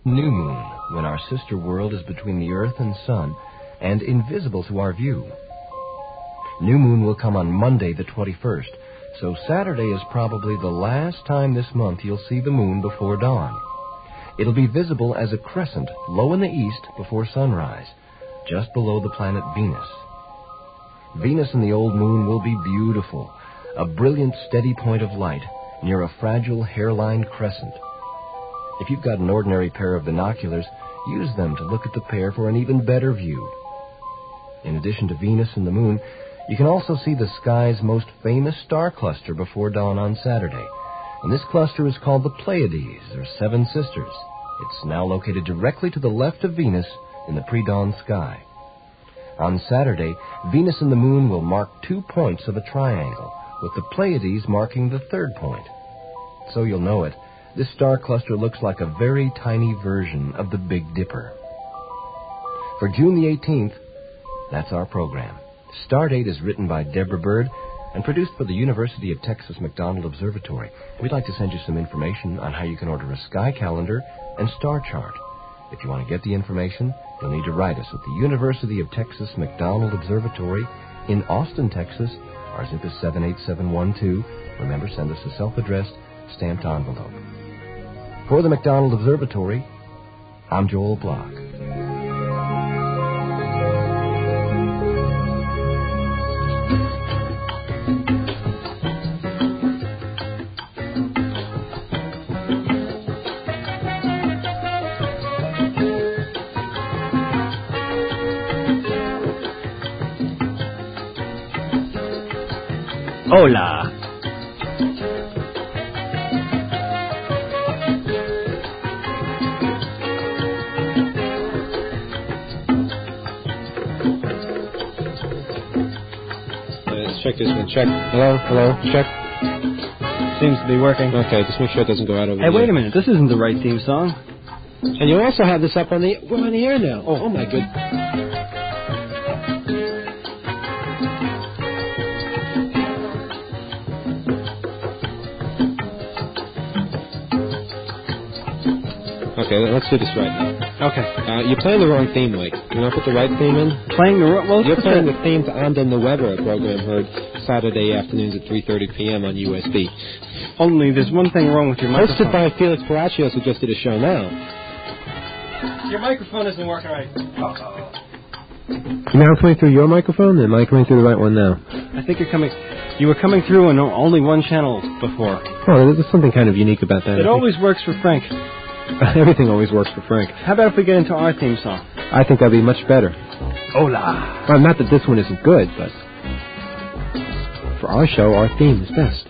new moon, when our sister world is between the Earth and Sun and invisible to our view. New moon will come on Monday the 21st, so Saturday is probably the last time this month you'll see the moon before dawn. It'll be visible as a crescent low in the east before sunrise, just below the planet Venus. Venus and the old moon will be beautiful, a brilliant steady point of light near a fragile hairline crescent. If you've got an ordinary pair of binoculars, use them to look at the pair for an even better view. In addition to Venus and the moon, you can also see the sky's most famous star cluster before dawn on Saturday. And this cluster is called the Pleiades, or Seven Sisters. It's now located directly to the left of Venus in the pre-dawn sky. On Saturday, Venus and the moon will mark 2 points of a triangle, with the Pleiades marking the third point. So you'll know it. This star cluster looks like a very tiny version of the Big Dipper. For June the 18th, that's our program. Stardate is written by Deborah Bird and produced for the University of Texas McDonald Observatory. We'd like to send you some information on how you can order a sky calendar and star chart. If you want to get the information, you'll need to write us at the University of Texas McDonald Observatory in Austin, Texas. Our zip is 78712. Remember, send us a self-addressed, stamped envelope. For the McDonald Observatory, I'm Joel Block. Hola. Let's check this one. Check. Hello. Check. Seems to be working. Okay, just make sure it doesn't go out over Hey, the wait air. a minute. This isn't the right theme song. And you also have this up on the... We're on the air now. Oh my goodness. Okay, let's do this right now. Okay. You're playing the wrong theme, Mike. You want to put the right theme in? Playing the well, You're playing the theme to On the Weather, a program heard Saturday afternoons at 3:30 p.m. on USB. Only there's one thing wrong with your microphone. Hosted by Felix Palacios, who just did a show now. Your microphone isn't working right. Now coming through your microphone, and am I coming through the right one now? I think you were coming through on only one channel before. Oh, there's something kind of unique about that. It always works for Frank. Everything always works for Frank. How about if we get into our theme song? I think that'd be much better. Hola. Well, not that this one isn't good, but for our show, our theme is best.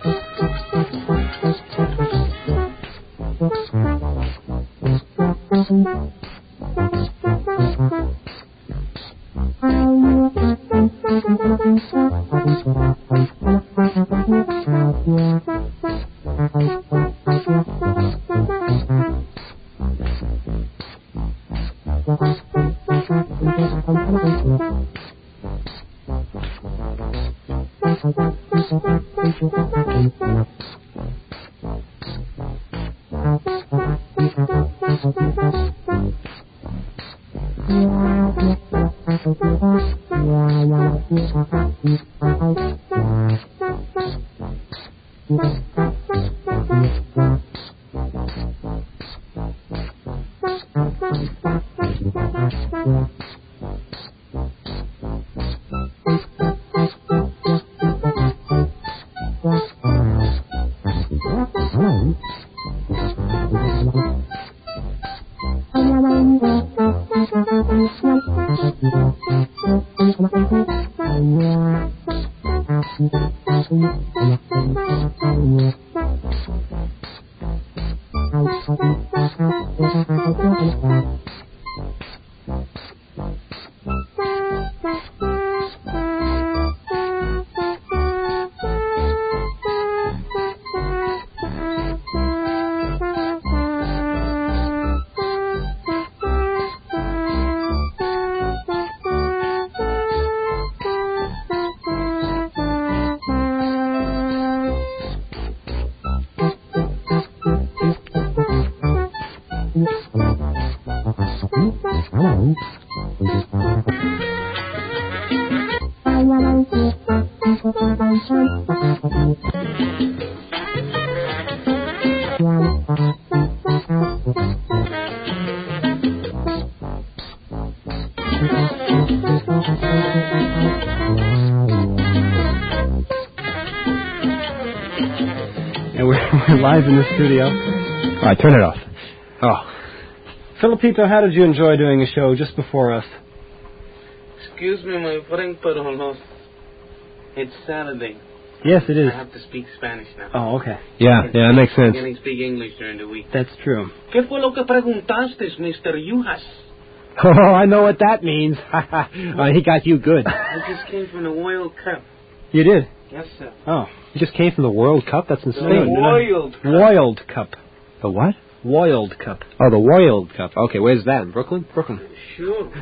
And we're live in the studio. All right, turn it off. Oh. Filipito, how did you enjoy doing a show just before us? Excuse me, my friend, pero it's Saturday. Yes, it is. I have to speak Spanish now. Oh, okay. Yeah, that makes sense. I can speak English during the week. That's true. ¿Qué fue lo que preguntaste, Mr. Yuhas? Oh, I know what that means. He got you good. I just came from the World Cup. You did? Yes, sir. Oh. You just came from the World Cup? That's in The Spain. World Cup. World Cup. The what? World Cup. Oh, the World Cup. Okay, where's that? In Brooklyn? Brooklyn. Sure.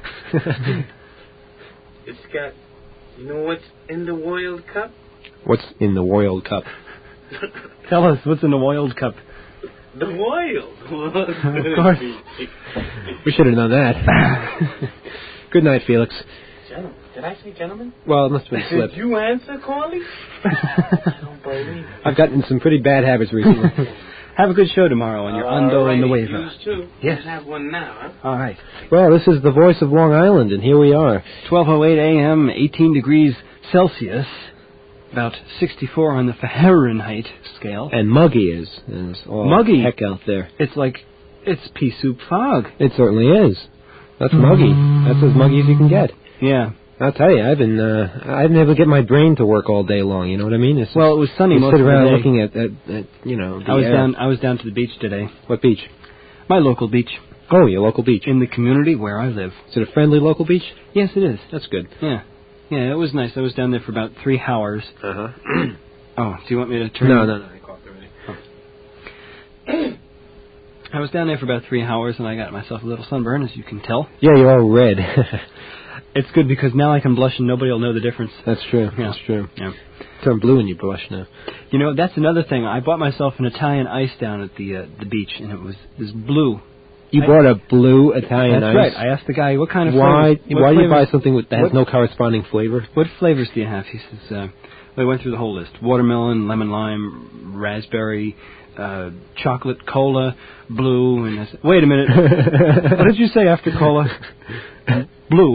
It's got... You know what's in the World Cup? What's in the World Cup? Tell us, what's in the World Cup? The World. Of course. We should have known that. Good night, Felix. Gentlemen. Did I say gentlemen? Well, it must have been a slip. Did you answer, Carly? I don't believe it. I've gotten some pretty bad habits recently. Have a good show tomorrow on your Undo and the Alrighty, Waiver. yours too. Yes. Let's have one now, huh? All right. Well, this is the voice of Long Island, and here we are. 12:08 a.m., 18 degrees Celsius, about 64 on the Fahrenheit scale. And muggy is. And it's all Muggy. heck out there. It's like, it's pea soup fog. It certainly is. That's muggy. That's as muggy as you can get. Yeah. I'll tell you, I've been able to get my brain to work all day long. You know what I mean? It's Well, it was sunny you most sit of the around day. looking at you know. The air. I was down to the beach today. What beach? My local beach. Oh, your local beach. In the community where I live. Is it a friendly local beach? Yes, it is. That's good. Yeah. Yeah, it was nice. I was down there for about 3 hours. Uh-huh. Oh, do you want me to turn? No. I coughed already. I was down there for about 3 hours, and I got myself a little sunburn, as you can tell. Yeah, you're all red. It's good because now I can blush and nobody will know the difference. That's true. Yeah. That's true. Yeah. Turn blue when you blush now. You know, that's another thing. I bought myself an Italian ice down at the beach, and it was blue. You bought a blue Italian That's ice. right. I asked the guy, what kind of Why flavors? do you buy something that has no corresponding flavor? What flavors do you have? He says, we went through the whole list. Watermelon, lemon lime, raspberry, chocolate, cola, blue, and I said, wait a minute. What did you say after cola? Blue.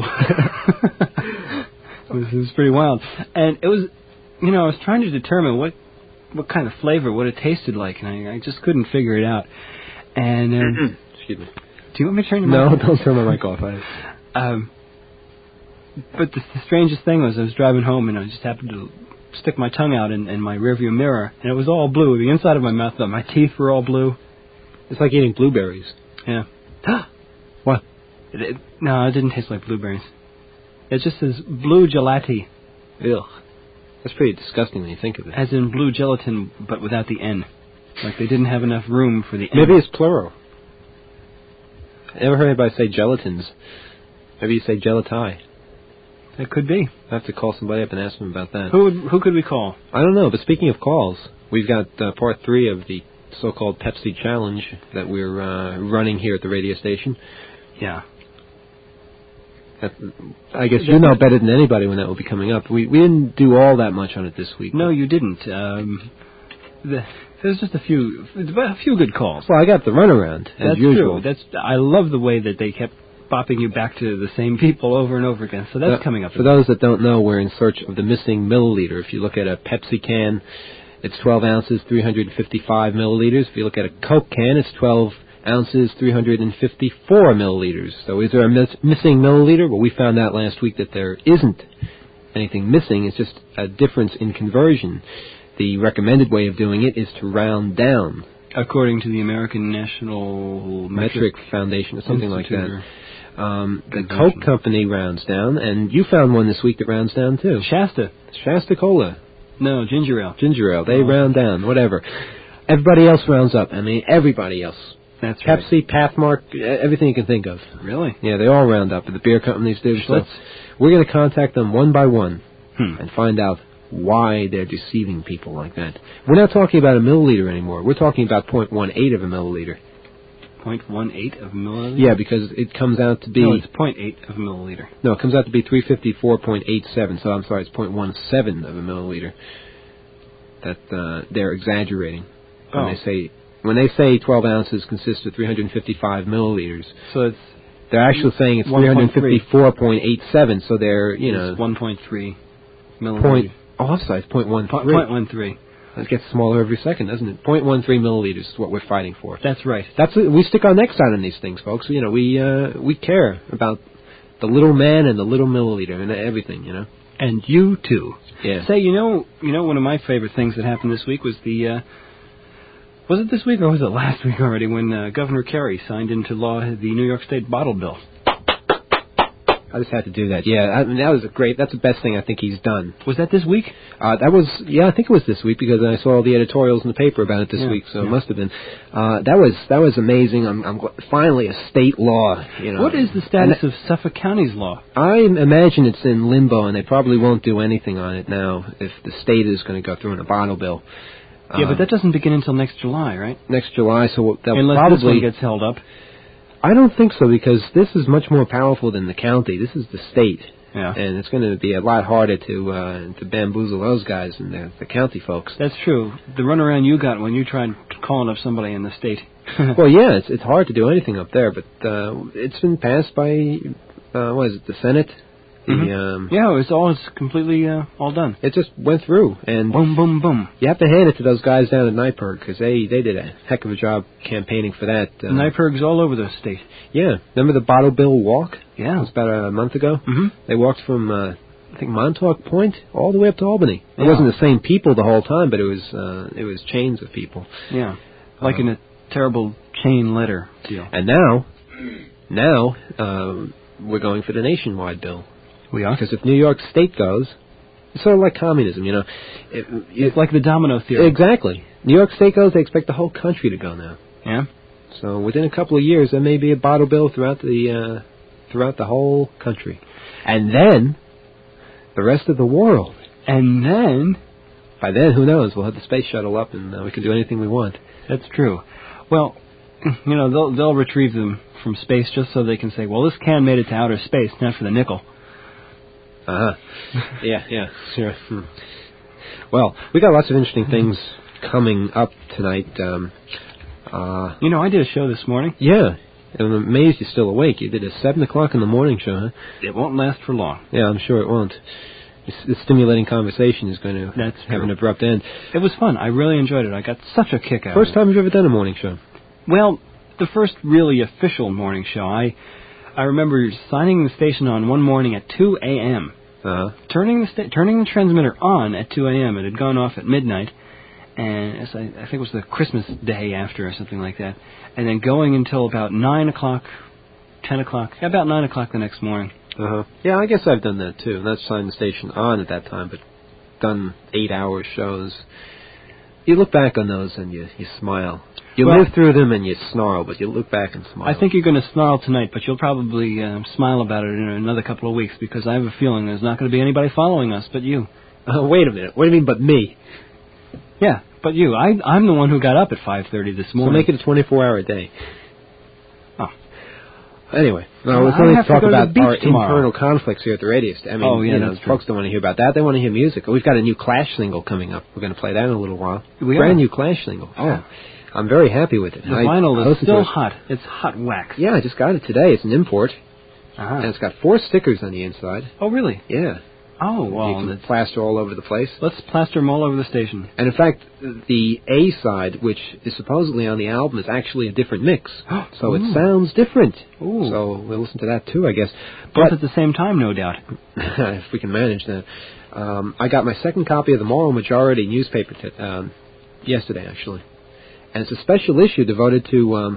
It was pretty wild. And it was, I was trying to determine what kind of flavor, what it tasted like, and I just couldn't figure it out. And Excuse me. Do you want me to turn your No, mic? don't turn my mic off. But the strangest thing was I was driving home and I just happened to stick my tongue out in my rearview mirror, and it was all blue. The inside of my mouth, my teeth were all blue. It's like eating blueberries. Yeah. What? No, it didn't taste like blueberries. It just says blue gelati. Ugh. That's pretty disgusting when you think of it. As in blue gelatin, but without the N. Like they didn't have enough room for the N. Maybe it's plural. I never heard anybody say gelatins. Maybe you say gelati. That could be. I have to call somebody up and ask them about that. Who could we call? I don't know, but speaking of calls, we've got part 3 of the so-called Pepsi Challenge that we're running here at the radio station. Yeah. I guess you know better than anybody when that will be coming up. We didn't do all that much on it this week. No, you didn't. There's just a few good calls. Well, I got the runaround, as That's usual. true. I love the way that they kept bopping you back to the same people over and over again. So that's coming up. For those that don't know, we're in search of the missing milliliter. If you look at a Pepsi can, it's 12 ounces, 355 milliliters. If you look at a Coke can, it's 12 ounces, 354 milliliters. So is there a missing milliliter? Well, we found out last week that there isn't anything missing. It's just a difference in conversion. The recommended way of doing it is to round down. According to the American National Metric Foundation or something like that. The Convention. Coke company rounds down, and you found one this week that rounds down too. Shasta Cola. No, ginger ale. Ginger ale. They round down, whatever. Everybody else rounds up. I mean, everybody else. That's right. Pepsi, Pathmark, everything you can think of. Really? Yeah, they all round up. The beer companies do. So Schlitz. we're going to contact them one by one and Hmm. find out why they're deceiving people like that. We're not talking about a milliliter anymore. We're talking about 0.18 of a milliliter. 0.18 of a milliliter? Yeah, because it comes out to be... No, it's 0.8 of a milliliter. No, it comes out to be 354.87, so I'm sorry, it's 0.17 of a milliliter. That they're exaggerating when they say 12 ounces consists of 355 milliliters. So they're actually saying it's 354.87, so they're, you know... It's 1.3 milliliters. I'm sorry, it's 0.13. 0.13. It gets smaller every second, doesn't it? 0.13 milliliters is what we're fighting for. That's right. We stick our necks out on these things, folks. You know, we care about the little man and the little milliliter and everything, you know. And you too. Yeah. Say, you know, one of my favorite things that happened this week was was it this week or was it last week already when Governor Kerry signed into law the New York State bottle bill? I just had to do that. Yeah, I mean, that's the best thing I think he's done. Was that this week? I think it was this week because I saw all the editorials in the paper about it this week, so it must have been. That was amazing. I'm finally a state law. You know. What is the status of Suffolk County's law? I imagine it's in limbo, and they probably won't do anything on it now if the state is going to go through in a bottle bill. Yeah, but that doesn't begin until next July, right? Next July, so they'll Unless probably... this one gets held up. I don't think so, because this is much more powerful than the county. This is the state. Yeah. And it's going to be a lot harder to bamboozle those guys than the county folks. That's true. The runaround you got when you tried calling up somebody in the state. Well, yeah, it's hard to do anything up there, but it's been passed by, the Senate? Yeah, it's completely all done. It just went through, and boom, boom, boom. You have to hand it to those guys down at NYPIRG, because they did a heck of a job campaigning for that. NYPIRG's all over the state. Yeah. Remember the Bottle Bill Walk? Yeah. It was about a month ago. Mm-hmm. They walked from, I think, Montauk Point all the way up to Albany. Yeah. It wasn't the same people the whole time, but it was chains of people. Yeah. Like in a terrible chain letter deal. And now we're going for the nationwide bill. We are? Because if New York State goes, it's sort of like communism, you know. It's like the domino theory. Exactly. New York State goes, they expect the whole country to go now. Yeah? So within a couple of years, there may be a bottle bill throughout the whole country. And then, the rest of the world. And then... By then, who knows? We'll have the space shuttle up and we can do anything we want. That's true. Well, you know, they'll retrieve them from space just so they can say, well, this can made it to outer space, not for the nickel. Uh-huh. Yeah, sure. Well, we got lots of interesting things coming up tonight. You know, I did a show this morning. Yeah. I'm amazed you're still awake. You did a 7 o'clock in the morning show, huh? It won't last for long. Yeah, I'm sure it won't. This stimulating conversation is going to have an abrupt end. It was fun. I really enjoyed it. I got such a kick out of it. First time you've ever done a morning show? Well, the first really official morning show. I remember signing the station on one morning at 2 a.m., turning the transmitter on at 2 a.m. It had gone off at midnight, and I think it was the Christmas day after or something like that, and then going until about 9 o'clock, 10 o'clock, about 9 o'clock the next morning. Yeah, I guess I've done that too. Not signed the station on at that time, but done 8-hour shows. You look back on those and you smile. You live through them and you snarl, but you look back and smile. I think you're going to snarl tonight, but you'll probably smile about it in another couple of weeks, because I have a feeling there's not going to be anybody following us but you. Wait a minute. What do you mean but me? Yeah, but you. I'm the one who got up at 5:30 this morning. So make it a 24-hour day. Oh. Anyway, well, let's only talk about our tomorrow. internal conflicts here at the radio station. I mean, folks don't want to hear about that. They want to hear music. We've got a new Clash single coming up. We're going to play that in a little while. Brand new Clash single. Oh. I'm very happy with it. The vinyl is still hot. It's hot wax. Yeah, I just got it today. It's an import. And it's got 4 stickers on the inside. Oh, really? Yeah. Oh, well. You can plaster all over the place. Let's plaster them all over the station. And in fact, the A side, which is supposedly on the album, is actually a different mix. So it sounds different. Ooh. So we'll listen to that too, I guess. Both at the same time, no doubt. If we can manage that. I got my second copy of the Moral Majority newspaper yesterday, actually. And it's a special issue devoted to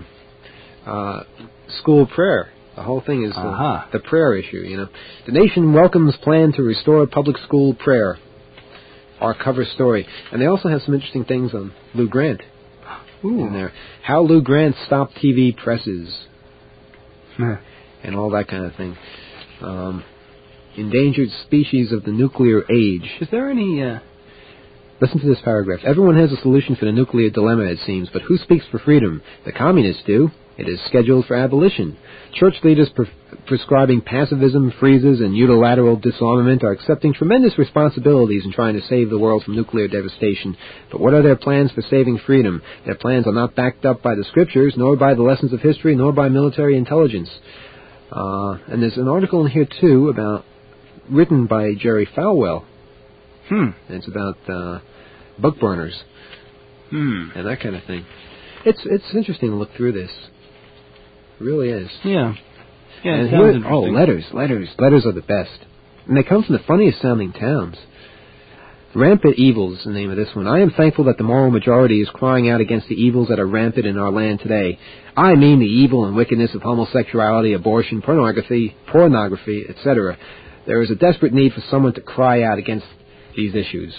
school prayer. The whole thing is the prayer issue, you know. The nation welcomes plan to restore public school prayer. Our cover story. And they also have some interesting things on Lou Grant in there. How Lou Grant stopped TV presses. And all that kind of thing. Endangered species of the nuclear age. Is there any Listen to this paragraph. Everyone has a solution for the nuclear dilemma, it seems, but who speaks for freedom? The communists do. It is scheduled for abolition. Church leaders prescribing pacifism, freezes, and unilateral disarmament are accepting tremendous responsibilities in trying to save the world from nuclear devastation. But what are their plans for saving freedom? Their plans are not backed up by the scriptures, nor by the lessons of history, nor by military intelligence. And there's an article in here, too, written by Jerry Falwell. And it's about book burners and that kind of thing. It's interesting to look through this. It really is. Yeah. Yeah, and it sounds interesting. letters. Letters are the best. And they come from the funniest sounding towns. Rampant Evils is the name of this one. I am thankful that the moral majority is crying out against the evils that are rampant in our land today. I mean the evil and wickedness of homosexuality, abortion, pornography, etc. There is a desperate need for someone to cry out against these issues.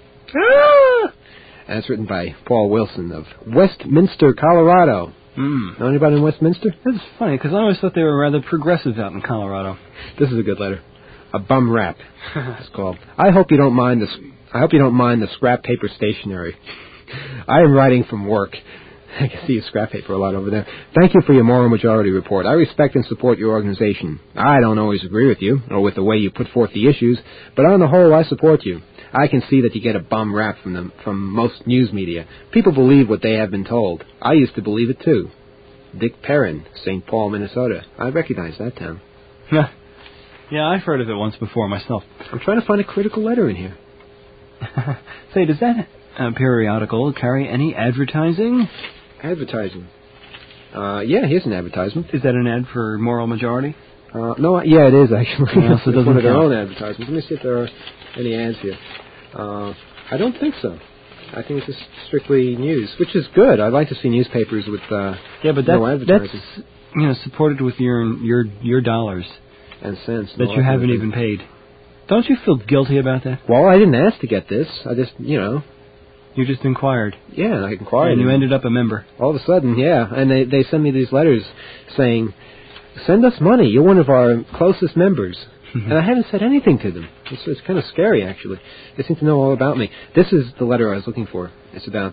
And it's written by Paul Wilson of Westminster, Colorado. Know anybody in Westminster? That's funny, because I always thought they were rather progressive out in Colorado. This is a good letter. A bum rap, it's called. I hope you don't mind the scrap paper stationery. I am writing from work. I can see your scrap paper a lot over there. Thank you for your moral majority report. I respect and support your organization. I don't always agree with you, or with the way you put forth the issues, but on the whole, I support you. I can see that you get a bum rap from most news media. People believe what they have been told. I used to believe it, too. Dick Perrin, St. Paul, Minnesota. I recognize that town. Yeah, I've heard of it once before myself. I'm trying to find a critical letter in here. Say, does that periodical carry any advertising? Advertising? Yeah, here's an advertisement. Is that an ad for Moral Majority? No, yeah, it is, actually. Yeah, so it's one of their own advertisements. Let me see if there are any ads here. I don't think so. I think it's just strictly news, which is good. I'd like to see newspapers with no advertising. That's supported with your dollars and cents that you haven't even paid. Don't you feel guilty about that? Well, I didn't ask to get this. I just, You just inquired. Yeah, I inquired. And you ended up a member. All of a sudden, yeah. And they send me these letters saying, send us money. You're one of our closest members. And I haven't said anything to them. It's kind of scary, actually. They seem to know all about me. This is the letter I was looking for. It's about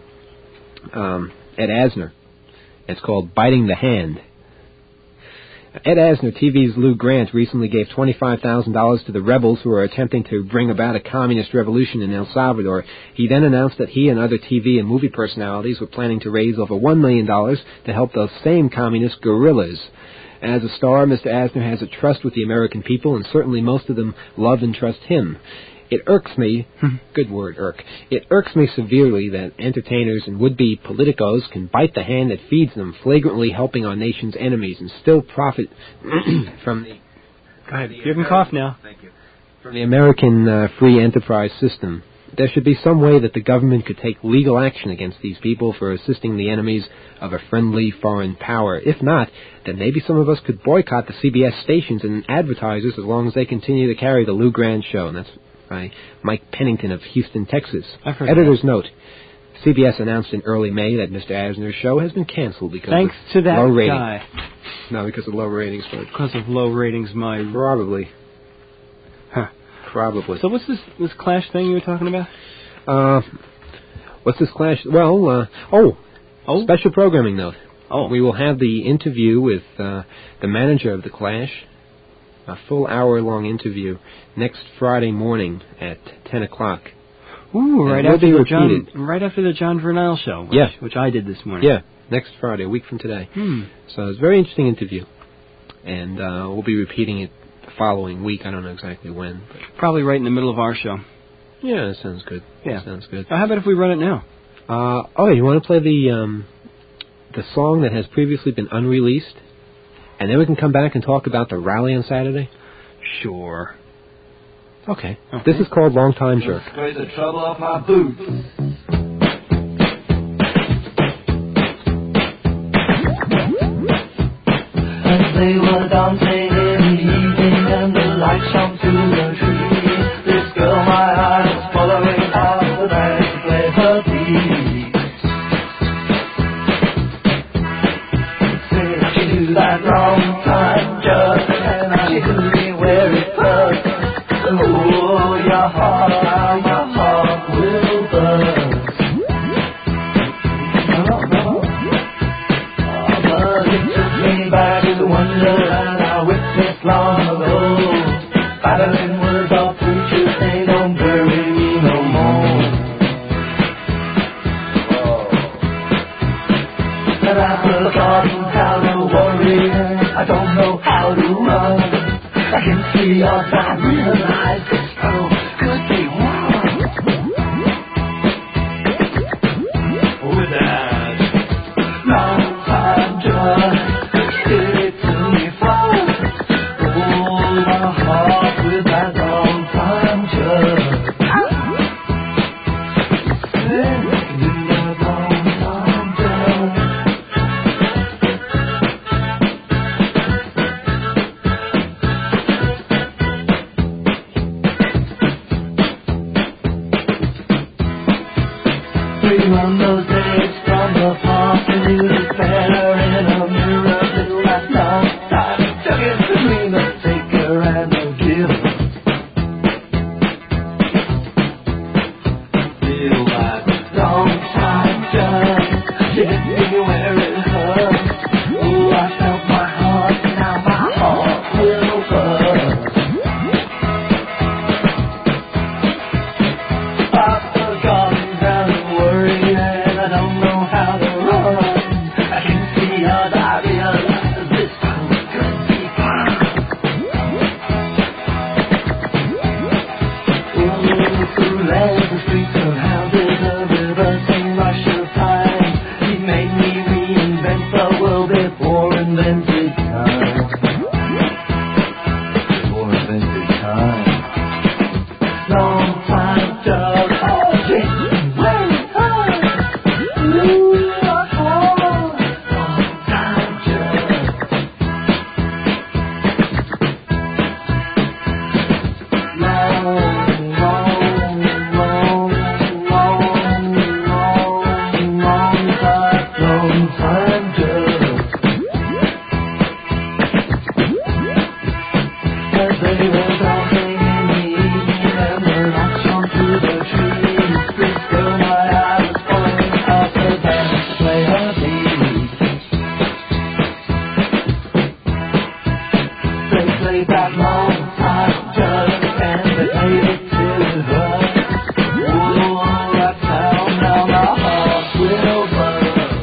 Ed Asner. It's called Biting the Hand. Ed Asner, TV's Lou Grant, recently gave $25,000 to the rebels who are attempting to bring about a communist revolution in El Salvador. He then announced that he and other TV and movie personalities were planning to raise over $1 million to help those same communist guerrillas. As a star, Mr. Asner has a trust with the American people, and certainly most of them love and trust him. It irks me, good word, irk, it irks me severely that entertainers and would-be politicos can bite the hand that feeds them, flagrantly helping our nation's enemies, and still profit from the... Go ahead, you can cough now. Thank you. From the American free enterprise system. There should be some way that the government could take legal action against these people for assisting the enemies of a friendly foreign power. If not, then maybe some of us could boycott the CBS stations and advertisers as long as they continue to carry the Lou Grant Show. And that's by Mike Pennington of Houston, Texas. Editor's note. CBS announced in early May that Mr. Asner's show has been canceled because of low ratings. Guy. No, because of low ratings. But because of low ratings, Probably. Huh. Probably. So what's this Clash thing you were talking about? What's this Clash? Well, special programming note. Oh. We will have the interview with the manager of the Clash, a full hour-long interview, next Friday morning at 10 o'clock. Ooh, right after the John Vernile show, which I did this morning. Yeah, next Friday, a week from today. So it's a very interesting interview. And we'll be repeating it the following week. I don't know exactly when. But probably right in the middle of our show. Yeah, that sounds good. Yeah. That sounds good. How about if we run it now? You want to play the song that has previously been unreleased? And then we can come back and talk about the rally on Saturday? Sure. Okay. This is called Long Time Jerk. Squeeze the trouble off my boots. As they were dancing in the evening and the light shone through the trees, this girl my eye was following out the band to play her beat. Said she do that long time jerk, and she could me where it hurt. Oh, your heart will But I've forgotten how to worry, I don't know how to run. I can see us, I realize this world could be wrong. With that long time just did it to me first. Oh, my heart with that long time just. On those days from the park, and you look better in a mirror. Till that long time took it between the taker and the giver. Feel that long time just hit me where it hurt. Oh, I felt my heart, now my heart will burst. I've forgotten how to worry, and I don't know how to run. I can see us, I realize this world could be fun. Oh, through lanes and streets and houses, a river sang rush of time. He made me reinvent the world before invented time. Before invented time. Long time just that long time just and they played it to her. Oh, that sound, now my heart will burn.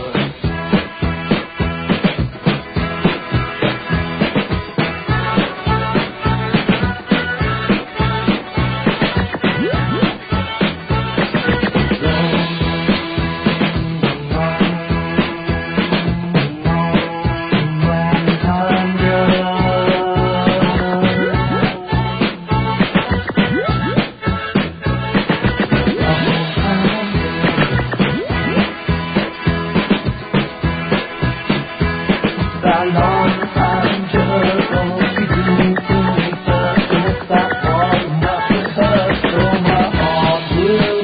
That long time just won't be doing to me first. And if that was enough to hurt, so my heart will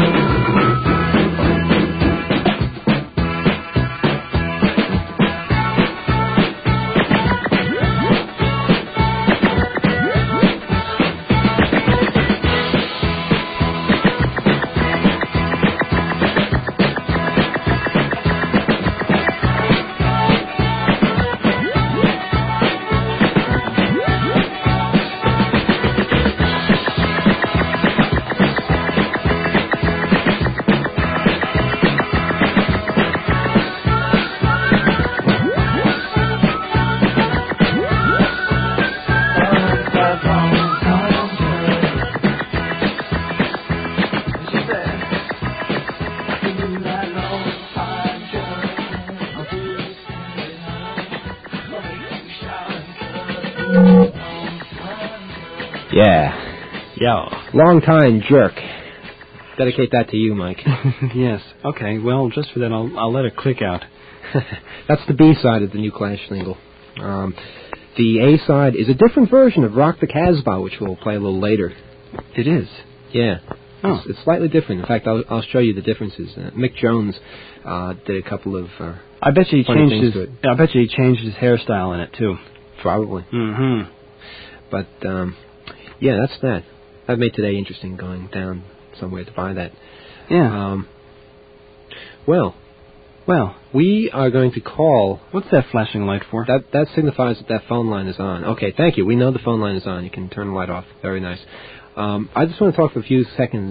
Yeah. Long time jerk. Dedicate that to you, Mike. Yes. Okay. Well, just for that, I'll let it click out. That's the B side of the new Clash single. The A side is a different version of Rock the Casbah, which we'll play a little later. It is. Yeah. Oh. It's slightly different. In fact, I'll show you the differences. Mick Jones did a couple of. I bet you he funny changed things his. I bet you he changed his hairstyle in it too. Probably. Mm-hmm. But yeah, that's that. That made today interesting, going down somewhere to buy that. Yeah. Well, we are going to call. What's that flashing light for? That signifies that phone line is on. Okay, thank you. We know the phone line is on. You can turn the light off. Very nice. I just want to talk for a few seconds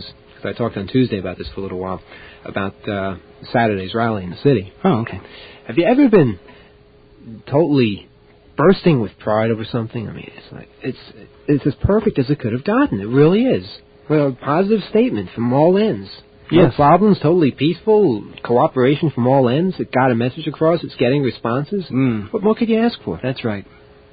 'cause I talked on Tuesday about this for a little while, about Saturday's rally in the city. Oh, okay. Have you ever been totally bursting with pride over something? I mean, it's as perfect as it could have gotten. It really is. Well, a positive statement from all ends. No Yes. problems, totally peaceful, cooperation from all ends. It got a message across. It's getting responses. What more could you ask for? That's right.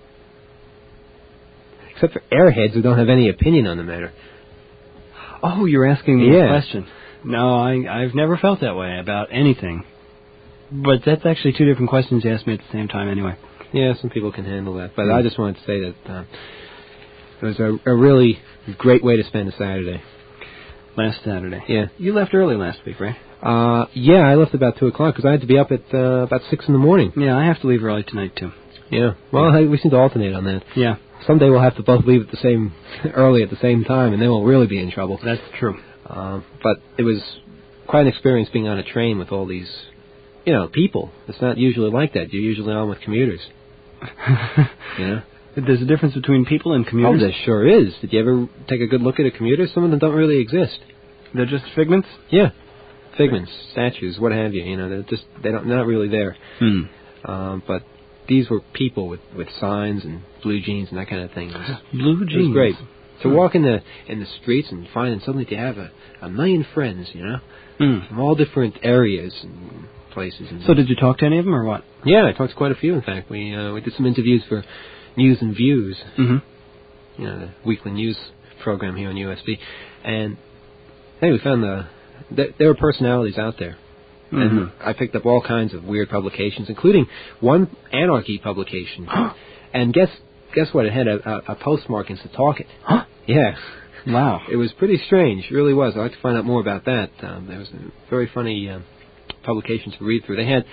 Except for airheads who don't have any opinion on the matter. Oh, you're asking me Yeah. a question. No, I've never felt that way about anything. But that's actually two different questions you asked me at the same time anyway. Yeah, some people can handle that. But I just wanted to say that it was a really great way to spend a Saturday. Last Saturday. Yeah. You left early last week, right? Yeah, I left about 2 o'clock because I had to be up at about 6 in the morning. Yeah, I have to leave early tonight, too. Yeah. Well, hey, we seem to alternate on that. Yeah. Someday we'll have to both leave at the same early at the same time, and then we'll really be in trouble. That's true. But it was quite an experience being on a train with all these, people. It's not usually like that. You're usually on with commuters. Yeah. There's a difference between people and Oh, commuters. there sure is. Did you ever take a good look at a commuter? Some of them don't really exist. They're just figments? Yeah. Figments, statues, what have you. They're not really there. But these were people with signs and blue jeans and that kind of thing. Blue It was jeans. great. To walk in the streets and find suddenly to have a million friends, from all different areas and places. And So did you talk to any of them or what? yeah, I talked to quite a few. In fact, we did some interviews for News and Views, Mm-hmm. the weekly news program here on USB, and hey, we found there were personalities out there. And I picked up all kinds of weird publications, including one anarchy publication. And guess what? It had a postmark in Setauket. Huh? Yeah. Wow. It was pretty strange. It really was. I'd like to find out more about that. There was a very funny publication to read through. They had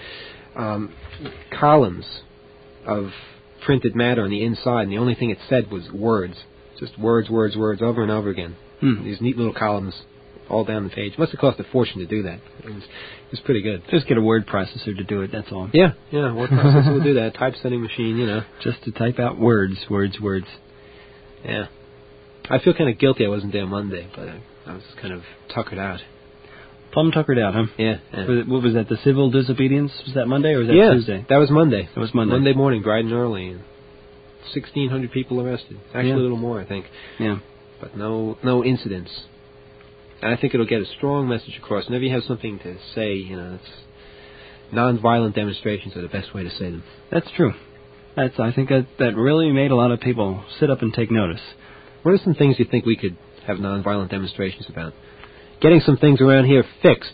columns of printed matter on the inside, and the only thing it said was words. Just words, words, words, over and over again. These neat little columns all down the page. Must have cost a fortune to do that. It was pretty good. Just get a word processor to do it, that's all. Yeah, word processor will do that. Typesetting machine, Just to type out words. Yeah. I feel kind of guilty I wasn't there Monday, but I was kind of tuckered out. Plumb tuckered out, huh? Yeah. What was that, the civil disobedience? Was that Monday or was that Tuesday? That was Monday. That was Monday. Monday morning, bright and early. And 1,600 people arrested. Actually, a little more, I think. Yeah. But no incidents. And I think it'll get a strong message across. Whenever you have something to say, it's nonviolent demonstrations are the best way to say them. That's true. I think that really made a lot of people sit up and take notice. What are some things you think we could have nonviolent demonstrations about? Getting some things around here fixed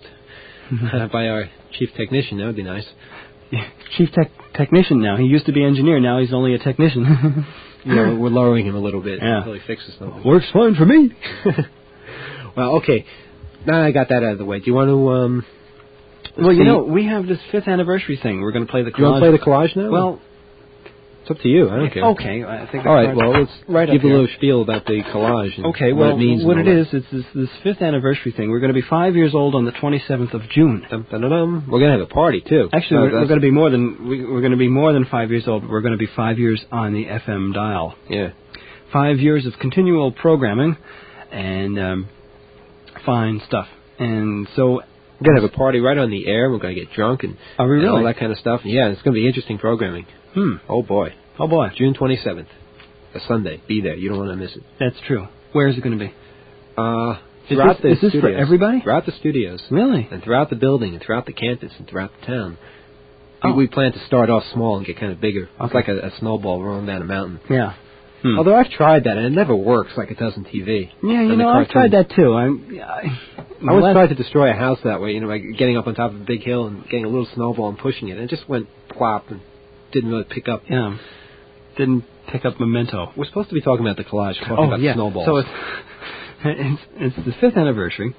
by our chief technician. That would be nice. Chief technician now. He used to be engineer. Now he's only a technician. We're lowering him a little bit Yeah. until he fixes something. Works fine for me. Well, okay. Now I got that out of the way. Do you want to... Well, we have this 5th anniversary thing. We're going to play the collage. Do you want to play the collage now? Well, it's up to you. I don't care. okay. I think All right, well, let's right give up a here. little spiel about the collage and Okay, what well, it means. what and it all is, it's this 5th anniversary thing. We're going to be 5 years old on the 27th of June. Dum, dum, dum, dum. We're going to have a party, too. Actually, we're going to be more than 5 years old. We're going to be 5 years on the FM dial. Yeah. 5 years of continual programming and fine stuff. And so We're going to have a party right on the air. We're going to get drunk and, Are we and really? all that kind of stuff. Yeah, it's going to be interesting programming. Oh, boy. Oh boy, June 27th, a Sunday. Be there. You don't want to miss it. that's true. Where is it going to be? Throughout the is this for studios. everybody? Throughout the studios. Really? And throughout the building, and throughout the campus, and throughout the town. Oh. We plan to start off small and get kind of bigger. It's Okay. like a snowball rolling down a mountain. Yeah. Although I've tried that, and it never works like it does on TV. Yeah, On the I've tried cartoons. that too. I always tried to destroy a house that way, by getting up on top of a big hill and getting a little snowball and pushing it. And it just went plop and didn't really pick up. Yeah. Didn't pick up memento. We're supposed to be talking about the collage, talking about snowballs. So it's the 5th anniversary,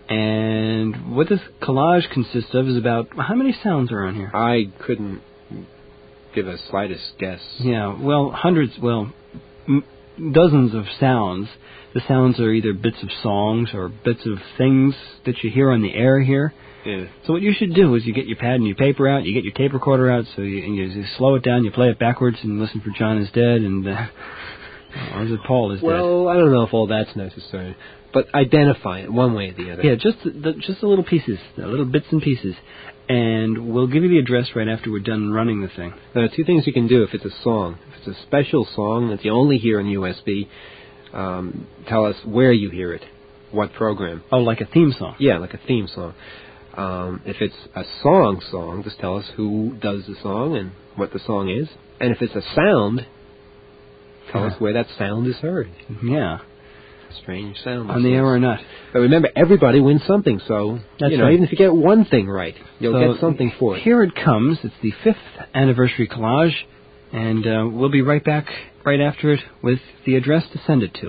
and what this collage consists of is about how many sounds are on here? I couldn't give a slightest guess. Yeah, well, hundreds, dozens of sounds. The sounds are either bits of songs or bits of things that you hear on the air here. Yeah. So what you should do is you get your pad and your paper out, you get your tape recorder out, so you slow it down, you play it backwards and listen for John is Dead and or is it Paul is Dead? Well, I don't know if all that's necessary. but identify it one way or the other. Yeah, just the little pieces, the little bits and pieces. And we'll give you the address right after we're done running the thing. There are two things you can do if it's a song. If it's a special song that you only hear on USB, tell us where you hear it, what program. Oh, like a theme song? Yeah, like a theme song. If it's a song, just tell us who does the song and what the song is. And if it's a sound, tell us where that sound is heard. Yeah. Strange sound. On the air or not. But remember, everybody wins something, so That's right. Even if you get one thing right, you'll get something for it. Here it comes. It's the 5th anniversary collage, and we'll be right back right after it with the address to send it to.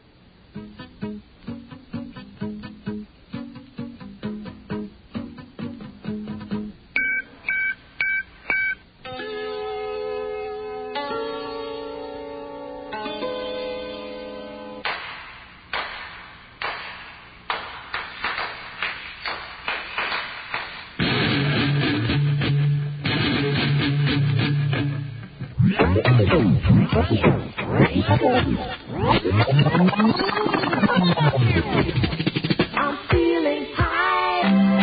I'm feeling high.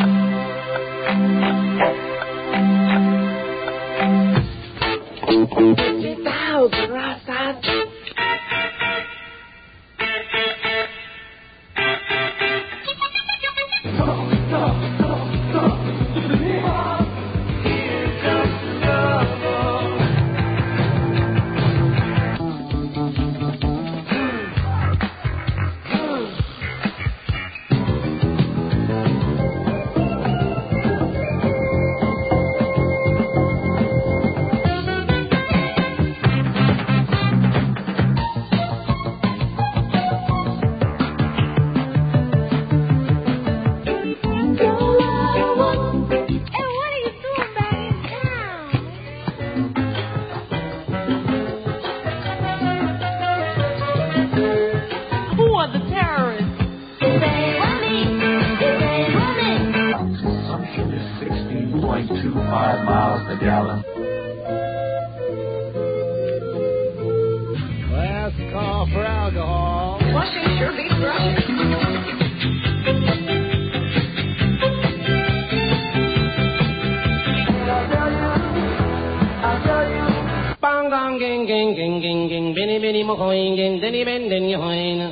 Last call for alcohol. Flushing sure beats brushing. Bang gong ging ging ging ging ging binny binny mo hoing ging denny ben den yo hoing.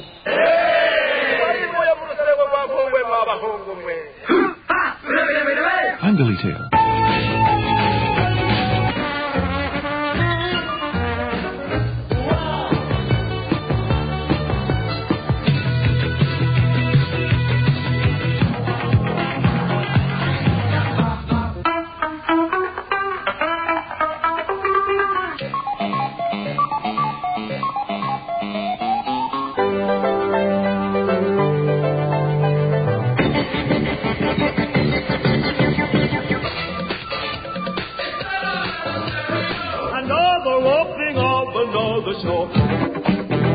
I'm Billy Taylor. Another opening of another show.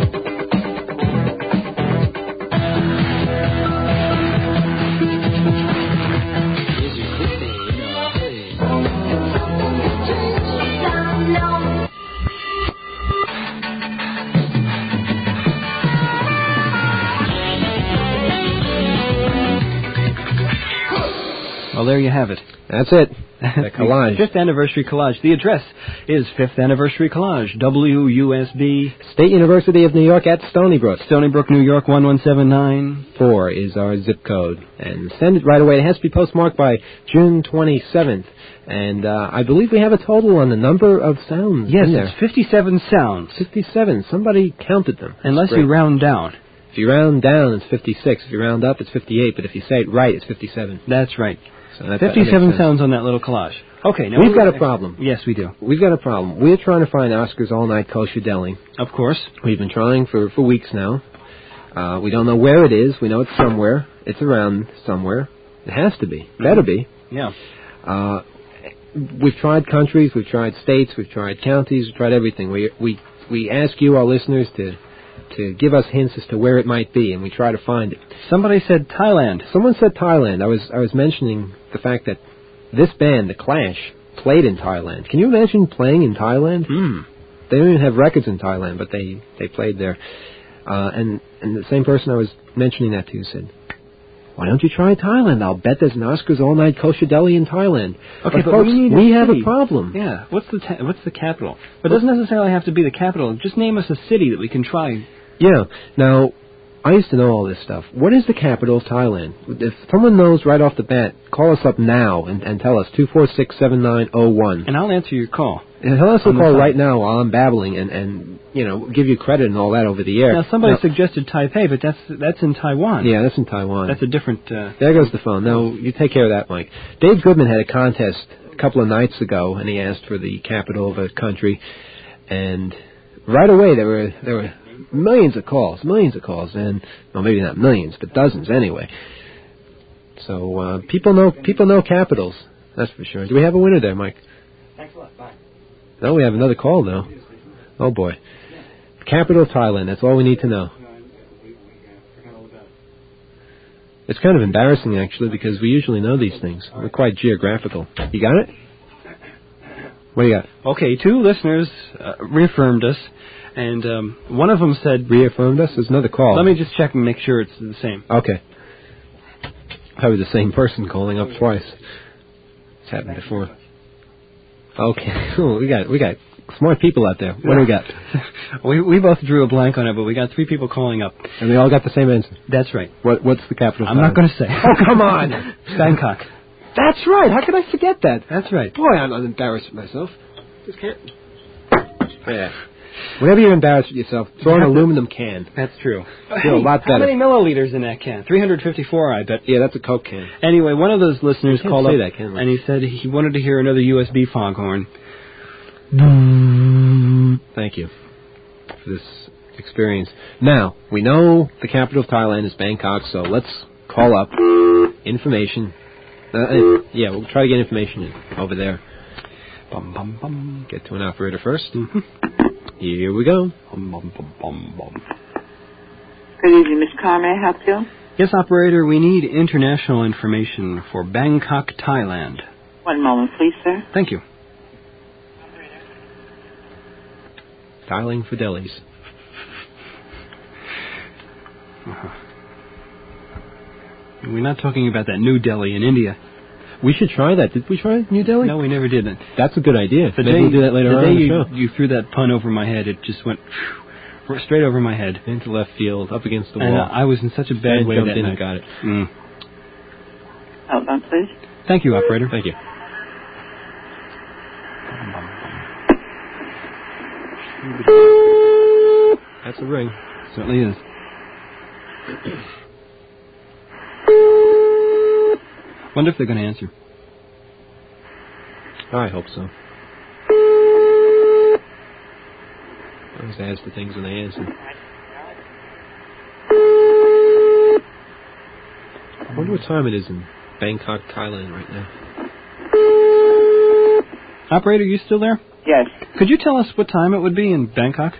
Well, there you have it. That's it. The collage. 5th anniversary collage. The address is 5th anniversary collage, WUSB, State University of New York at Stony Brook. Stony Brook, New York, 11794. 4 is our zip code. And send it right away. It has to be postmarked by June 27th. And I believe we have a total on the number of sounds Yes, in there. it's 57 sounds. 57. Somebody counted them. Unless Great. you round down. If you round down, it's 56. If you round up, it's 58. But if you say it right, it's 57. That's right. So that 57 makes sense. sounds on that little collage. Okay, now We've got a problem. Yes, we do. We've got a problem. We're trying to find Oscar's All Night Kosher Deli. Of course. We've been trying for weeks now. We don't know where it is. We know it's somewhere. It's around somewhere. It has to be. Better be. Yeah. We've tried countries. We've tried states. We've tried counties. We've tried everything. We ask you, our listeners, to give us hints as to where it might be, and we try to find it. Somebody said Thailand. Someone said Thailand. I was mentioning the fact that this band, The Clash, played in Thailand. Can you imagine playing in Thailand? They don't even have records in Thailand, but they played there. And the same person I was mentioning that to said, why don't you try Thailand? I'll bet there's an Oscar's all-night kosher deli in Thailand. Okay, but folks, we have a city. problem. Yeah. What's the capital? But it doesn't necessarily have to be the capital. Just name us a city that we can try. Yeah. Now, I used to know all this stuff. What is the capital of Thailand? If someone knows right off the bat, call us up now and tell us, 246-7901. And I'll answer your call. And tell us a On the call phone. right now while I'm babbling and give you credit and all that over the air. Now, somebody suggested Taipei, but that's in Taiwan. Yeah, that's in Taiwan. That's a different... There goes the phone. No, you take care of that, Mike. Dave Goodman had a contest a couple of nights ago, and he asked for the capital of a country, and right away there were millions of calls, and well, maybe not millions, but dozens anyway. So people know capitals. That's for sure. Do we have a winner there, Mike? Thanks a lot. Bye. No, we have another call now. Oh boy, capital of Thailand. That's all we need to know. It's kind of embarrassing actually because we usually know these things. We're quite geographical. You got it? What do you got? Okay, 2 listeners reaffirmed us, and one of them said... Reaffirmed us? There's another call. Let me just check and make sure it's the same. Okay. Probably the same person calling up twice. It's happened before. Okay. Cool. We got smart people out there. What do we got? we both drew a blank on it, but we got 3 people calling up. And we all got the same answer. That's right. What's the capital of I'm Thailand? not going to say. Oh, come on. Bangkok. That's right. How could I forget that? That's right. Boy, I'm embarrassed with myself. Just can't. Yeah. Whenever you're embarrassed with yourself, throw an aluminum can. That's true. Feel a lot How better. many milliliters in that can? 354, I bet. Yeah, that's a Coke can. Anyway, one of those listeners can't called say up that, can we? and he said he wanted to hear another USB foghorn. Thank you for this experience. Now, we know the capital of Thailand is Bangkok, so let's call up information. Yeah, we'll try to get information in over there. Bum, bum, bum. Get to an operator first. Mm-hmm. Here we go. Bum, bum, bum, bum, bum. Good evening, Miss Carr. May I help you? Yes, operator, we need international information for Bangkok, Thailand. One moment, please, sir. Thank you. Dialing for delis. We're not talking about that new Delhi in India. We should try that. Did we try New Delhi? No, we never did it. That's a good idea. The Maybe day, we'll do that later on the in day the show. you threw that pun over my head, it just went straight over my head. Into left field, up against the And wall. I was in such a bad way jumped that in night. and got it. Mm. Hold on, please. Thank you, operator. Thank you. That's a ring. Certainly is. Wonder if they're going to answer. I hope so. I always ask the things when they answer. I wonder what time it is in Bangkok, Thailand right now. Operator, you still there? Yes. Could you tell us what time it would be in Bangkok?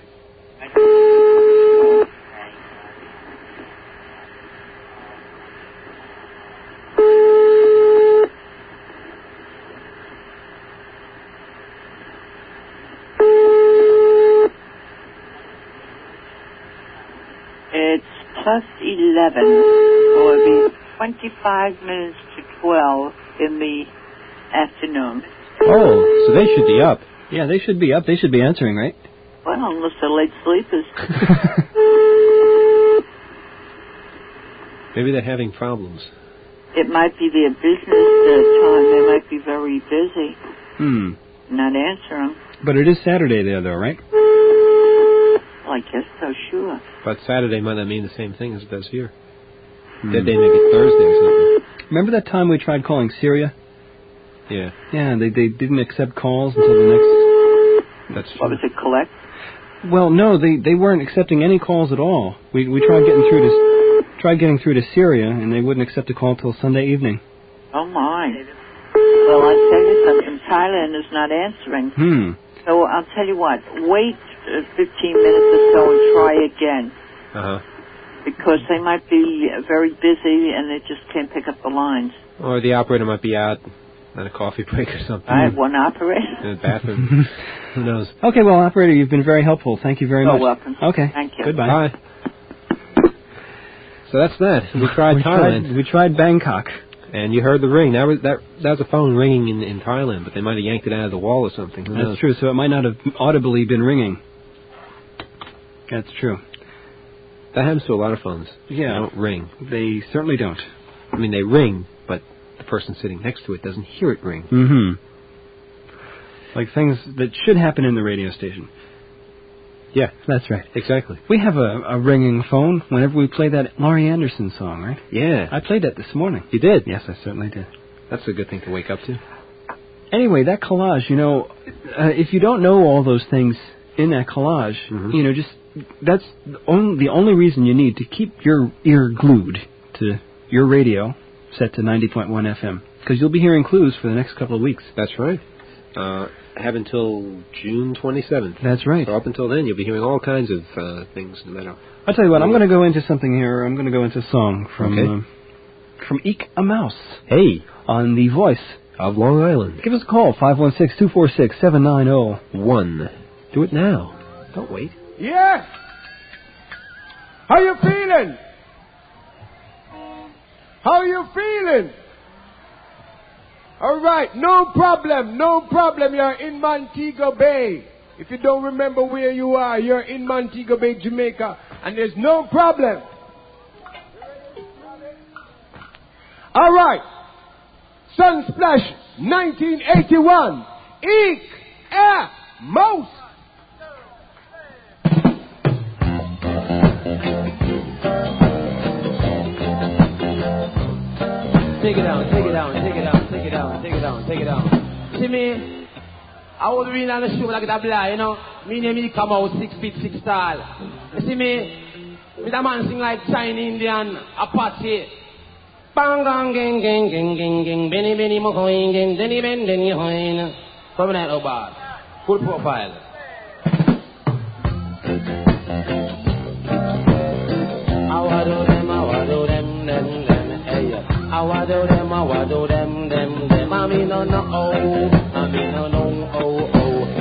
It's plus 11, so it'll be 25 minutes to 12 in the afternoon. Oh, so they should be up. Yeah, they should be up. They should be answering, right? Well, unless they're late sleepers. Maybe they're having problems. It might be their business time. They might be very busy. Not answering. But it is Saturday there, though, right? Well, I guess so, sure. But Saturday might not mean the same thing as it does here. That day may be Thursday or something. Remember that time we tried calling Syria? Yeah, Yeah, they didn't accept calls until the next... that's true. What was it, collect? Well, no, they weren't accepting any calls at all. We tried getting through to Syria, and they wouldn't accept a call till Sunday evening. Oh, my. Well, I'll tell you something. Thailand is not answering. So I'll tell you what. Wait 15 minutes or so and try again. Uh-huh. Because they might be very busy and they just can't pick up the lines. Or the operator might be out on a coffee break or something. I have one operator. In the bathroom. Who knows? Okay, well, operator, you've been very helpful. Thank you very much. You're welcome. Okay. Thank you. Goodbye. Bye. So that's that. We tried Thailand. We tried Bangkok. And you heard the ring. That was a phone ringing in Thailand, but they might have yanked it out of the wall or something. Who knows? That's true. So it might not have audibly been ringing. That's true. That happens to a lot of phones. Yeah. They don't ring. They certainly don't. I mean, they ring, but the person sitting next to it doesn't hear it ring. Mm-hmm. Like things that should happen in the radio station. Yeah. That's right. Exactly. We have a ringing phone whenever we play that Laurie Anderson song, right? Yeah. I played that this morning. You did? Yes, I certainly did. That's a good thing to wake up to. Anyway, that collage, if you don't know all those things in that collage, that's the only reason you need to keep your ear glued to your radio set to 90.1 FM, because you'll be hearing clues for the next couple of weeks. That's right. Have until June 27th. That's right. So up until then, you'll be hearing all kinds of things. No matter. I'll tell you what, I'm going to go into something here. I'm going to go into a song from Eek a Mouse. Hey. On the voice of Long Island. Give us a call, 516-246-7901. Do it now. Don't wait. Yeah. How you feeling? How you feeling? All right, no problem. You're in Montego Bay. If you don't remember where you are, you're in Montego Bay, Jamaica, and there's no problem. All right, Sunsplash 1981. Eek a Mouse. Take it down. See me? I was reading on the show like that blah, Me name is come out 6 feet 6 tall. You see me? With a man sing like Chinese Indian, Apache. Bang gang gang gang gang gang gang, Benny Benny Mokoing gang, Denny Ben Denny Hoin. From that about. Full profile. I wado them, hey. I wado them, them. I mean no, oh. I mean no, oh.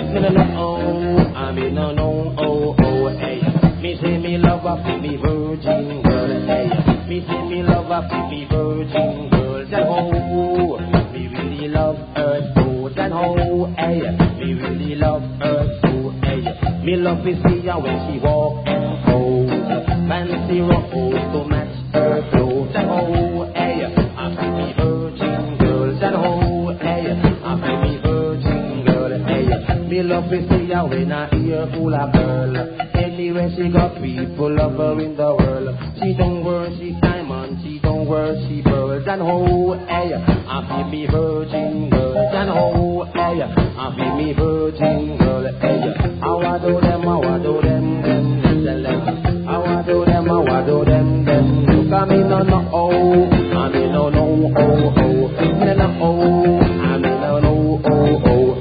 I mean no, oh, hey. Me say me love her for me virgin girl, hey. Me say me love her for me virgin girl, that oh. Me really love her so, that oh, hey. Me really love her so, hey. Me love to see her when she walk and pose. Fancy ruffles to match her clothes, that oh, hey. I feel me virgin girl, that oh, hey. I feel me virgin girl, hey. Me love to see her when I ear full of girl. Anywhere she got people love her in the world. She don't worship diamond, she don't worship pearls, and oh, hey. I feel me virgin girl, and oh, hey. I feel me virgin girl, hey. I wado them, them. I wado them, them. Look at me, no, oh. I mean, no, oh. No, oh. I mean, no, oh.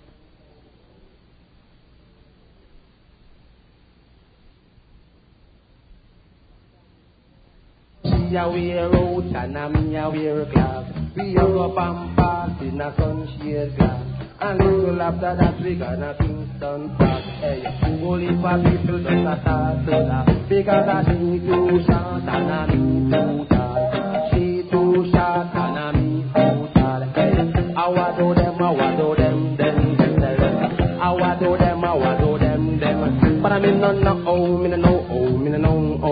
She a wear out and me a wear glass. We a go pampas in a sunshade glass. And little after that we gonna Kingston Park. Hey, only for people just a start to laugh. Because I she too short and I me too tall. She too short and I me too tall. Hey, I wado them, I wado them. But I mean no, me no, oh. Me no,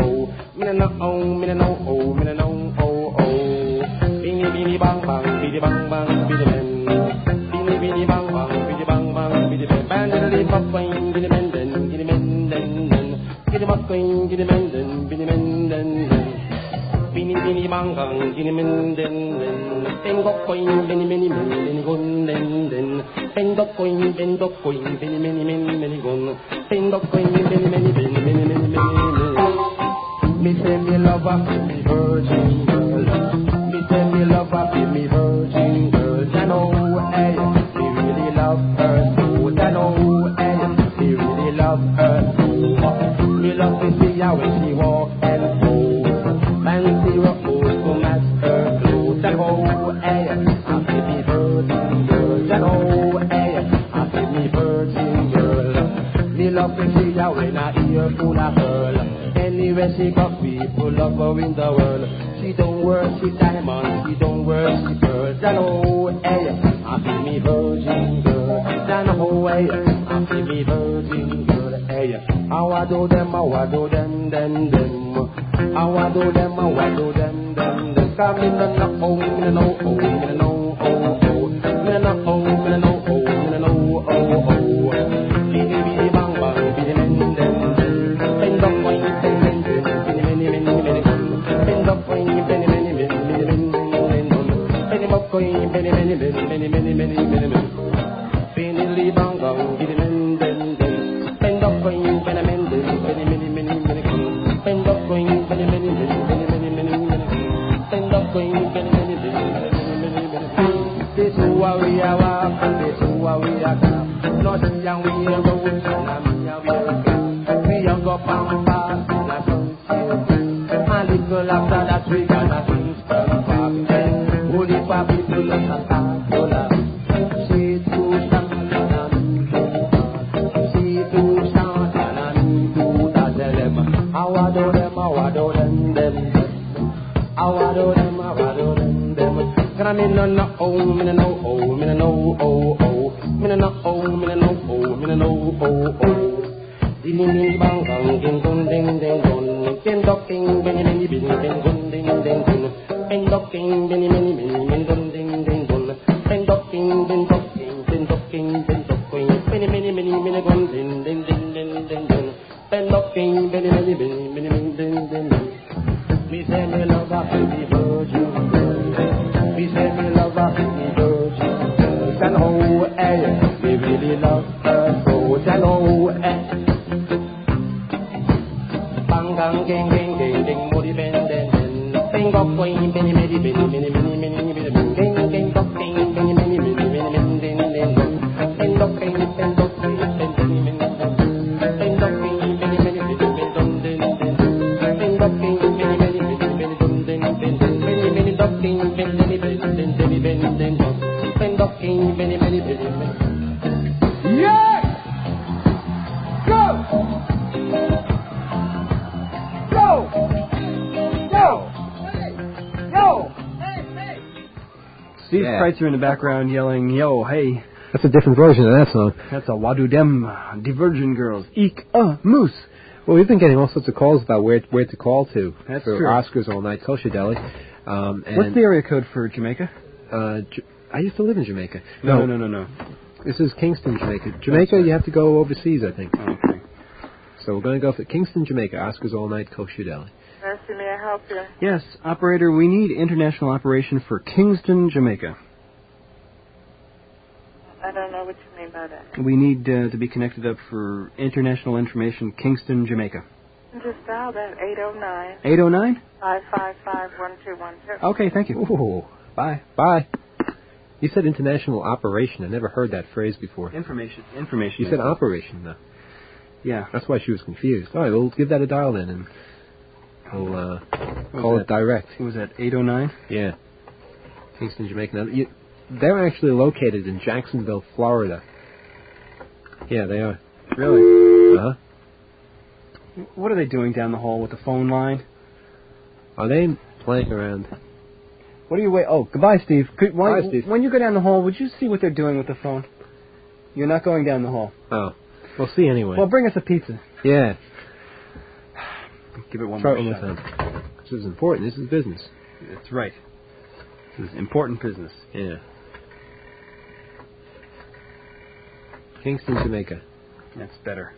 oh. Bini bang bang, bidi bang bang, bidi ben. Bini bang bang, bidi bang bang, bidi ben. Bandity pop queen, bidi menden, bidi menden. Bidi pop queen, bidi menden, bidi menden. Bini bang bang, bidi menden. Bengok queen, bini gun, den. Bengok queen, bini gun. Bengok queen, bini. Me say me love her, me virgin girl. Me say me love her, me virgin girl. I know, hey, me really love her so. I know, hey, me really love her so. Me love to see her when she walk and pose. Fancy ruffles to match her clothes. I know, hey, I feel me virgin girl. I know, hey, I feel me virgin girl. Me love to see her when I hear full of girl. Anyway, she got people love her in the world. She don't worship diamonds, she don't worship pearls. I know, hey, I feel me virgin girl. I know, hey, I feel me virgin girl. Hey, how I do them, them. How I do them, them. Come in the no, oh, me no, oh, me no, oh, oh. Me no, oh, me no, oh, me no, oh, oh. Bidi bidi bang bang, bidi men den. Bend up wine, bend bidi men. Bend up wine, bend men. Bend up wine, bend men. Bidi bang bang, bidi men den. Bend up wine, bend men. Bend up wine, bend men. This is what we are walking, this is what we are doing. Not young, we are going to we are go pampas, not a little after that we got a Kingston Park. Holy papi to the Santa. She too Santa, she too Santa, to tell them how I do them, how I do them. How I do them, how I do them. I mean, no, oh, me no, oh, me no, oh, oh. Me no, oh, me no, oh, me no, oh, oh. Ding ding bang bang, ding dong ding ding dong. Ding dong ding, benny benny benny, ding dong ding ding dong. Ding dong ding, benny benny benny, ding dong ding ding dong. Ding dong ding, ding dong ding, ding dong ding, ding dong ding. Benny benny benny, benny dong ding ding ding ding ding ding. Ding dong ding, benny benny benny, benny benny ding ding ding. Me say me love a pretty virgin. We say me love her, me virgin. And oh, eh, we really love her so. And oh, eh. Bang, gang, gang, gang, gang, gang, moody, ben, den, den. Bang, up, queen, benny, benny, benny, benny, benny, benny, benny, benny, gang, gang, up, gang, benny, benny, benny, benny, benny, den, den, den. Bang, up, gang, bang, up, gang, ben, benny, benny, benny, bang, up, gang, benny, benny, benny, benny, den, den, den. Bang, up, gang, benny, benny, benny, benny, den, den, den. Benny, benny, up, gang, benny, benny, benny, Yeah! Go! Go! Go! Yo! Steve Kreitzer in the background yelling, yo, hey. That's a different version of that song. That's a Wadu Dem, the Virgin Girls. Eek a moose. Well, we've been getting all sorts of calls about where to call to. That's for true. Oscars All Night Kosher Deli. What's the area code for Jamaica? I used to live in Jamaica. No. This is Kingston, Jamaica. Jamaica, you have to go overseas, I think. Okay. So we're going to go for Kingston, Jamaica. Oscars All Night Kosher Deli. Mercy, may I help you? Yes, operator, we need international operation for Kingston, Jamaica. I don't know what you mean by that. We need to be connected up for international information, Kingston, Jamaica. Just dial that 809. 809? 555-1212. Okay, thank you. Ooh. Bye. You said international operation. I never heard that phrase before. Information. You said operation, though. Yeah. That's why she was confused. All right, we'll give that a dial then, and we'll call it direct. Was that 809? Yeah. Kingston, Jamaica. Now, they're actually located in Jacksonville, Florida. Yeah, they are. Really? Uh-huh. What are they doing down the hall with the phone line? Are they playing around? What are you waiting? Oh, goodbye, Steve. Bye, Steve. When you go down the hall, would you see what they're doing with the phone? You're not going down the hall. Oh. We'll see anyway. Well, bring us a pizza. Yeah. Give it one Try more it one shot. more time. This is important. This is business. That's right. This is important business. Yeah. Kingston, Jamaica. That's better.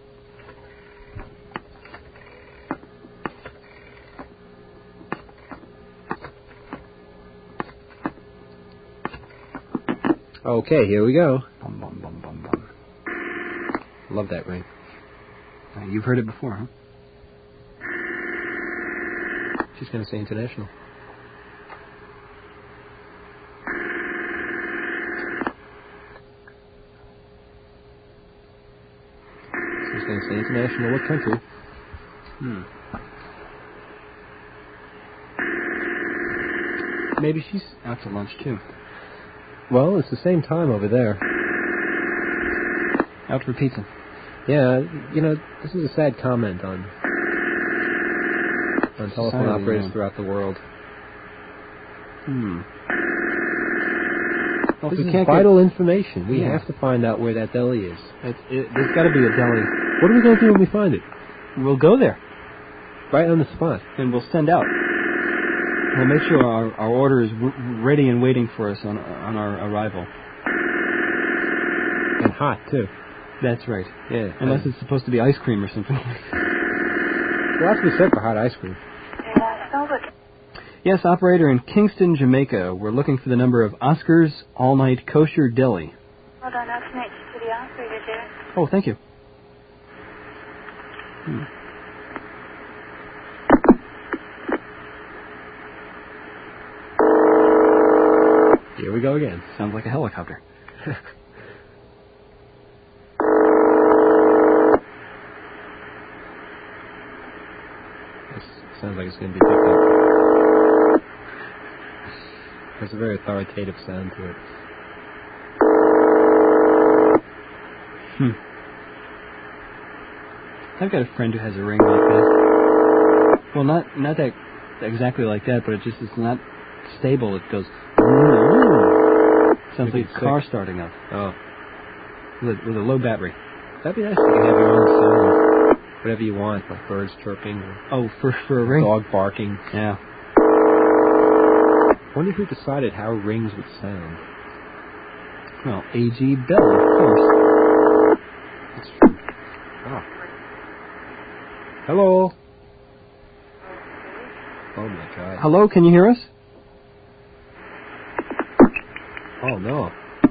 Okay, here we go. Bum, bum, bum, bum, bum. Love that ring. You've heard it before, huh? She's going to say international. She's going to say international. What country? Maybe she's out to lunch, too. Well, it's the same time over there. Out for pizza. Yeah, this is a sad comment on on telephone operators throughout the world. Well, this is vital information. We have to find out where that deli is. There's got to be a deli. What are we going to do when we find it? We'll go there. Right on the spot. And we'll send out. We'll make sure our order is ready and waiting for us on our arrival. And hot, too. That's right. Yeah. Unless it's supposed to be ice cream or something. Well, that's what we said for hot ice cream. Yes, operator, in Kingston, Jamaica, we're looking for the number of Oscar's All-Night Kosher Deli. Hold on, I'll connect you to the operator there. Oh, thank you. Here we go again. Sounds like a helicopter. Sounds like it's going to be picked up. There's a very authoritative sound to it. I've got a friend who has a ring like this. Well, not that exactly like that, but it's not stable. It goes. Sounds like a car starting up. Oh. With a low battery. That'd be nice if you could have your own sound. Whatever you want, like birds chirping. Oh, for a ring? Dog barking. Yeah. I wonder who decided how rings would sound. Well, A.G. Bell, of course. That's true. Oh. Hello. Oh, my God. Hello, can you hear us? Oh, no.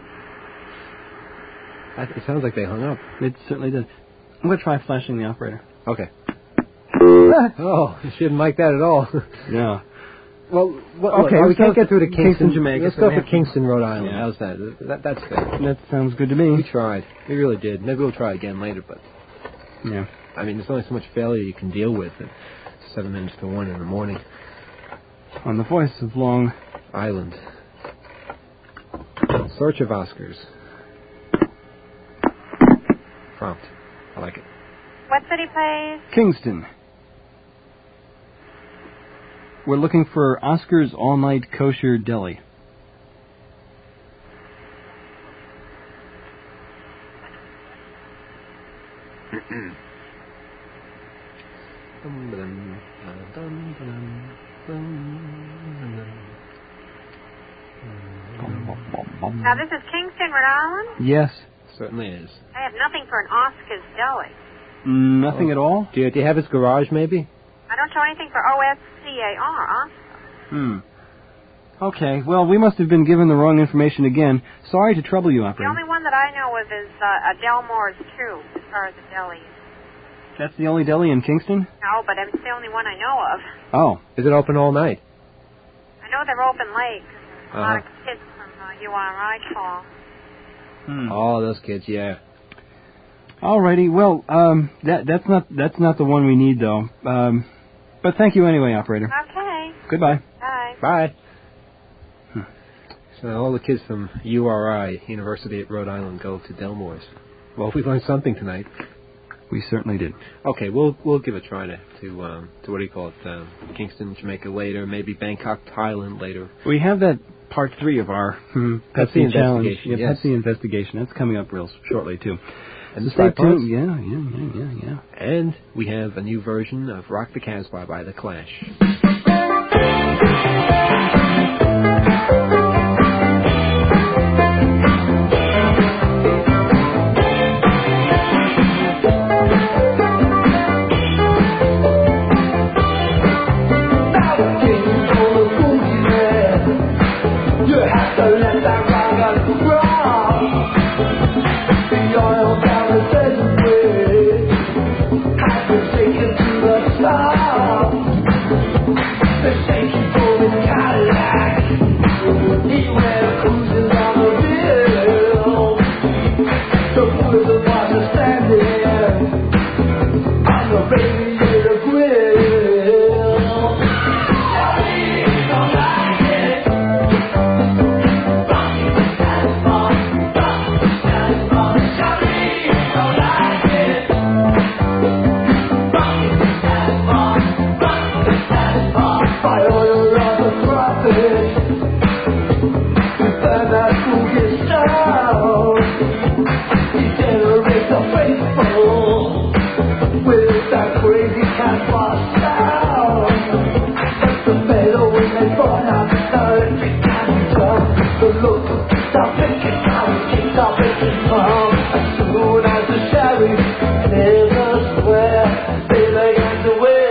It sounds like they hung up. It certainly did. I'm going to try flashing the operator. Okay. Oh, you shouldn't like that at all. Yeah. Well, okay, we can't get through to Kingston, Jamaica. Let's go for Kingston, Rhode Island. Yeah. How's that? That's good. That sounds good to me. We tried. We really did. Maybe we'll try again later, but... Yeah. I mean, there's only so much failure you can deal with at 7 minutes to 1 in the morning. On the voice of Long Island. Search of Oscars. Prompt. I like it. What city, please? Kingston. We're looking for Oscar's All-Night Kosher Deli. Now, this is Kingston, Rhode Island? Yes. Certainly is. I have nothing for an Oscar's Deli. Nothing at all? Do you have his garage, maybe? I don't show anything for OSCAR, Oscar. Okay, well, we must have been given the wrong information again. Sorry to trouble you, The operator. only one that I know of is a Delmore's, too, as far as the deli is. That's the only deli in Kingston? No, but it's the only one I know of. Oh. Is it open all night? I know they're open late, because there's a lot of kids from URI call. Oh, those kids, yeah. Alrighty, well, that's not the one we need, though. But thank you anyway, operator. Okay. Goodbye. Bye. Bye. So all the kids from URI, University at Rhode Island, go to Delmore's. Well, we learned something tonight. We certainly did. Okay, we'll give a try to what do you call it? Kingston, Jamaica later, maybe Bangkok, Thailand later. We have that part 3 of our Pepsi challenge. Investigation, Yeah, yes. Pepsi investigation. That's coming up real shortly too. And So the stay tripods. tuned. Yeah. And we have a new version of Rock the Casbah by The Clash. You have to let that rock on the ground. The oil down the desert way has been taken to the south. They take you for the Cadillac. Degenerates are faithful with that crazy cat sound. But the better when they burn out the third, and the look, stop thinking how it keeps our bitches from. As soon as the sheriff clears the square, they begin to wait.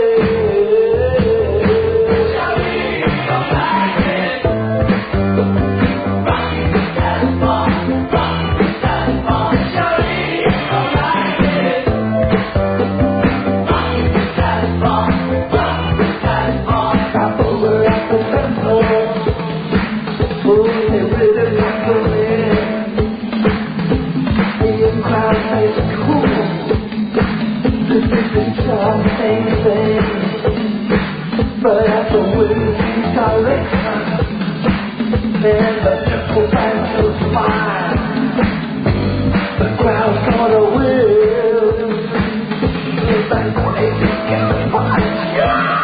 But after winning these directions, then the simple time to smile. The crowd's gonna win. The bank agents get fired.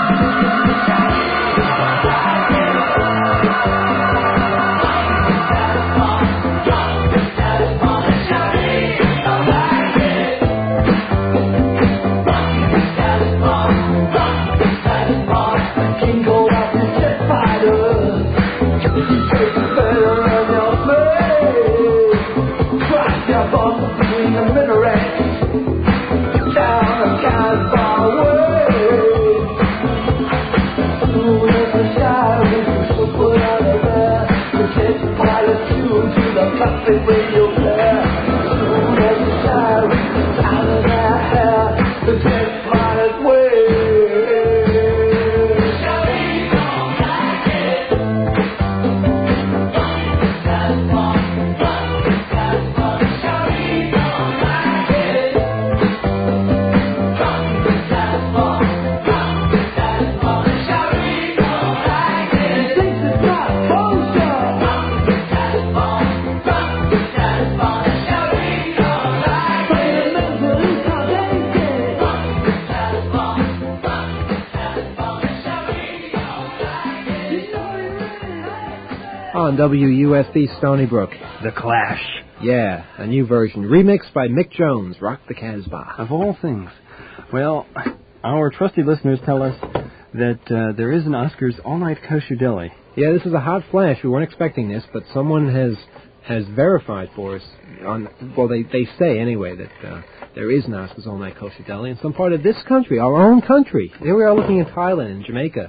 On WUSB Stony Brook. The Clash. Yeah, a new version. Remixed by Mick Jones, Rock the Casbah. Of all things. Well, our trusty listeners tell us that there is an Oscars all-night kosher deli. Yeah, this is a hot flash. We weren't expecting this, but someone has verified for us. They say anyway that there is an Oscars all-night kosher deli in some part of this country, our own country. Here we are looking in Thailand and Jamaica.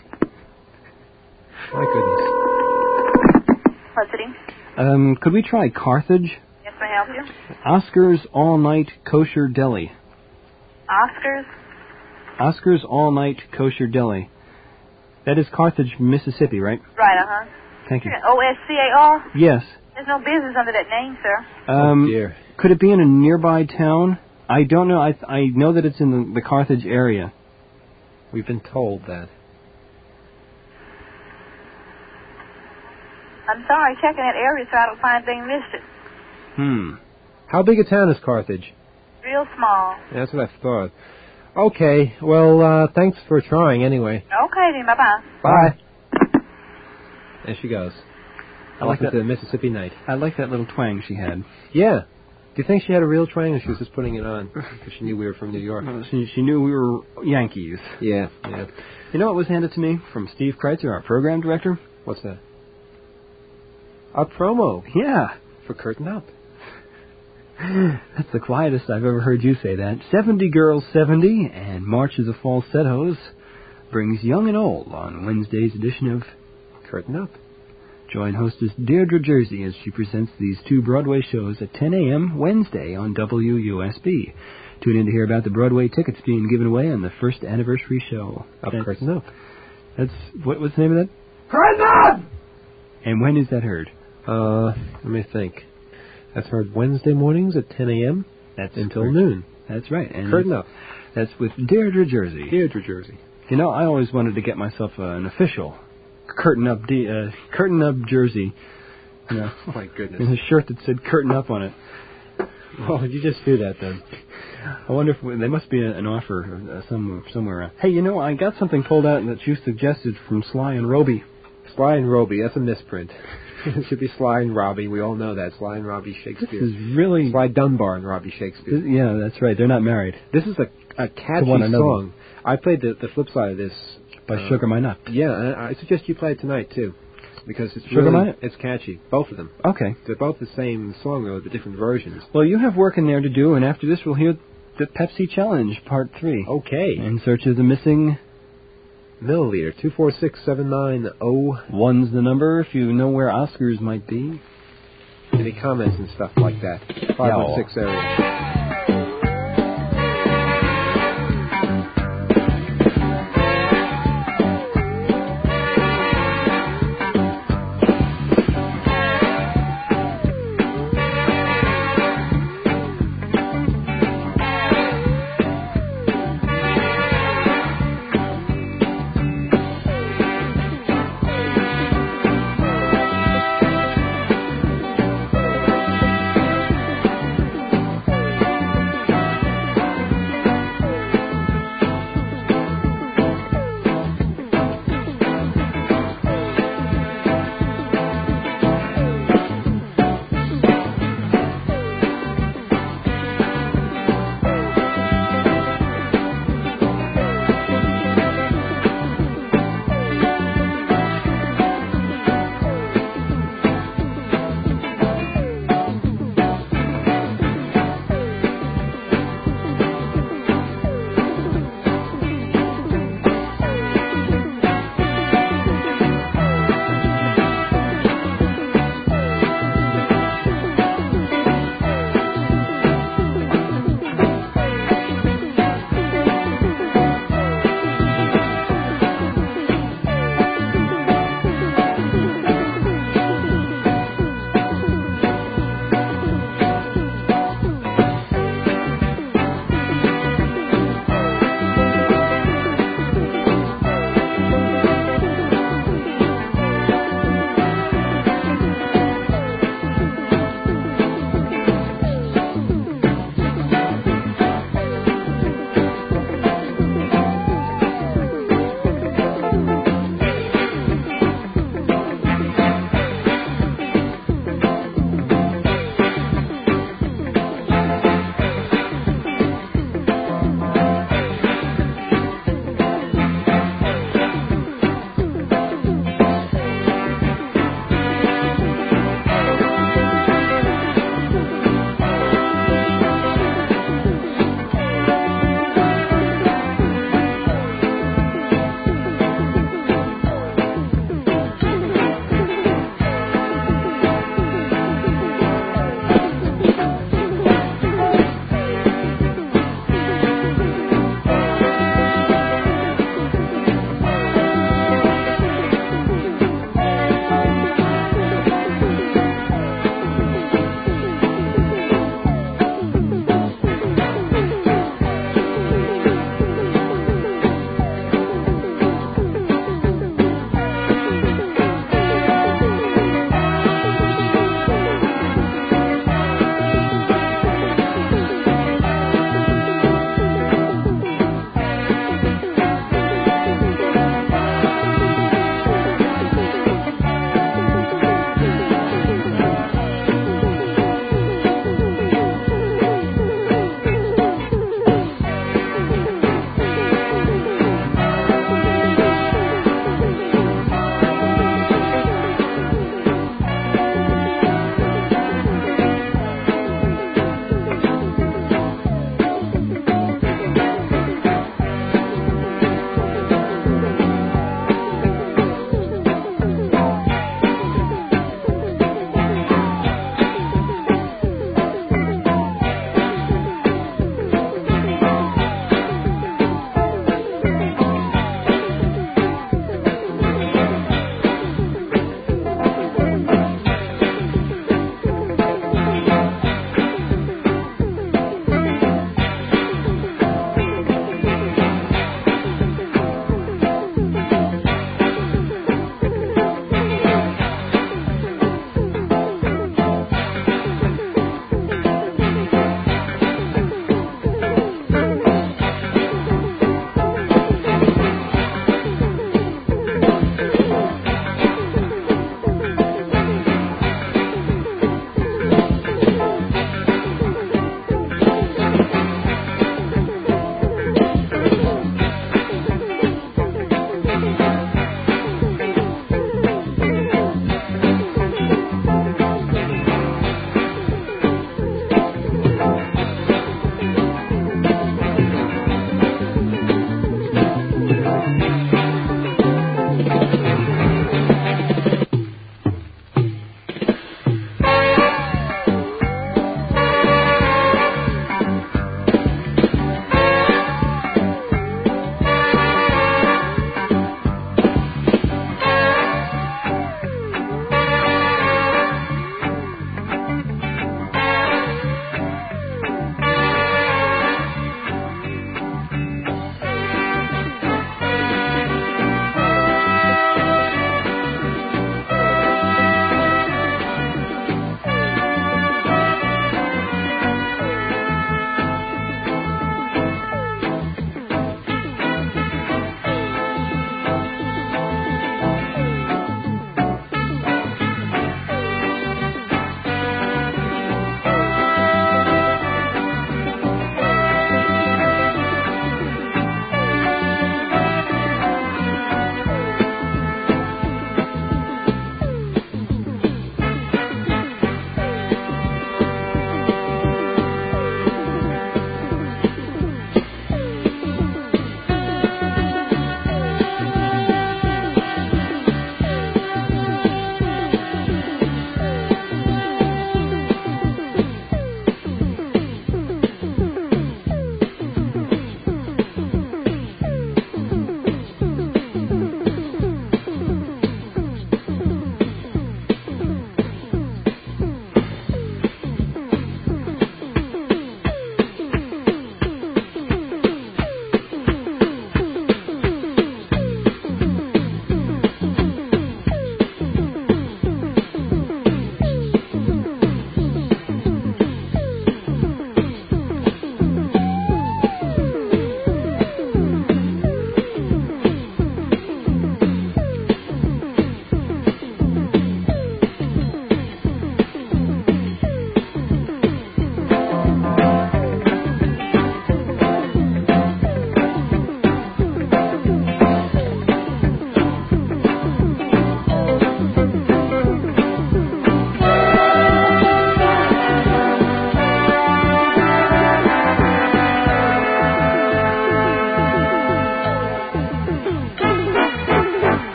My goodness. Could we try Carthage? Yes, may I help you? Oscars all-night kosher deli. Oscars? Oscars all-night kosher deli. That is Carthage, Mississippi, right? Right, uh-huh. Thank you. OSCAR? Yes. There's no business under that name, sir. Oh, dear. Could it be in a nearby town? I don't know. I know that it's in the Carthage area. We've been told that. I'm sorry, checking that area so I don't find anything listed. How big a town is Carthage? Real small. Yeah, that's what I thought. Okay, well, thanks for trying anyway. Okay, then, bye-bye. Bye. There she goes. I like that. The Mississippi Night. I like that little twang she had. Yeah. Do you think she had a real twang or she was just putting it on because she knew we were from New York? She knew we were Yankees. Yeah. You know what was handed to me from Steve Kreitzer, our program director? What's that? A promo. Yeah. For Curtain Up. That's the quietest I've ever heard you say that. 70 Girls 70 and Marches of Falsettos brings young and old on Wednesday's edition of Curtain Up. Join hostess Deirdre Jersey as she presents these two Broadway shows at 10 a.m. Wednesday on WUSB. Tune in to hear about the Broadway tickets being given away on the first anniversary show. Curtain Up. That's, what's the name of that? Curtain Up! And when is that heard? Let me think. That's heard Wednesday mornings at 10 a.m. That's until correct. noon. That's right. And Curtain Up. That's with Deirdre Jersey. Deirdre Jersey. You know, I always wanted to get myself an official Curtain Up jersey. You know, oh my goodness. And a shirt that said Curtain Up on it. Well, you just do that then. I wonder if there must be an offer somewhere. Hey, you know, I got something pulled out that you suggested from Sly and Roby. Sly and Robbie, that's a misprint. It should be Sly and Robbie. We all know that. Sly and Robbie Shakespeare. This is really... Sly Dunbar and Robbie Shakespeare. Yeah, that's right. They're not married. This is a catchy song. I played the flip side of this. By Sugar My Nut. Yeah, and I suggest you play it tonight, too. Because it's Sugar My Nut? It's catchy. Both of them. Okay. They're both the same song, though, but different versions. Well, you have work in there to do, and after this we'll hear the Pepsi Challenge, Part 3. Okay. In search of the missing... milliliter, 246-790. One's the number if you know where Oscars might be. Any comments and stuff like that. 516 area.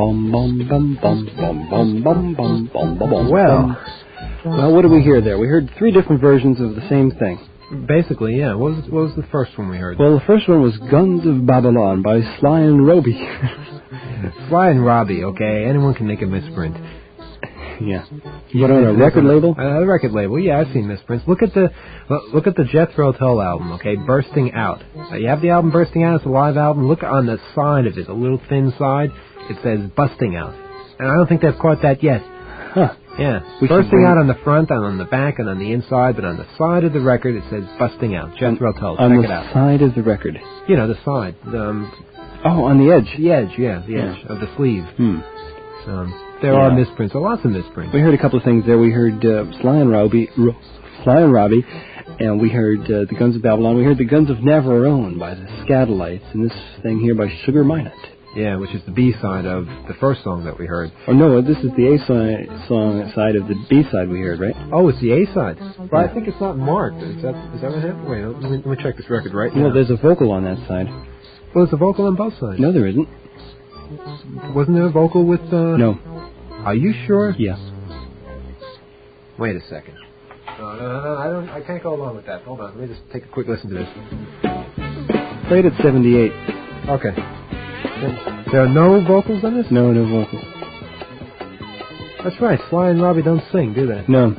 bum bum bum bum bum bum bum bum bum bum. Well, what did we hear there? We heard three different versions of the same thing. basically, yeah. What was the first one we heard? Well, the first one was Guns of Babylon by Sly and Robbie. Sly and Robbie, okay. Anyone can make a misprint. Yeah. You on a record label? A record label, yeah. I've seen misprints. Look at the Jethro Tull album, okay. Bursting Out. You have the album Bursting Out. It's a live album. Look on the side of it, a little thin side. It says Busting Out, and I don't think they've caught that yet. Huh. Yeah. Bursting Out on the front, and on the back, and on the inside, but on the side of the record it says Busting Out. Jethro Tull. Check it out. On the side of the record. You know, the side. On the edge. The edge, yeah, the edge of the sleeve. There are misprints, lots of misprints. We heard a couple of things there. We heard Sly and Robbie, and we heard the Guns of Babylon. We heard the Guns of Navarone by the Scatolites, and this thing here by Sugar Minott. Yeah, which is the B-side of the first song that we heard. Oh, no, this is the A-side of the B-side we heard, right? Oh, it's the A-side. But I think it's not marked. Is that what happened? Wait, let me check this record right now. Well, there's a vocal on that side. Well, there's a vocal on both sides. No, there isn't. Wasn't there a vocal with... No. Are you sure? Yeah. Wait a second. No, I can't go along with that. Hold on, let me just take a quick listen to this. Played at 78. Okay. There are no vocals on this? No vocals. That's right, Sly and Robbie don't sing, do they? No.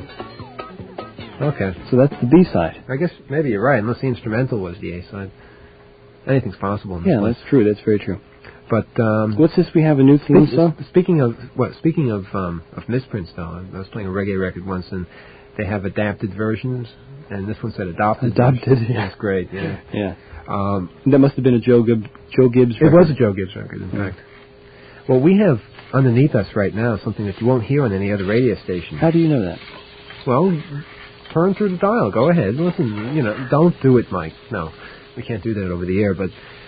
Okay. So that's the B-side. I guess maybe you're right, unless the instrumental was the A-side. Anything's possible in this place. That's true, that's very true. But what's this? We have a new theme song. Speaking of misprints, though, I was playing a reggae record once, and they have adapted versions, and this one said adopted. Adopted, yeah. That's great. Yeah. Yeah. That must have been a Joe Gibbs record. It was a Joe Gibbs record, in fact. Well, we have underneath us right now something that you won't hear on any other radio station. How do you know that? Well, turn through the dial. Go ahead. Listen. Don't do it, Mike. No, we can't do that over the air. But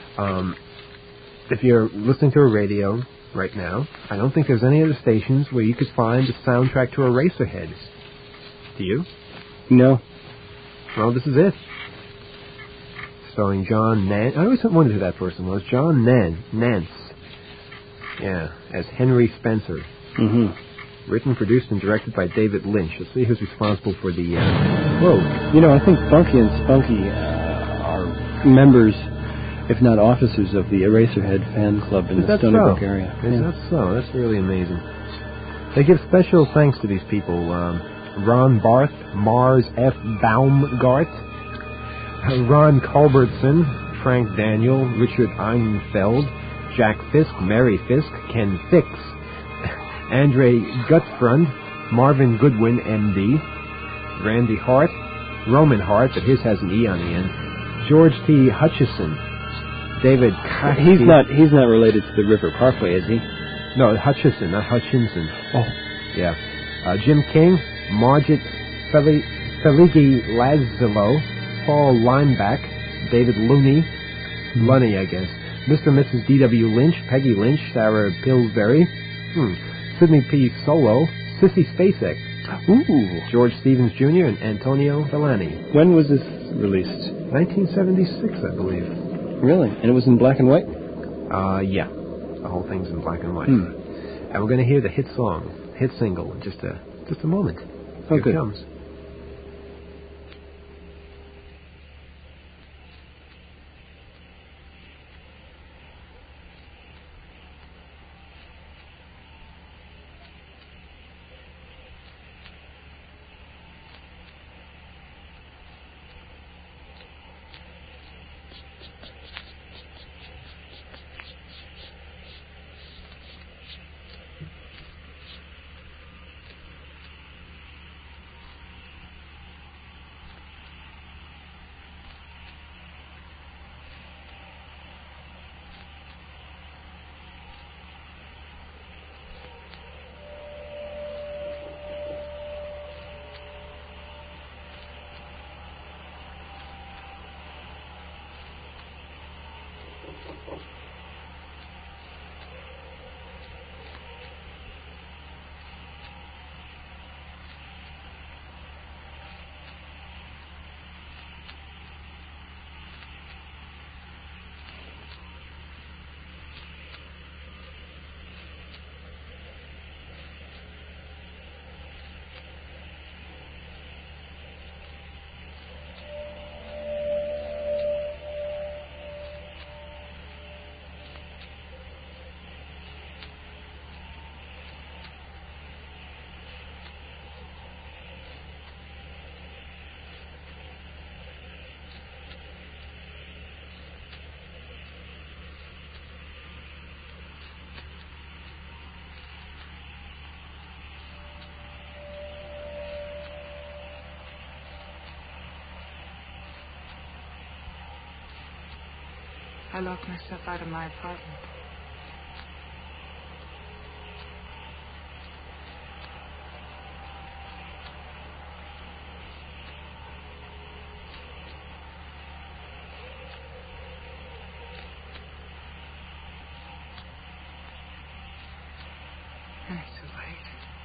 if you're listening to a radio right now, I don't think there's any other stations where you could find the soundtrack to Eraserhead. Do you? No. Well, this is it. Starring John Nance. I always wondered who that person was. John Nance. Yeah, as Henry Spencer. Mm-hmm. Written, produced, and directed by David Lynch. Let's see who's responsible for the... I think Funky and Spunky are members, if not officers, of the Eraserhead fan club in the Stony Brook area. Is that so? That's really amazing. They give special thanks to these people. Ron Barth, Mars F. Baumgart, Ron Culbertson, Frank Daniel, Richard Einfeld, Jack Fisk, Mary Fisk, Ken Fix, Andre Gutfrund, Marvin Goodwin, M.D., Randy Hart, Roman Hart, but his has an E on the end, George T. Hutchison, David Cassidy. He's not related to the River Parkway, is he? No, Hutchison, not Hutchinson. Oh. Yeah. Jim King, Margit Feligi Lazilo, Paul Lineback, David Lunny, I guess, Mr. and Mrs. D.W. Lynch, Peggy Lynch, Sarah Pillsbury, Sidney P. Solo, Sissy Spacek, George Stevens Jr., and Antonio Villani. When was this released? 1976, I believe. Really? And it was in black and white? Yeah. The whole thing's in black and white. And we're going to hear the hit single, in just a moment. Here it comes. I locked myself out of my apartment. And it's too late.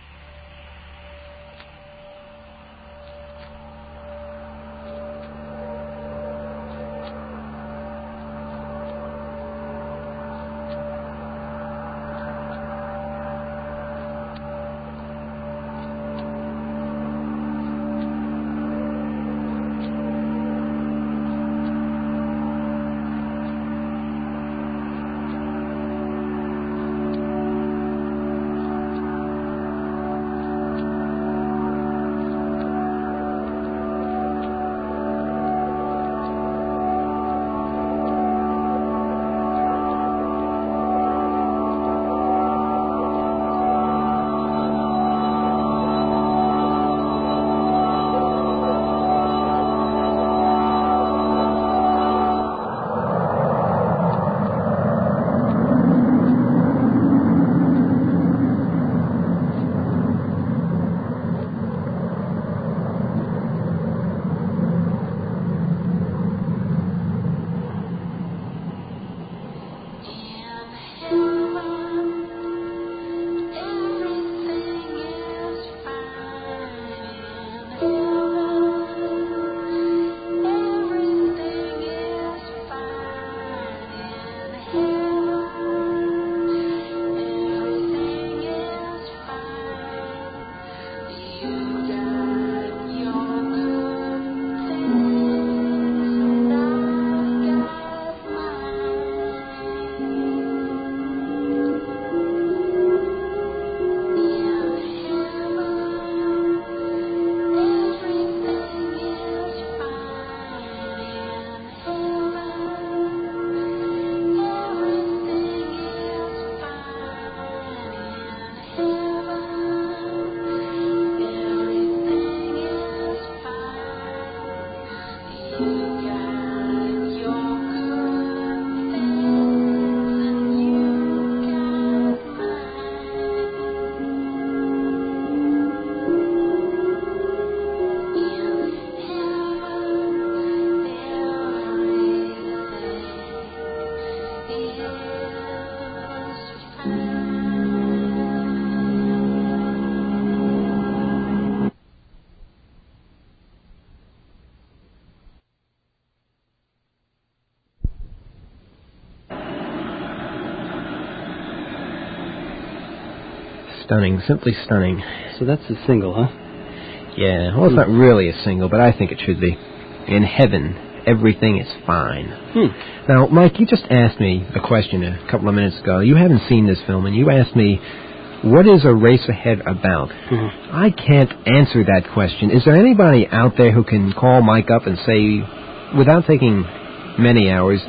Stunning, simply stunning. So that's a single, huh? Yeah, well, it's not really a single, but I think it should be. In heaven, everything is fine. Now, Mike, you just asked me a question a couple of minutes ago. You haven't seen this film, and you asked me, what is Eraserhead about? I can't answer that question. Is there anybody out there who can call Mike up and say, without taking many hours,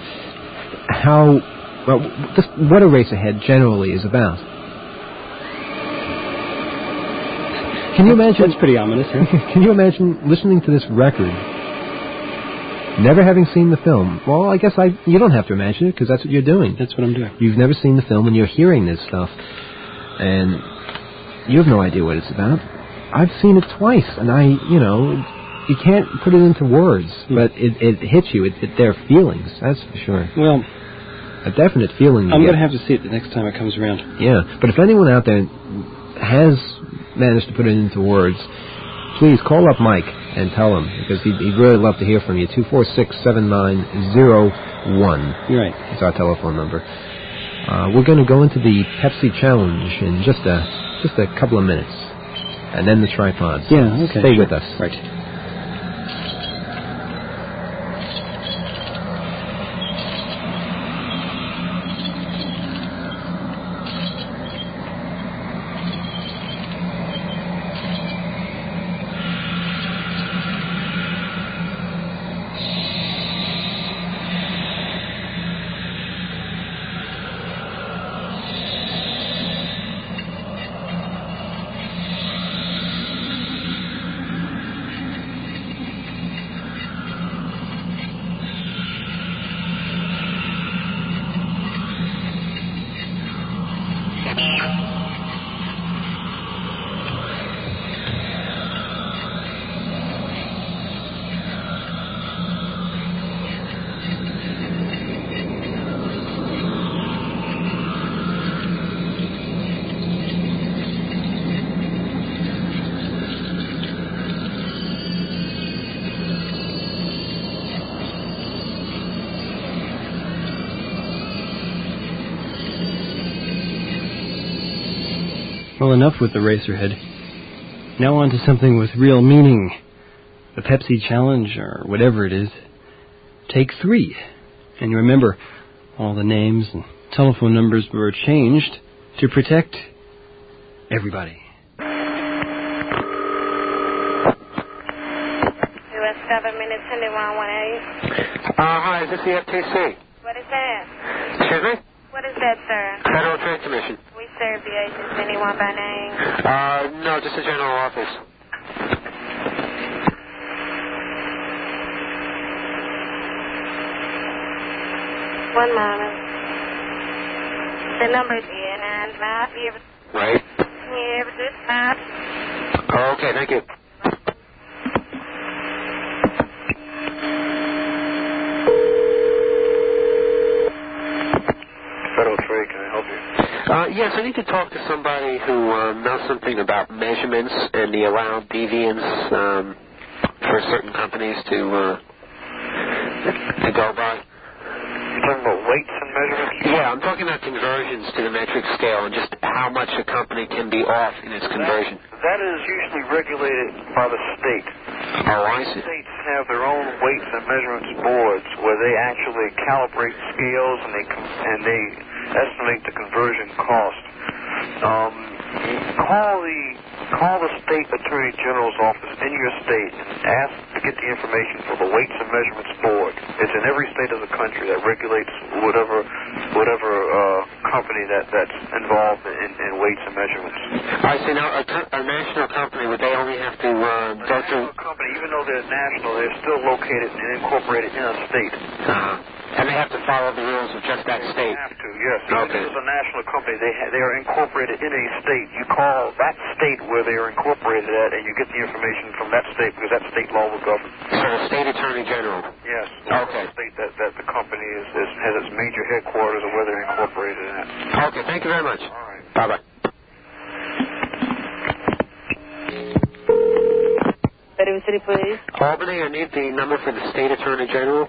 just what Eraserhead generally is about? Can you imagine? That's pretty ominous, huh? Can you imagine listening to this record, never having seen the film? Well, I guess you don't have to imagine it, because that's what you're doing. That's what I'm doing. You've never seen the film, and you're hearing this stuff, and you have no idea what it's about. I've seen it twice, and you can't put it into words, but it hits you. They're feelings, that's for sure. Well, a definite feeling. I'm going to have to see it the next time it comes around. Yeah, but if anyone out there has managed to put it into words, please call up Mike and tell him, because he'd really love to hear from you. 246-7901. Right. It's our telephone number. We're going to go into the Pepsi Challenge in just a couple of minutes, and then the tripods. Yeah, okay. Stay with us. Right. Well, enough with the Racerhead. Now on to something with real meaning. The Pepsi Challenge, or whatever it is. Take 3. And remember, all the names and telephone numbers were changed to protect everybody. US 7 minutes, 118. Hi, is this the FTC? What is that? Excuse me? What is that, sir? Federal Trade Commission. We serve the agents. Anyone by name? No, just the general office. One moment. The number is 9 Right. Yeah, Okay, thank you. Federal Trade, can I help you? Yes, I need to talk to somebody who knows something about measurements and the allowed deviance for certain companies to go by. You're talking about weights and measurements? Yeah, I'm talking about conversions to the metric scale and just how much a company can be off in its conversion. That is usually regulated by the state. Oh, I see. States have their own weights and measurements boards where they actually calibrate scales and they estimate the conversion cost. Call the state attorney general's office in your state and ask to get the information for the weights and measurements board. It's in every state of the country that regulates whatever company that's involved in weights and measurements. I see. Now, a national company, would they only have to go through? A company, even though they're national, they're still located and incorporated in a state. And they have to follow the rules of just that state. They have to, yes. Even Okay. if it's a national company, they are incorporated in a state. You call that state where they are incorporated at, and you get the information from that state because that state law will govern. So the state attorney general. Yes. Okay. The state that the company has its major headquarters or where they're incorporated at. Okay, thank you very much. All right. Bye-bye. City, please. Albany, I need the number for the state attorney general.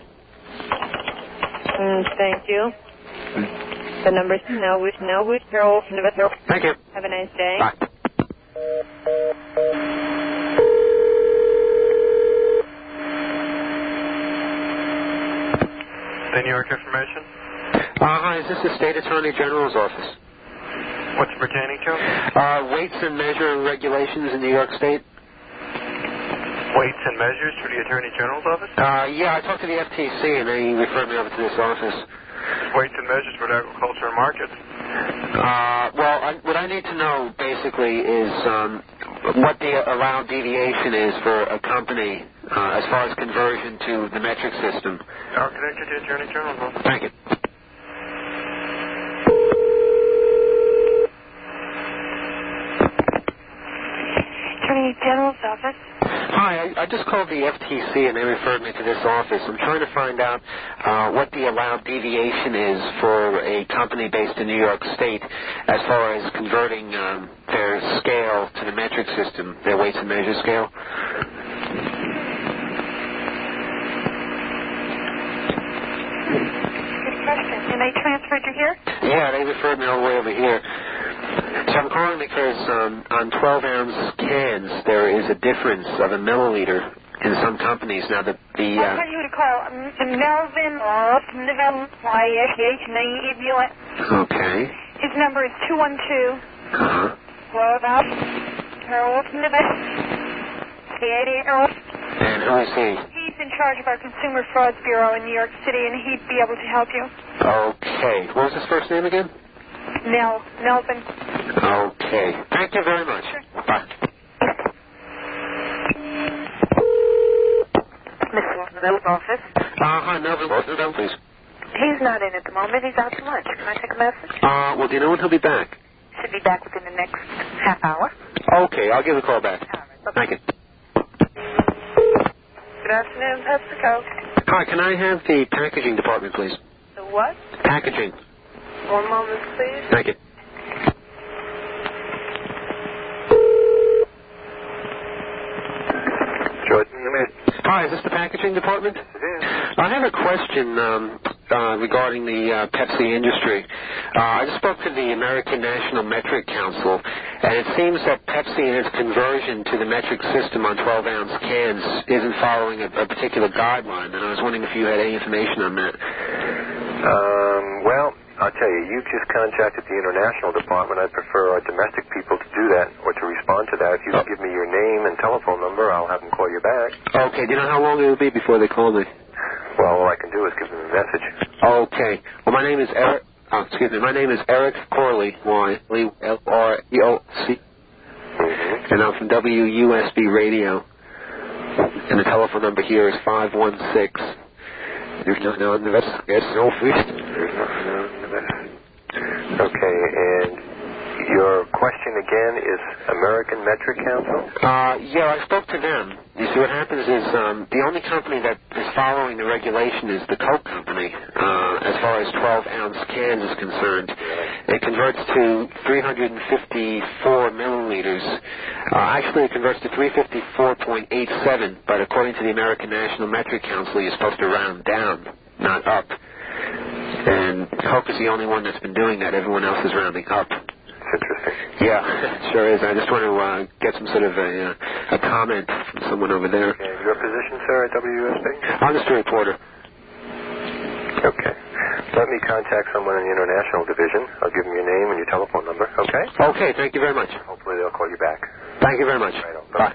Thank you. The number is no, Harold. Thank you. Have a nice day. Bye. The New York information? Hi, is this the state attorney general's office? What's it pertaining to? Weights and measure regulations in New York State. Weights and measures for the attorney general's office? Yeah, I talked to the FTC and they referred me over to this office. Weights and measures for the agriculture and markets? What I need to know basically is what the allowed deviation is for a company as far as conversion to the metric system. I'll connect you to the attorney general's office. Thank you. Attorney General's office. Hi, I just called the FTC and they referred me to this office. I'm trying to find out what the allowed deviation is for a company based in New York State as far as converting their scale to the metric system, their weights and measure scale. Good question. And they transferred you here? Yeah, they referred me all the way over here. So I'm calling because on 12-ounce cans there is a difference of a milliliter in some companies. Now I'll tell you who to call. Melvin YSH. Okay. His number is 212. Harold. And who is he? He's in charge of our Consumer Frauds Bureau in New York City, and he'd be able to help you. Okay. What was his first name again? Melvin. Okay. Thank you very much. Sure. Bye. Mr. Melvin's office. Hi, Melvin. Both of them, please. He's not in at the moment. He's out to lunch. Can I take a message? Well, do you know when he'll be back? should be back within the next half hour. Okay, I'll give a call back. Thank you. Good afternoon, PepsiCo. Hi, can I have the packaging department, please? The what? Packaging. 1 moment, please. Thank you. Hi, is this the packaging department? It is. I have a question regarding the Pepsi industry. I just spoke to the American National Metric Council, and it seems that Pepsi in its conversion to the metric system on 12-ounce cans isn't following a particular guideline, and I was wondering if you had any information on that. Well, I'll tell you, you just contacted the international department. I'd prefer our domestic people to do that or to respond to that. If you can give me your name and telephone number, I'll have them call you back. Okay, do you know how long it will be before they call me? Well, all I can do is give them a message. Okay. Well, my name is Eric. My name is Eric Corley, Y-L-R-E-O-C, and I'm from WUSB Radio, and the telephone number here is 516. There's nothing on the rest. There's no fish. There's nothing on the rest. Okay, and your question again is American Metric Council? Yeah, I spoke to them. You see, what happens is the only company that is following the regulation is the Coke company, as far as 12-ounce cans is concerned. It converts to 354 milliliters. Actually, it converts to 354.87, but according to the American National Metric Council, you're supposed to round down, not up. And Coke is the only one that's been doing that. Everyone else is rounding up. Interesting. Yeah, it sure is. I just want to get some sort of a comment from someone over there. Okay. Your position, sir, at WUSB? I'm just a reporter. Okay. Let me contact someone in the international division. I'll give them your name and your telephone number, okay? Okay, thank you very much. Hopefully they'll call you back. Thank you very much. Right on. Bye.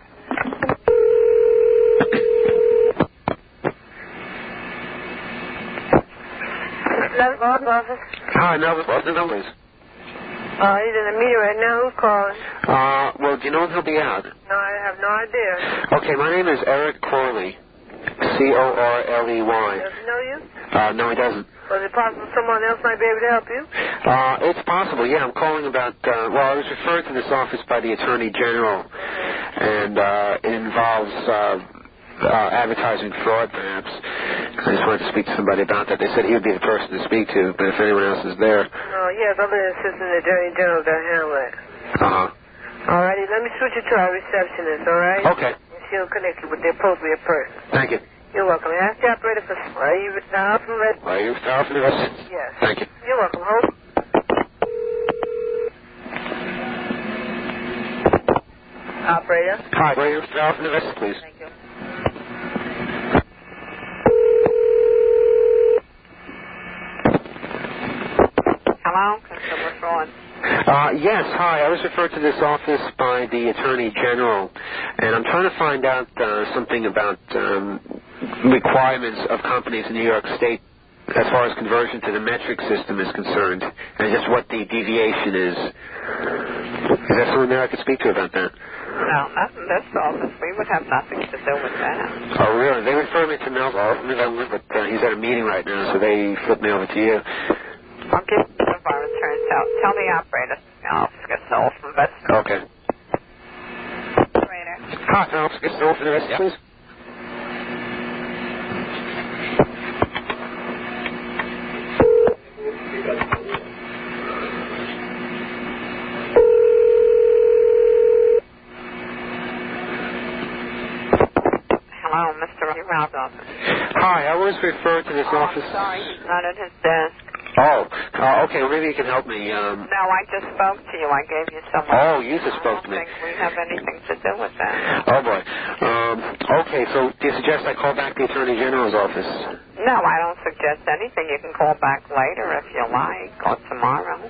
Office. Hi, Melvin. What's the numbers? He's in a meeting right now. Who's calling? Well, do you know when he'll be out? No, I have no idea. Okay, my name is Eric Corley. Corley. Does he know you? No, he doesn't. Was it possible someone else might be able to help you? It's possible, yeah. I'm calling about, I was referred to this office by the Attorney General, and it involves advertising fraud, perhaps. I just wanted to speak to somebody about that. They said he would be the person to speak to, but if anyone else is there... Oh, yes, other Assistant Attorney General to handle it. All righty, let me switch you to our receptionist, all right? Okay. And she'll connect you with the appropriate person. Thank you. You're welcome. Ask the operator for... Are you retired from the... Are you retired from the rest? Yes. Thank you. You're welcome. Hold. Operator? Hi. Are you retired from the rest, please? Thank you. Hello? Consumer fraud. Yes, hi. I was referred to this office by the Attorney General, and I'm trying to find out something about requirements of companies in New York State as far as conversion to the metric system is concerned, and just what the deviation is. Is there someone there I could speak to about that? No, not in this office. We would have nothing to do with that. Oh, really? They referred me to Melvin, but he's at a meeting right now, so they flipped me over to you. I'll give you the bar insurance out. Tell the operator. I'll just get sold from best. Okay. Operator. Hi, I'll just get sold for the rest, please. Hello, Mr. Rob's office. Hi, I was referred to this office. I'm sorry, he's not at his desk. Oh, okay, well, maybe you can help me. No, I just spoke to you. I gave you someone. Oh, you just spoke to me. I don't think we have anything to do with that. Oh, boy. Okay, so do you suggest I call back the Attorney General's office? No, I don't suggest anything. You can call back later if you like, or tomorrow.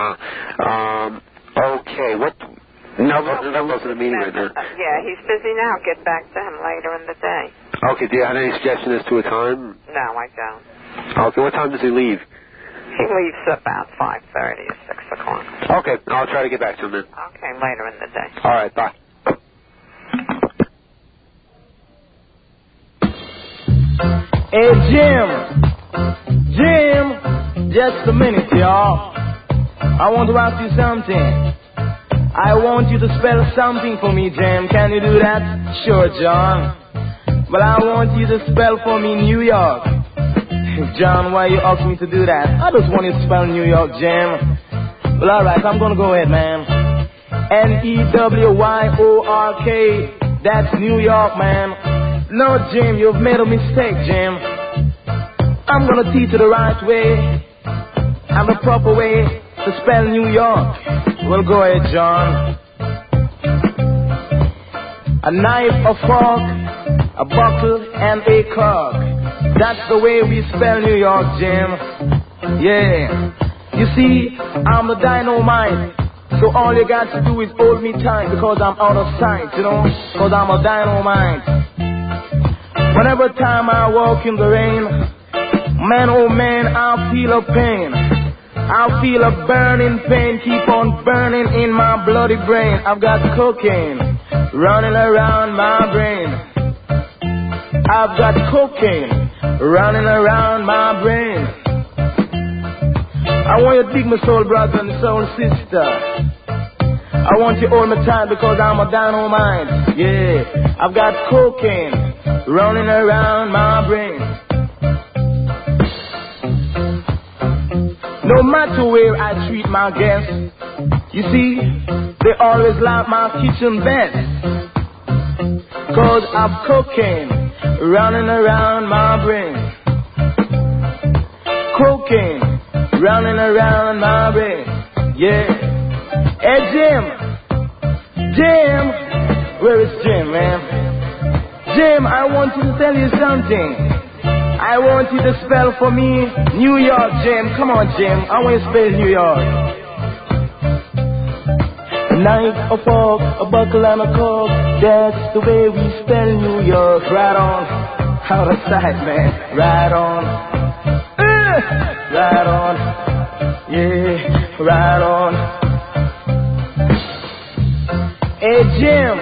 Okay, what... No, that wasn't a meeting right now. Yeah, he's busy now. Get back to him later in the day. Okay, do you have any suggestion as to a time? No, I don't. Okay, what time does he leave? He leaves about 5:30 or 6 o'clock. Okay, I'll try to get back to him then. Okay, later in the day. All right, bye. Hey, Jim, just a minute, y'all. I want to ask you something. I want you to spell something for me, Jim. Can you do that? Sure, John. Well, I want you to spell for me New York. John, why you ask me to do that? I just want you to spell New York, Jim. Well, alright, I'm gonna go ahead, man. N-E-W-Y-O-R-K. That's New York, man. No, Jim, you've made a mistake, Jim. I'm gonna teach you the right way and the proper way to spell New York. Well, go ahead, John. A knife, a fork, a buckle, and a cork. That's the way we spell New York, Jim. Yeah. You see, I'm the dynamite. So all you got to do is hold me tight because I'm out of sight, you know, because I'm a dynamite. Whenever time I walk in the rain, man, oh man, I feel a pain. I feel a burning pain, keep on burning in my bloody brain. I've got cocaine running around my brain. I've got cocaine running around my brain. I want you to dig my soul brother and soul sister. I want you to hold me tight because I'm a dynamite. Yeah, I've got cocaine running around my brain. No matter where I treat my guests, you see, they always like my kitchen best. Cause I've cocaine running around my brain. Cocaine running around my brain. Yeah. Hey Jim, where is Jim, man? Jim, I want to tell you something. I want you to spell for me New York, Jim. Come on, Jim. I want you to spell New York. A knife, a fork, a buckle, and a cork. That's the way we spell New York. Right on. Out of sight, man. Right on. Right on. Yeah, right on. Hey, Jim,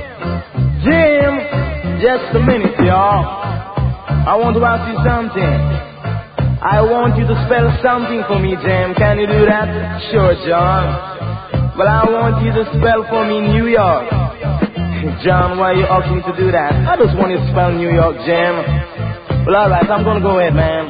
just a minute, y'all. I want to ask you something. I want you to spell something for me, Jim. Can you do that? Sure, John. Well, I want you to spell for me New York. John, why you asking me to do that? I just want you to spell New York, Jim. Well, alright, I'm gonna go ahead, man.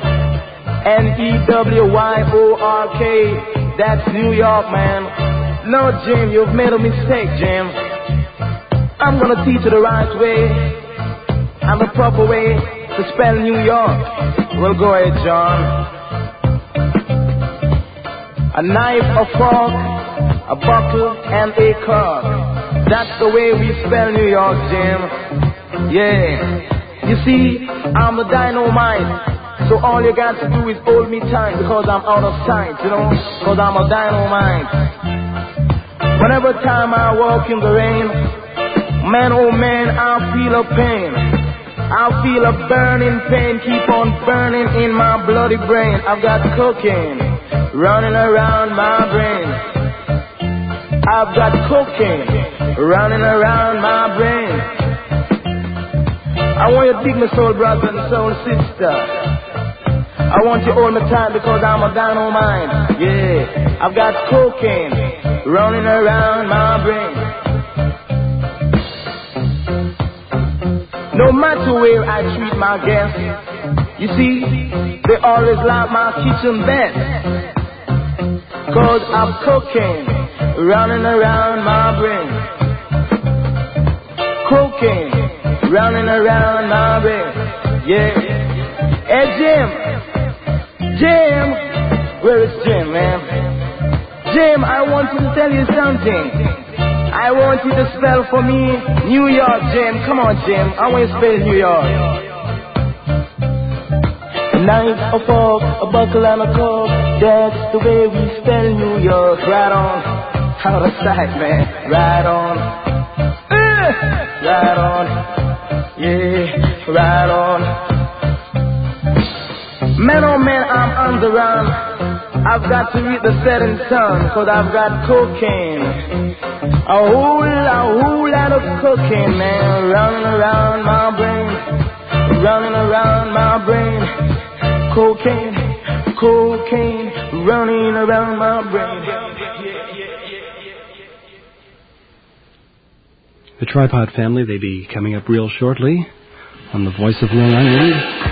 N-E-W-Y-O-R-K. That's New York, man. No, Jim, you've made a mistake, Jim. I'm gonna teach you the right way and the proper way to spell New York. Well, go ahead, John. A knife, a fork, a buckle, and a cork. That's the way we spell New York, Jim. Yeah. You see, I'm the dynamite. So all you got to do is hold me tight because I'm out of sight, you know, because I'm a dynamite. Whenever time I walk in the rain, man, oh man, I feel a pain. I feel a burning pain, keep on burning in my bloody brain. I've got cocaine running around my brain. I've got cocaine running around my brain. I want you to dig my soul brother and soul sister. I want you to hold me tight because I'm a dynamite. Yeah, I've got cocaine running around my brain. No matter where I treat my guests, you see, they always like my kitchen best. Cause I've cocaine running around my brain. Cocaine running around my brain. Yeah. Hey Jim, where is Jim, man? Jim, I want to tell you something. I want you to spell for me New York, Jim. Come on, Jim. I want you to spell New York. A knife, a fork, a buckle, and a cork. That's the way we spell New York. Right on. Out of sight, man. Right on. Right on. Yeah, right on. Man, oh man, I'm on the run. I've got to read the setting sun, cause I've got cocaine. A whole lot of cocaine, man, running around my brain. Running around my brain. Cocaine, cocaine running around my brain. The Tripod Family, they be coming up real shortly on the Voice of Long Island.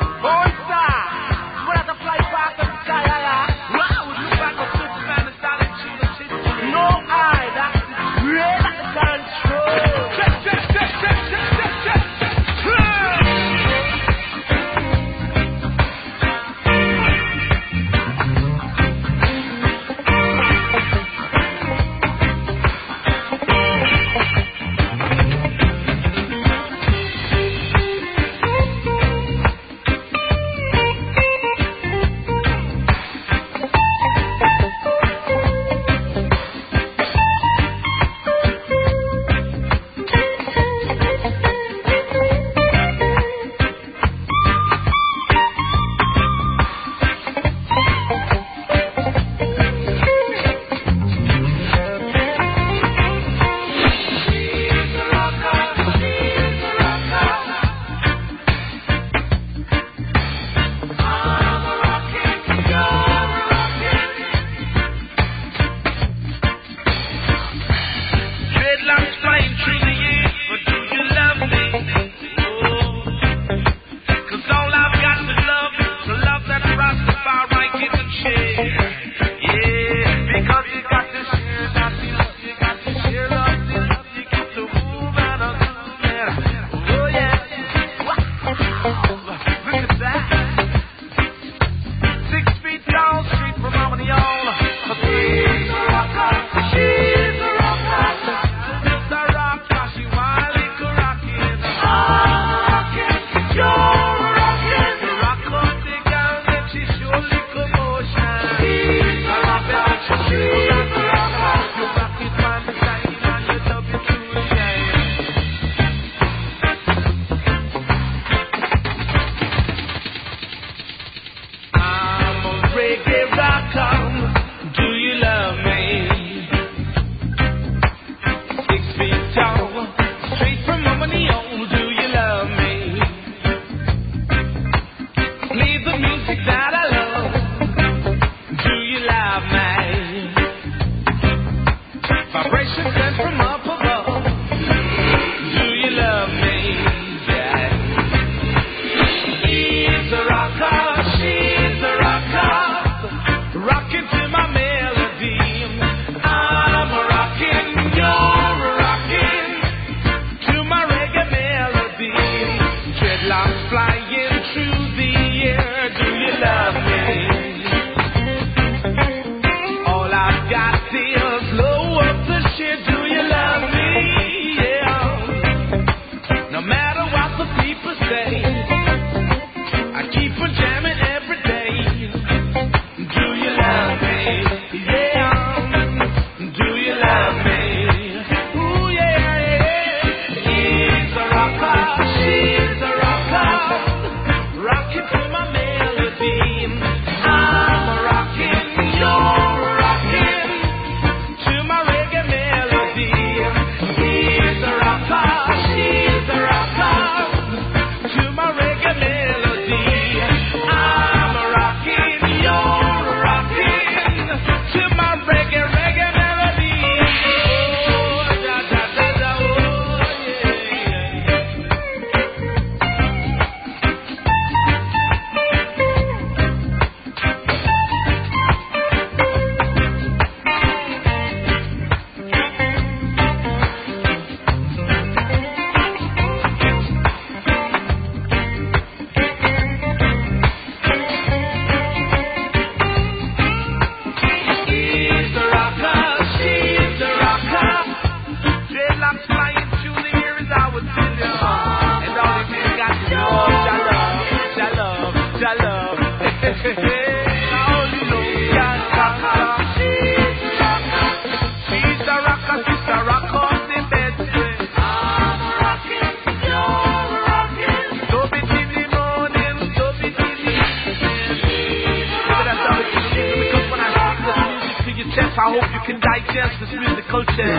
I hope you can digest this musical chair.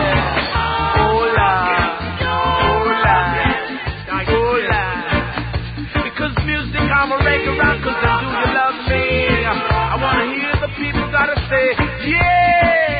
Hola, hola, hola. Because music, I'm a reggae rock, 'cause do you love me? say, yeah.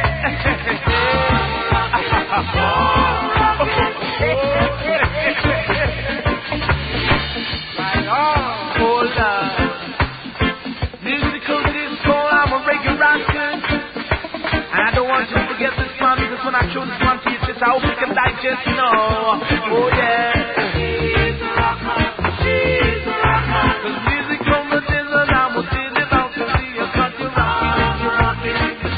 Right on, hold on. Musical disco, I'm a reggae rocker. And I don't want you to forget this one, because when I show this one to you, it's I hope you can digest, you know. Oh yeah. She's a rocker. She's a rocker. 'Cause music from the desert, I'm a desert out to see you cut you rockin'.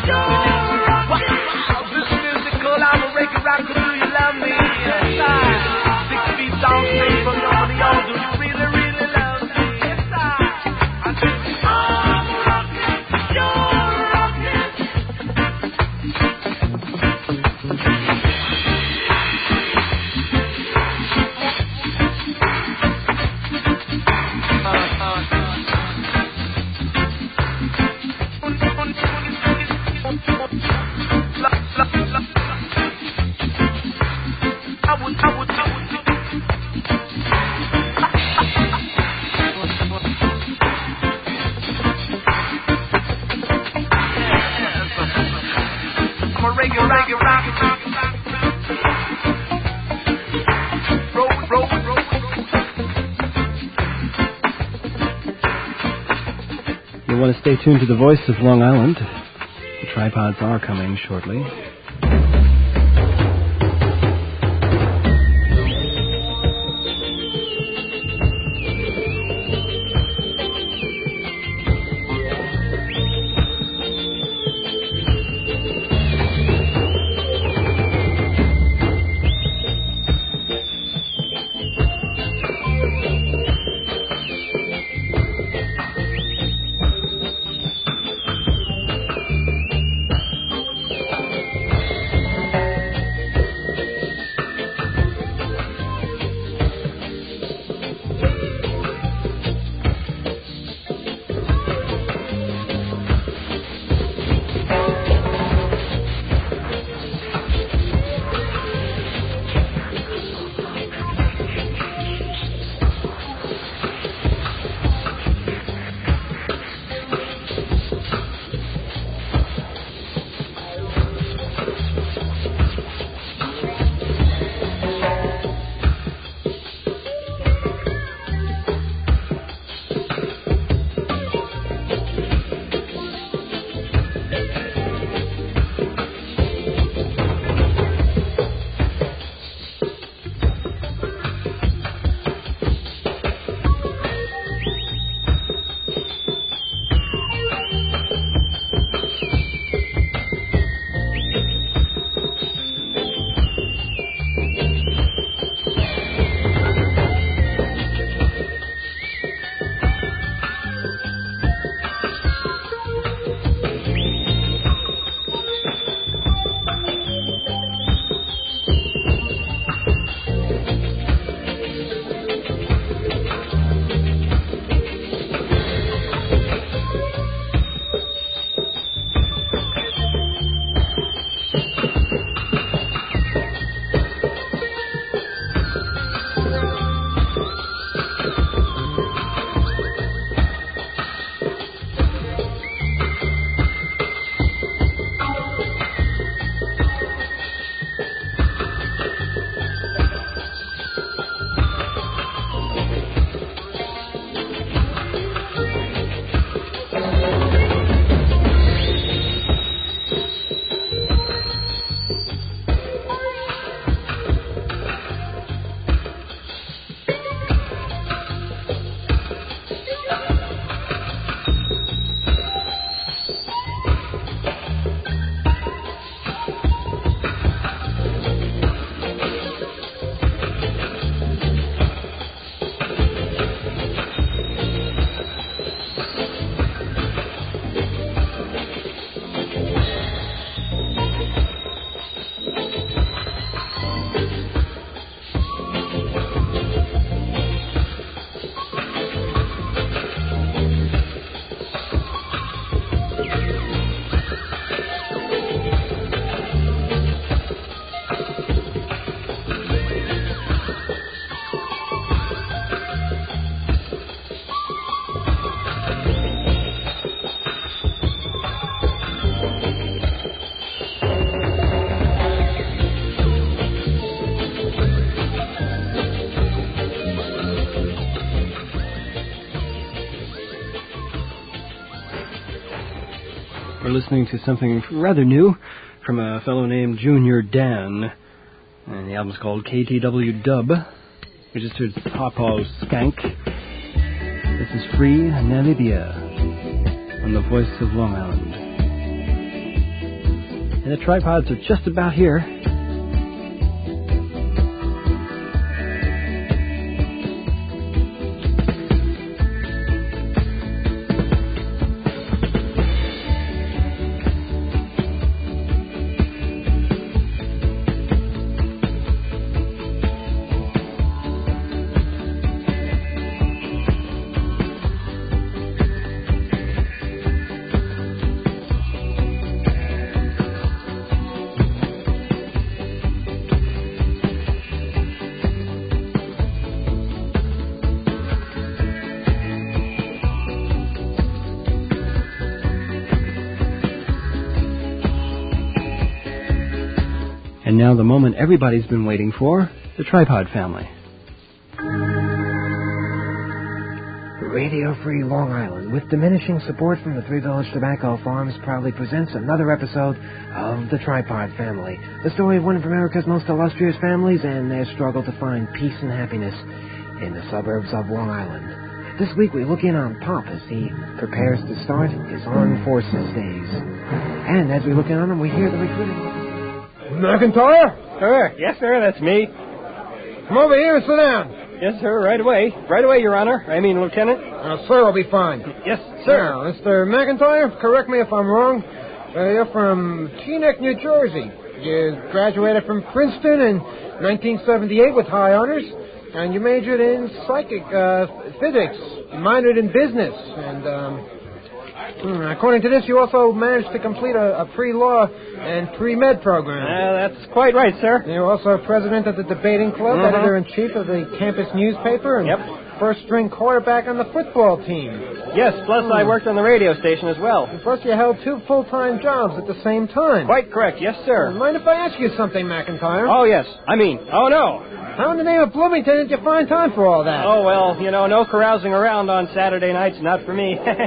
This musical, I'm a reggae rocker. Do you love me? Yes, I. 6 feet down, straight from your money on. Do you really, really love me? Yes, I do. I'm rockin'. You're rockin'. You want to stay tuned to the voice of Long Island. The tripods are coming shortly. We're listening to something rather new from a fellow named Junior Dan. And the album's called KTW Dub. We just heard Pawpaw's Skank. This is Free Namibia on the Voice of Long Island. And the tripods are just about here. And now the moment everybody's been waiting for, the Tripod Family. Radio Free Long Island, with diminishing support from the Three Village Tobacco Farms, proudly presents another episode of the Tripod Family, the story of one of America's most illustrious families and their struggle to find peace and happiness in the suburbs of Long Island. This week we look in on Pop as he prepares to start his armed forces days. And as we look in on him, we hear the recruiting... McIntyre? Sir, yes, sir, that's me. Come over here and sit down. Yes, sir, right away. Right away, Your Honor. I mean, Lieutenant. Sir will be fine. Yes, sir. Now, Mr. McIntyre, correct me if I'm wrong. You're from Teaneck, New Jersey. You graduated from Princeton in 1978 with high honors, and you majored in physics. You minored in business, and according to this, you also managed to complete a pre-law and pre-med program. That's quite right, sir. You're also president of the debating club, editor-in-chief of the campus newspaper, and first-string quarterback on the football team. Yes, plus I worked on the radio station as well. And plus you held 2 full-time jobs at the same time. Quite correct, yes, sir. Mind if I ask you something, McIntyre? Oh, yes. Oh, no. How in the name of Bloomington did you find time for all that? Oh, well, no carousing around on Saturday nights, not for me. Shut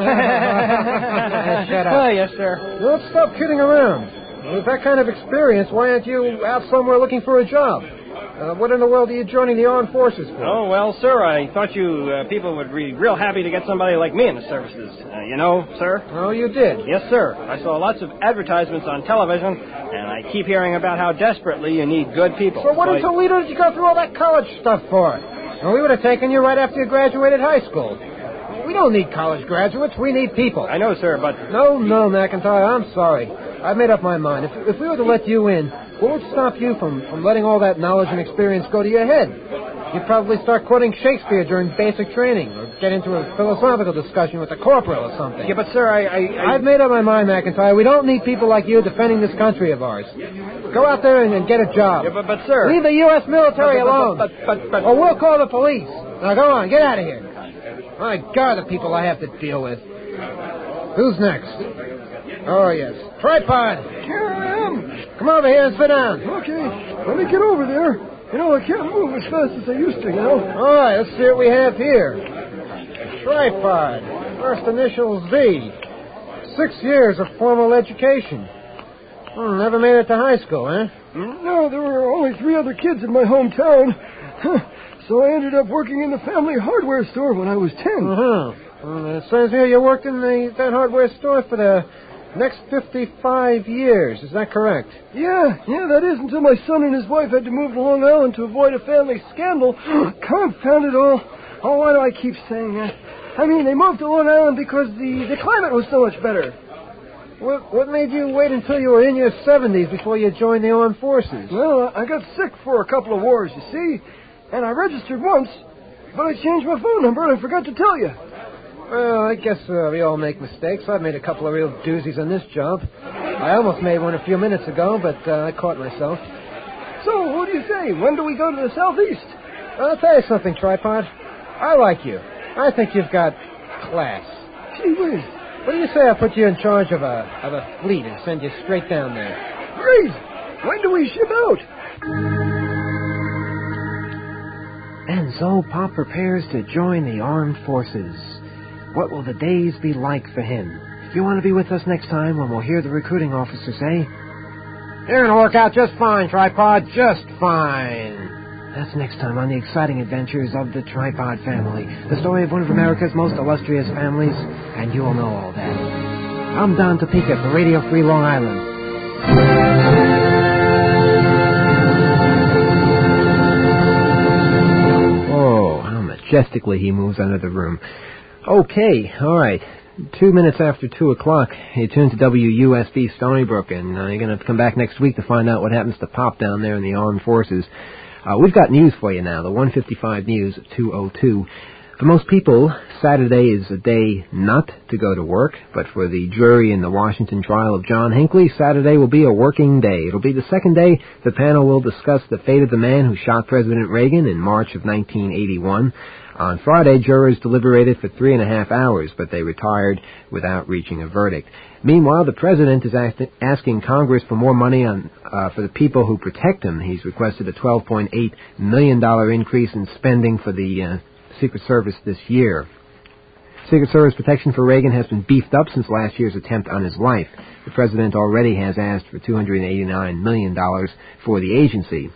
up. Oh, yes, sir. Don't stop kidding around. With that kind of experience, why aren't you out somewhere looking for a job? What in the world are you joining the armed forces for? Oh, well, sir, I thought you people would be real happy to get somebody like me in the services. Sir. Oh, you did? Yes, sir. I saw lots of advertisements on television, and I keep hearing about how desperately you need good people. So what in Toledo did you go through all that college stuff for? Well, we would have taken you right after you graduated high school. We don't need college graduates. We need people. I know, sir, but... No, McIntyre, I'm sorry. I've made up my mind. If we were to let you in, what would stop you from letting all that knowledge and experience go to your head? You'd probably start quoting Shakespeare during basic training, or get into a philosophical discussion with the corporal or something. Yeah, but, sir, I've made up my mind, McIntyre. We don't need people like you defending this country of ours. Go out there and get a job. Yeah, but sir... Leave the U.S. military alone. But... Or we'll call the police. Now, go on, get out of here. My God, the people I have to deal with. Who's next? Oh, yes. Tripod. Here I am. Come over here and sit down. Okay. Let me get over there. I can't move as fast as I used to, All right, let's see what we have here. Tripod. First initial Z. 6 years of formal education. Never made it to high school, eh? No, there were only 3 other kids in my hometown. So I ended up working in the family hardware store when I was 10. It says here you worked in that hardware store for the next 55 years. Is that correct? Yeah, that is until my son and his wife had to move to Long Island to avoid a family scandal. Confound it all. Oh, why do I keep saying that? I mean, they moved to Long Island because the climate was so much better. What made you wait until you were in your 70s before you joined the armed forces? Well, I got sick for a couple of wars, you see. And I registered once, but I changed my phone number and I forgot to tell you. Well, I guess we all make mistakes. I've made a couple of real doozies on this job. I almost made one a few minutes ago, but I caught myself. So, what do you say? When do we go to the southeast? I'll tell you something, Tripod. I like you. I think you've got class. Gee whiz. What do you say I put you in charge of a fleet and send you straight down there? Great. When do we ship out? And so Pop prepares to join the armed forces. What will the days be like for him? You want to be with us next time when we'll hear the recruiting officer say, "You're going to work out just fine, Tripod, just fine." That's next time on the exciting adventures of the Tripod family, the story of one of America's most illustrious families, and you'll know all that. I'm Don Topeka for Radio Free Long Island. Oh, how majestically he moves under the room. Okay, all right. 2 minutes after 2 o'clock, you tune to WUSB Stony Brook, and you're going to come back next week to find out what happens to Pop down there in the armed forces. We've got news for you now, the 155 News at 2:02. For most people, Saturday is a day not to go to work, but for the jury in the Washington trial of John Hinckley, Saturday will be a working day. It'll be the second day the panel will discuss the fate of the man who shot President Reagan in March of 1981. On Friday, jurors deliberated for 3.5 hours, but they retired without reaching a verdict. Meanwhile, the president is asking Congress for more money for the people who protect him. He's requested a $12.8 million increase in spending for the Secret Service this year. Secret Service protection for Reagan has been beefed up since last year's attempt on his life. The president already has asked for $289 million for the agency.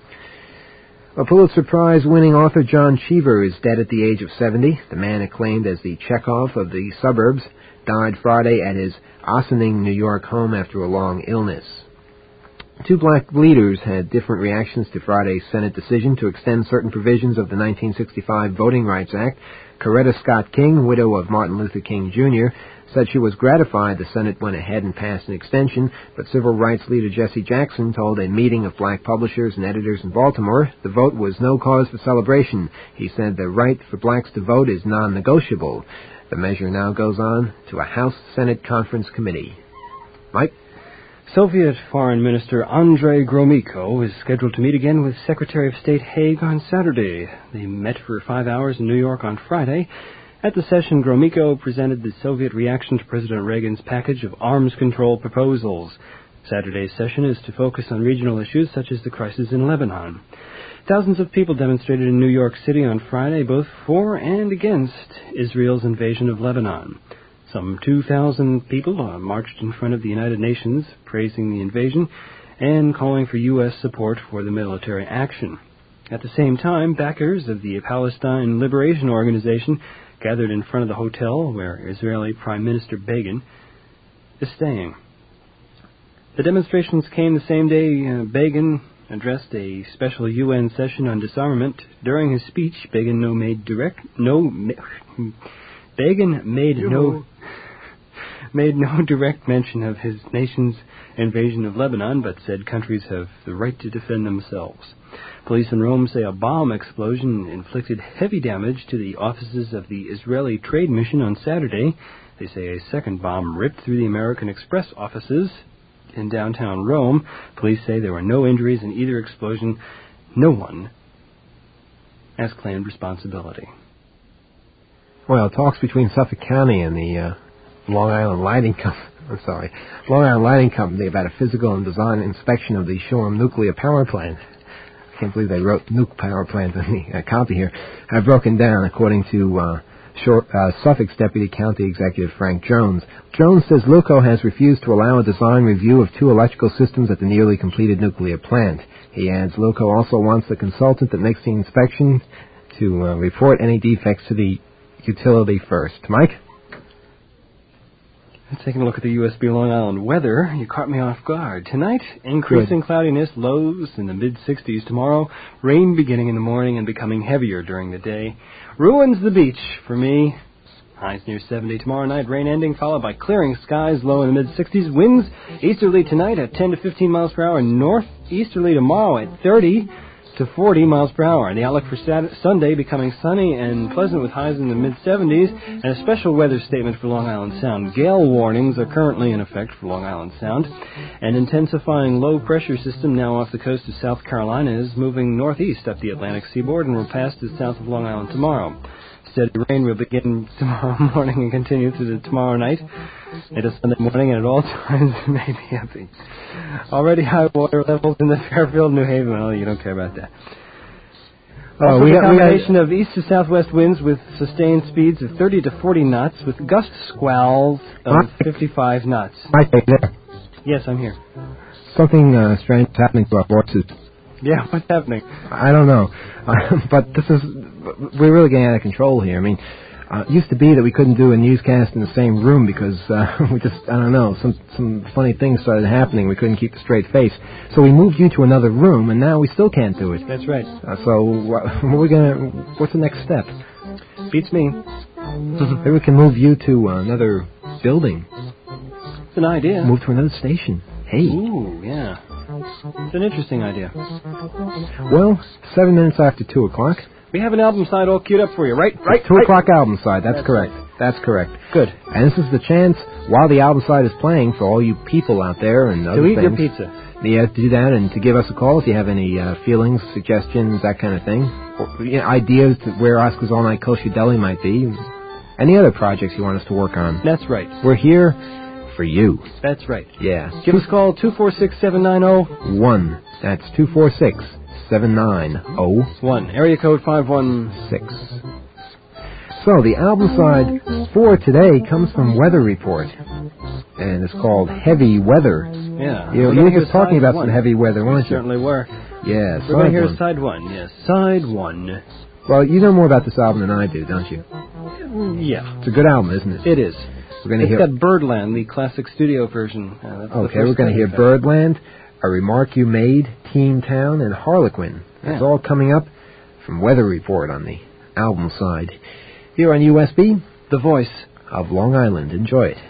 A Pulitzer Prize-winning author John Cheever is dead at the age of 70. The man acclaimed as the Chekhov of the suburbs died Friday at his Ossining, New York home after a long illness. Two black leaders had different reactions to Friday's Senate decision to extend certain provisions of the 1965 Voting Rights Act. Coretta Scott King, widow of Martin Luther King, Jr., said she was gratified the Senate went ahead and passed an extension, but civil rights leader Jesse Jackson told a meeting of black publishers and editors in Baltimore the vote was no cause for celebration. He said the right for blacks to vote is non-negotiable. The measure now goes on to a House-Senate Conference Committee. Mike? Soviet Foreign Minister Andrei Gromyko is scheduled to meet again with Secretary of State Haig on Saturday. They met for 5 hours in New York on Friday. At the session, Gromyko presented the Soviet reaction to President Reagan's package of arms control proposals. Saturday's session is to focus on regional issues such as the crisis in Lebanon. Thousands of people demonstrated in New York City on Friday, both for and against Israel's invasion of Lebanon. Some 2,000 people marched in front of the United Nations, praising the invasion and calling for U.S. support for the military action. At the same time, backers of the Palestine Liberation Organization gathered in front of the hotel where Israeli Prime Minister Begin is staying. The demonstrations came the same day Begin addressed a special UN session on disarmament. During his speech, Begin made no direct mention of his nation's invasion of Lebanon, but said countries have the right to defend themselves. Police in Rome say a bomb explosion inflicted heavy damage to the offices of the Israeli Trade Mission on Saturday. They say a second bomb ripped through the American Express offices in downtown Rome. Police say there were no injuries in either explosion. No one has claimed responsibility. Well, talks between Suffolk County and the Long Island Lighting Company about a physical and design inspection of the Shoreham nuclear power plant. I can't believe they wrote nuke power plant in the copy here. Have broken down, according to Suffolk's Deputy County Executive Frank Jones. Jones says LUCO has refused to allow a design review of two electrical systems at the nearly completed nuclear plant. He adds LUCO also wants the consultant that makes the inspection to report any defects to the utility first. Mike? Taking a look at the USB Long Island weather, you caught me off guard. Tonight, increasing cloudiness, lows in the mid-60s. Tomorrow, rain beginning in the morning and becoming heavier during the day. Ruins the beach for me. Highs near 70 tomorrow night, rain ending, followed by clearing skies, low in the mid-60s. Winds easterly tonight at 10 to 15 miles per hour. Northeasterly tomorrow at 30 to 40 miles per hour. The outlook for Sunday becoming sunny and pleasant with highs in the mid-70s, and a special weather statement for Long Island Sound. Gale warnings are currently in effect for Long Island Sound. An intensifying low-pressure system now off the coast of South Carolina is moving northeast up the Atlantic seaboard and will pass to the south of Long Island tomorrow. Steady rain will begin tomorrow morning and continue through the tomorrow night into Sunday morning, and at all times it may be heavy. Already high water levels in the Fairfield, New Haven. Well, you don't care about that. Also, a combination of east to southwest winds with sustained speeds of 30 to 40 knots with gust squalls of 55 knots. Mike, there. Yes, I'm here. Something strange is happening to our voices. Yeah, what's happening? I don't know. But we're really getting out of control here. I mean, it used to be that we couldn't do a newscast in the same room because I don't know, some funny things started happening. We couldn't keep a straight face. So we moved you to another room, and now we still can't do it. That's right. What's the next step? Beats me. Maybe we can move you to another building. It's an idea. Move to another station. Hey. Ooh, yeah. It's an interesting idea. Well, 7 minutes after 2 o'clock. We have an album side all queued up for you, right? 2 o'clock album side, that's correct. Right. That's correct. Good. And this is the chance, while the album side is playing, for all you people out there and other things. To eat your pizza. Yeah, to do that and to give us a call if you have any feelings, suggestions, that kind of thing. Or, ideas to where Oscar's All Night Kosher Deli might be. Any other projects you want us to work on. That's right. We're here for you. That's right. Yeah. Give us a call, 246-790. 1. That's 246-790. Area code 516. So, the album side for today comes from Weather Report. And it's called Heavy Weather. Yeah. You were just talking about some heavy weather, weren't you? Certainly were. Yeah, we're going to hear side 1. Yes, side 1. Well, you know more about this album than I do, don't you? Yeah. It's a good album, isn't it? It is. We're going to hear. It's got Birdland, the classic studio version. Okay, we're going to hear Birdland, A Remark You Made, Teen Town, and Harlequin. That's all coming up from Weather Report on the album side. Here on USB, the voice of Long Island. Enjoy it.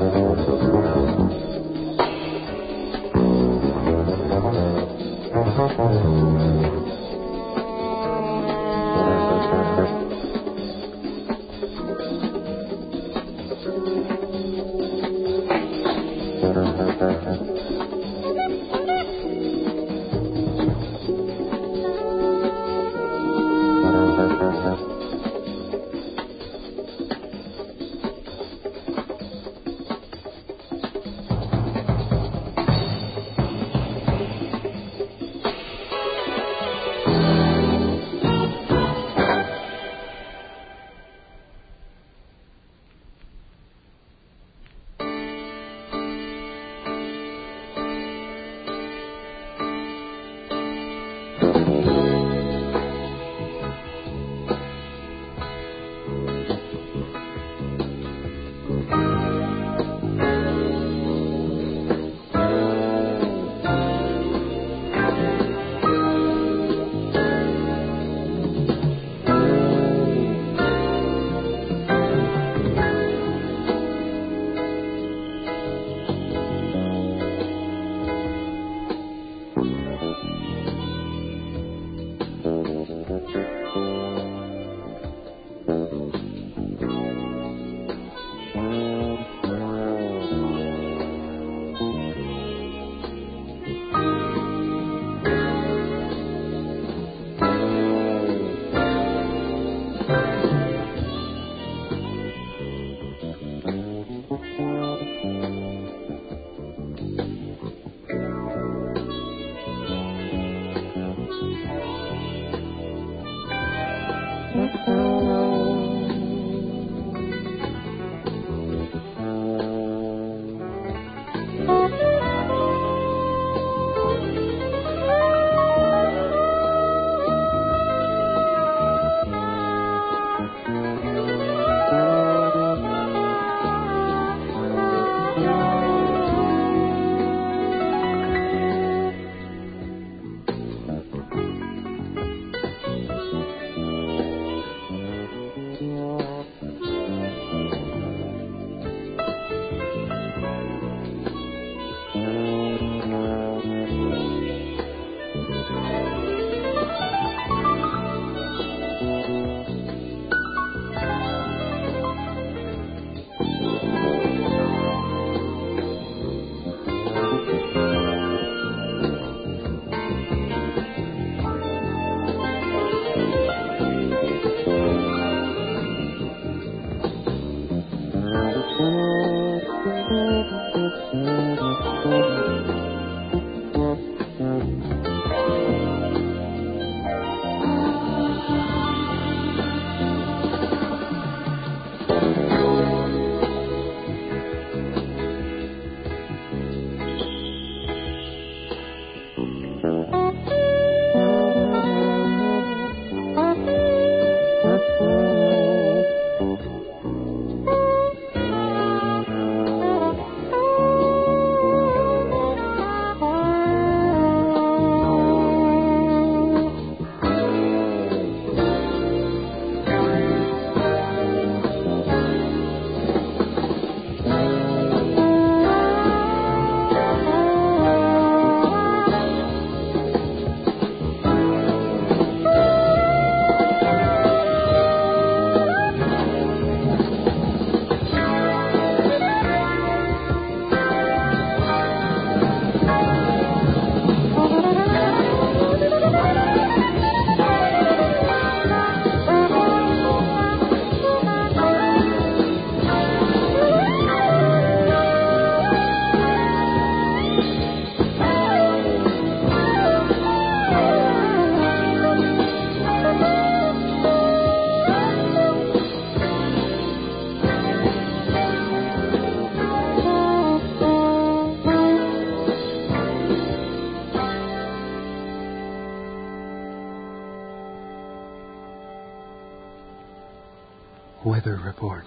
Weather Report.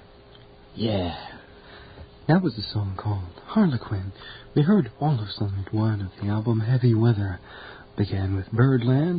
Yeah. That was the song called Harlequin. We heard all of Sonnet 1 of the album Heavy Weather. Began with Birdland,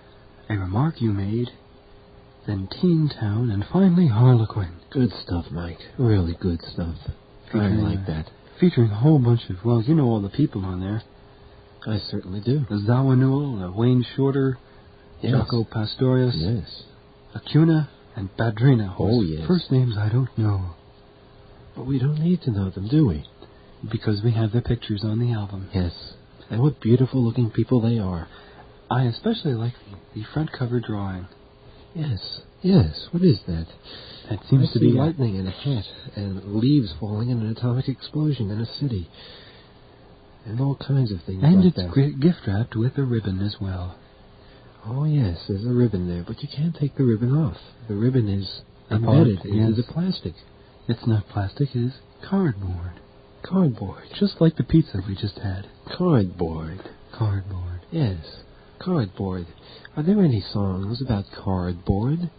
A Remark You Made, then Teen Town, and finally Harlequin. Good stuff, Mike. Really good stuff. I like that. Featuring a whole bunch of, well, you know all the people on there. I certainly do. Zawa Newell, Wayne Shorter, Yes. Jaco Pastorius, Yes. Acuna, and Badrina. Oh, yes. First names I don't know. But we don't need to know them, do we? Because we have their pictures on the album. Yes. And what beautiful-looking people they are. I especially like the front cover drawing. Yes. Yes. What is that? That seems to be lightning in a hat and leaves falling in an atomic explosion in a city. And all kinds of things And like it's that. gift wrapped with a ribbon as well. Oh, yes, there's a ribbon there, but you can't take the ribbon off. The ribbon is Apart, embedded into yes. the plastic. It's not plastic, it is cardboard. Cardboard. Just like the pizza we just had. Cardboard. Cardboard. Yes, cardboard. Are there any songs about cardboard?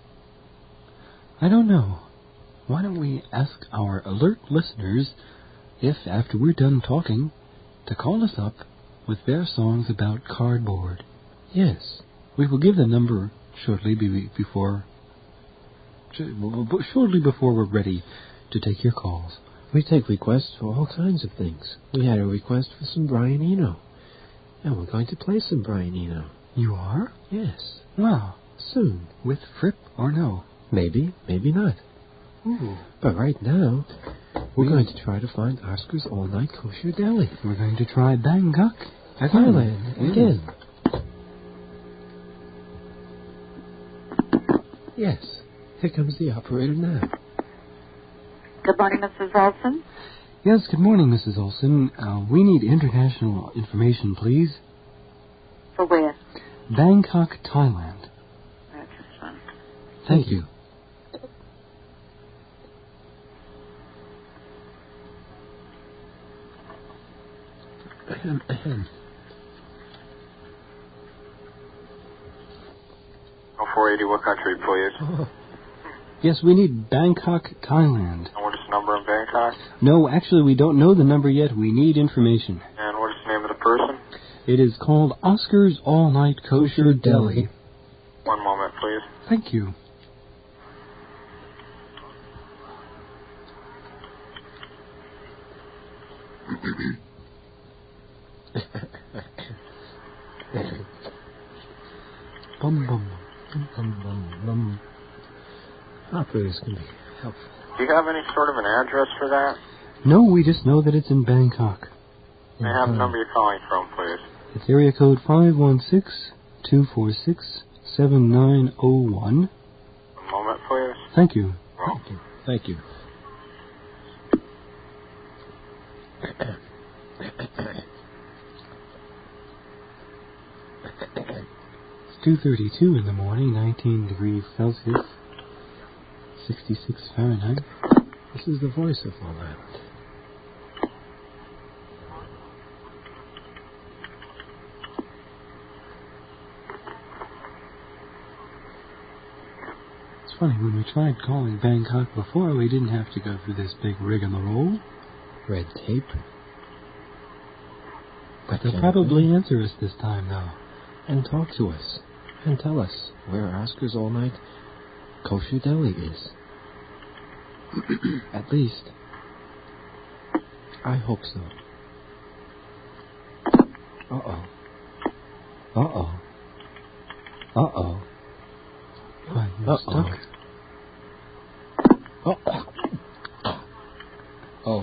I don't know. Why don't we ask our alert listeners if, after we're done talking, to call us up with their songs about cardboard. Yes. We will give the number shortly before we're ready to take your calls. We take requests for all kinds of things. We had a request for some Brian Eno. And we're going to play some Brian Eno. You are? Yes. Wow. Soon. With Fripp or no? Maybe, maybe not. Ooh. But right now, we're going to try to find Oscar's All-Night Kosher Deli. We're going to try Bangkok. Thailand. Again. Yes. Here comes the operator now. Good morning, Mrs. Olson. Yes, good morning, Mrs. Olson. We need international information, please. For where? Bangkok, Thailand. That's just one. Thank you. Ahem. 480, what country, please? Oh. Yes, we need Bangkok, Thailand. And what is the number in Bangkok? No, actually, we don't know the number yet. We need information. And what is the name of the person? It is called Oscar's All Night Kosher Deli. One moment, please. Thank you. Bum bum bum bum bum bum. Operators can be helpful. Do you have any sort of an address for that? No, we just know that it's in Bangkok. May I have the number you're calling from, please? It's area code 516-246-7901. One moment, please. Thank you. Well, Thank you. It's 2:32 in the morning, 19 degrees Celsius, 66 Fahrenheit. This is the voice of Long Island. It's funny, when we tried calling Bangkok before, we didn't have to go through this big rigmarole. Red tape. But they'll probably answer us this time, though. And talk to us. And tell us where Oscar's All Night Kosher Deli is. At least, I hope so. Uh-oh. Uh-oh. Uh-oh. Why, you're stuck. Oh. Oh.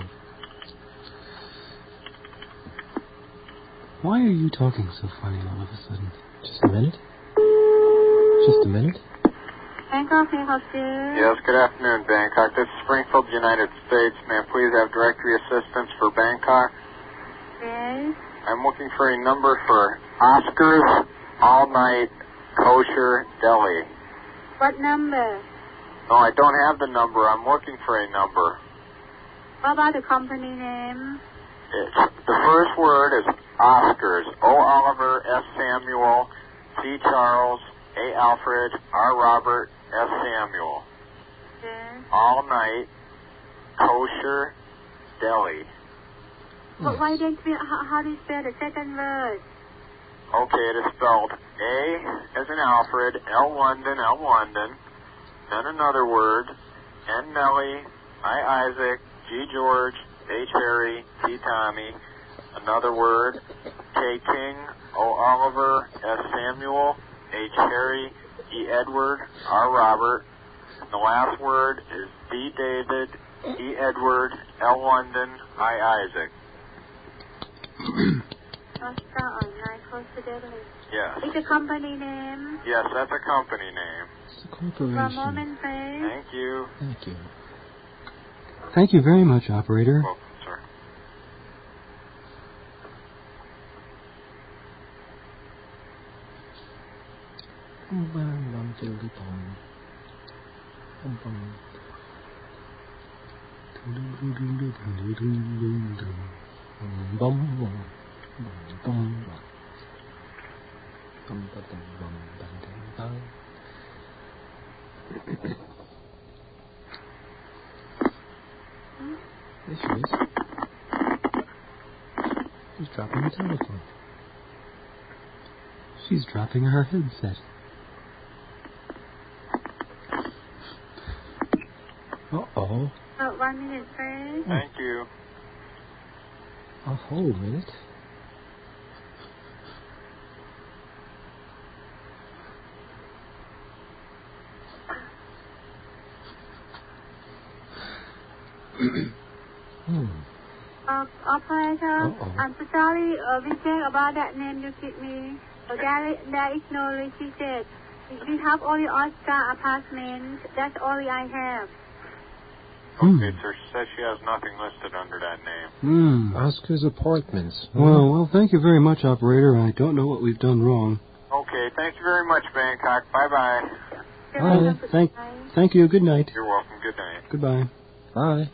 Why are you talking so funny all of a sudden? Just a minute. Just a minute. Bangkok, may I help you? yes, good afternoon, Bangkok. This is Springfield, United States. May I please have directory assistance for Bangkok? Yes. I'm looking for a number for Oscar's All Night Kosher Deli. What number? No, I don't have the number. I'm looking for a number. What about the company name? The first word is Oscar's. O. Oliver, S. Samuel, C. Charles, A. Alfred, R. Robert, S. Samuel. Yes. All Night Kosher Deli. But why don't we, how do you spell the second word? Okay, it is spelled A as in Alfred, L. London, then another word, N. Nellie, I. Isaac, G. George, H. Harry, T. Tommy. Another word, K. King, O. Oliver, S. Samuel, H. Harry, E. Edward, R. Robert. And the last word is D. David, E. Edward, L. London, I. Isaac. Oscar Online Considerably. Yes. It's a company name. Yes, that's a company name. It's a corporation. One moment, please. Thank you. Thank you. Thank you very much, operator. Welcome, sir. There she is. She's dropping the telephone. She's dropping her headset. Uh-oh. 1 minute, please. Thank you. A whole minute. Operator, I'm so sorry. We check about that name you give me. There is no list, she said. We have only Oscar apartment. That's all I have. Okay, sir. She says she has nothing listed under that name. Oscar's Apartments. Well, thank you very much, operator. I don't know what we've done wrong. Okay, thank you very much, Bangkok. Bye-bye. Thank you. Good night. You're welcome. Good night. Goodbye. Bye.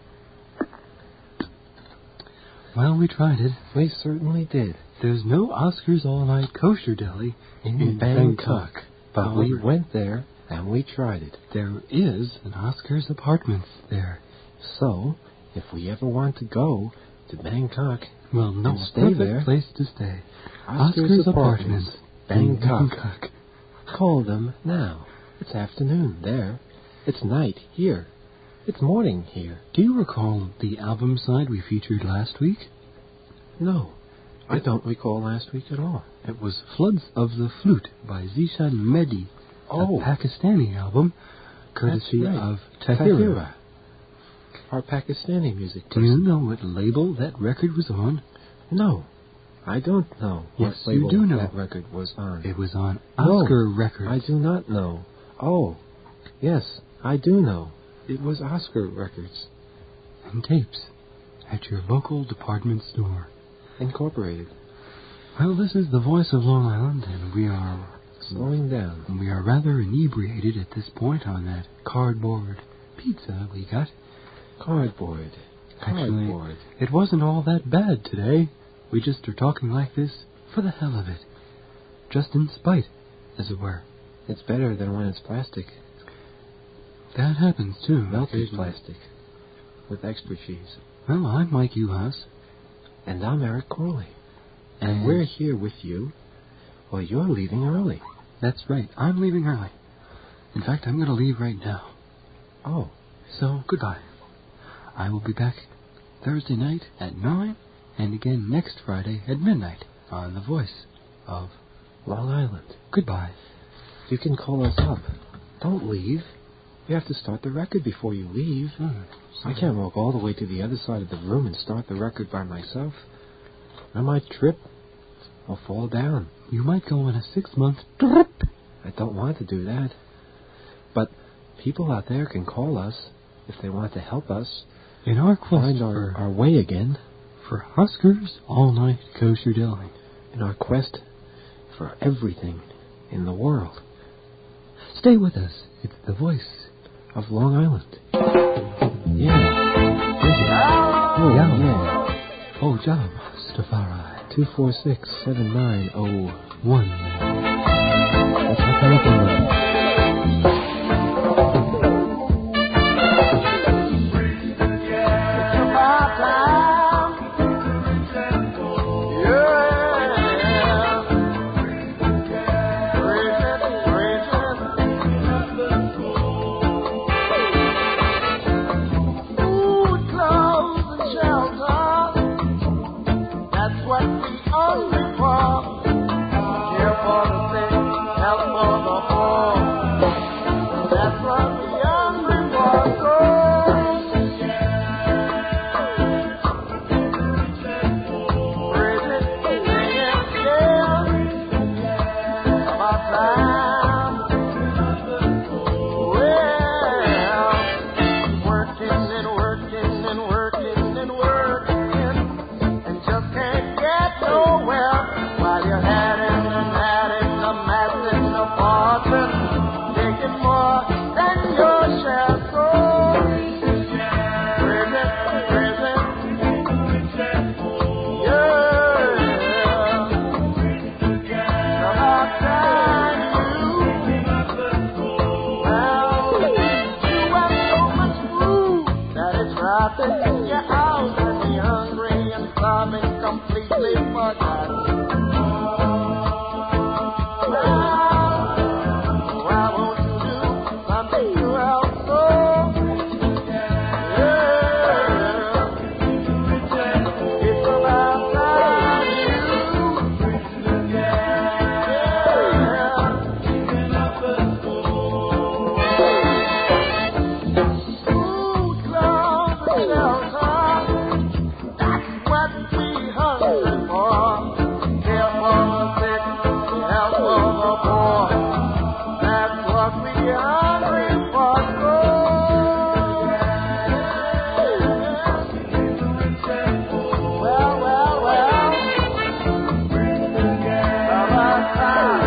Well, we tried it. We certainly did. There's no Oscar's All-Night Kosher Deli in Bangkok. But However, we went there and we tried it. There is an Oscar's Apartments there. So, if we ever want to go to Bangkok, well, no, stay there. Place to stay. Oscar's Apartments, Bangkok. Bangkok. Call them now. It's afternoon there. It's night here. It's morning here. Do you recall the album side we featured last week? No, I don't recall last week at all. It was Floods of the Flute by Zishan Mehdi, a Pakistani album, courtesy of Tahira. Our Pakistani music person. Do you know what label that record was on? No, I don't know. Yes, what label you do know. That record was on. It was on Oscar Records. I do not know. Oh, yes, I do know. It was Oscar Records. And tapes at your local department store. Incorporated. Well, this is the voice of Long Island, and we are slowing down. And we are rather inebriated at this point on that cardboard pizza we got. Cardboard. Actually, it wasn't all that bad today. We just are talking like this for the hell of it. Just in spite, as it were. It's better than when it's plastic. That happens, too. Melted plastic. With extra cheese. Well, I'm Mike Uhas. And I'm Eric Corley. And we're here with you. Well, you're leaving early. That's right. I'm leaving early. In fact, I'm going to leave right now. Oh. So, goodbye. I will be back Thursday night at 9, and again next Friday at midnight on The Voice of Long Island. Goodbye. You can call us up. Don't leave. You have to start the record before you leave. I can't walk all the way to the other side of the room and start the record by myself. I might trip or fall down. You might go on a 6-month trip. I don't want to do that. But people out there can call us if they want to help us in our quest find our way again. For Oscar's All-Night Kosher Deli. In our quest for everything in the world. Stay with us. It's the voice of Long Island. Yeah. Oh, yeah. Oh, job, Stafari. 246-7901. That's our telephone number. Ooh, close. what we hungry for. Care for the sick, help for the poor. That's what we hungry for. So praise it, sing it, yeah. About time. Well, working and working and working and working, and just can't get nowhere while you're adding and adding the mass in the fortune, taking more than your share. So praise it, yeah. About time you have so much food that it's rotting in your house, and you're hungry and starving, completely forgotten. Why won't you do something to help? So, yeah, it's about time you, food, clothes, and shelter. That's what we hungry for. Care for the sick, help for the poor. That's what we hungry for. So, well. About time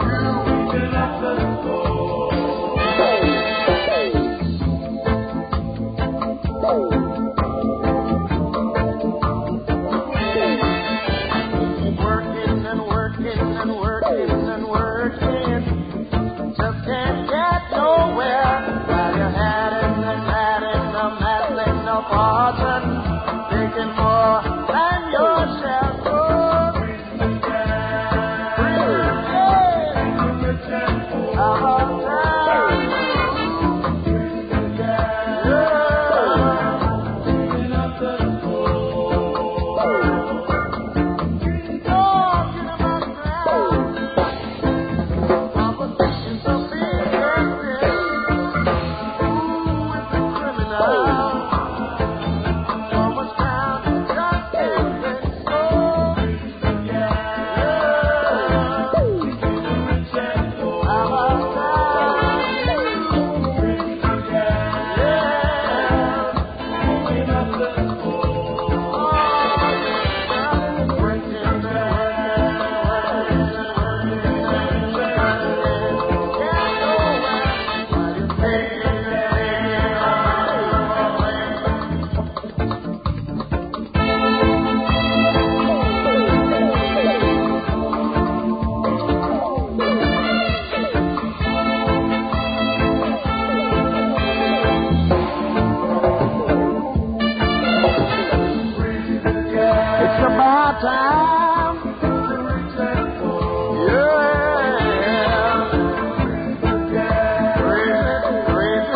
working and working and working and working, just can't get nowhere while you're adding and adding the mass in the fortune, taking more than your share. So about time competition's a big business. Who is the criminal? So much crime, just can't get so. About time it's about time. Yeah. Praise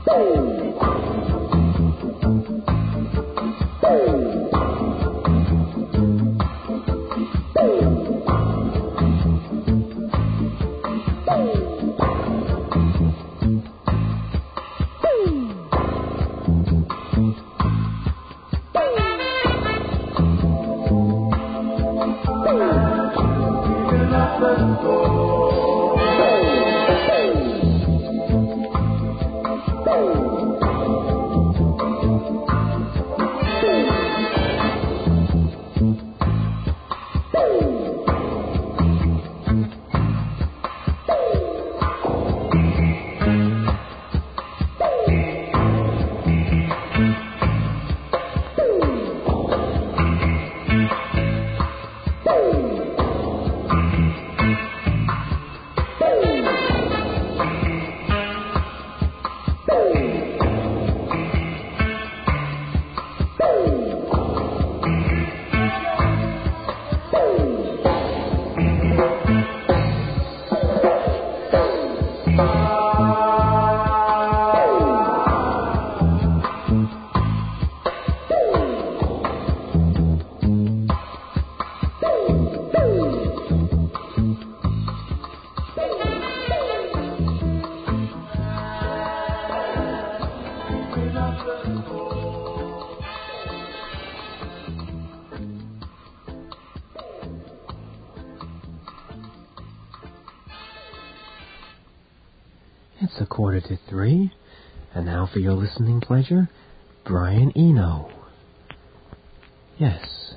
It's 2:45, and now for your listening pleasure, Brian Eno. Yes.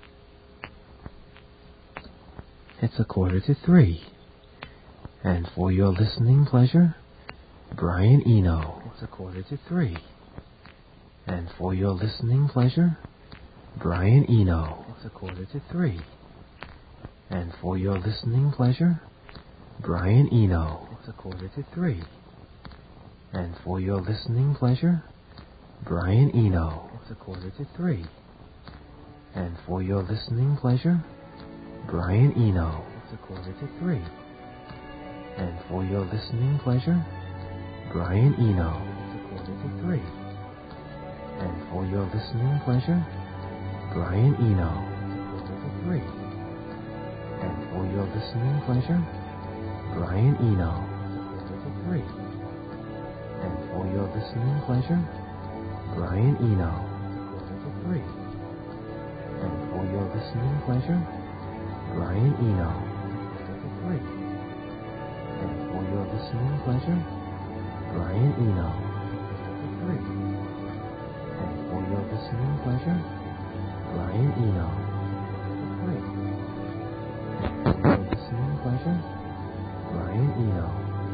It's 2:45, and for your listening pleasure, Brian Eno. It's 2:45, and for your listening pleasure, Brian Eno. It's 2:45, and for your listening pleasure, Brian Eno. It's 2:45, and for your listening pleasure, Brian Eno. It's 2:45, and for your listening pleasure, Brian Eno. It's 2:45, and for your listening pleasure, Brian Eno. It's 2:45, and for your listening pleasure, Brian Eno. It's 2:45, and for your listening pleasure, Brian Eno. It's 2:45, and for your listening pleasure, Brian Eno. It's 2:45, and for your listening pleasure, Brian Eno. It's 2:45, and for your listening pleasure, Brian Eno. It's 2:45, and for your listening pleasure, Brian Eno. It's 2:45, and for your listening pleasure, Brian Eno.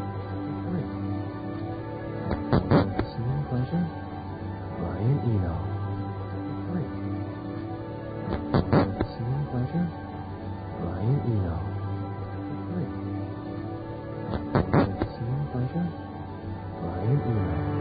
And for your listening pleasure, Brian Eno. And for your listening pleasure, Brian Eno. And for your listening pleasure, Brian Eno.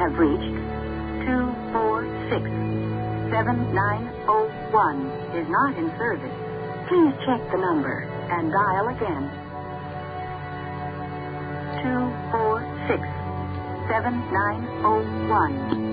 have reached 246-7901 is not in service. Please check the number and dial again. 246-7901.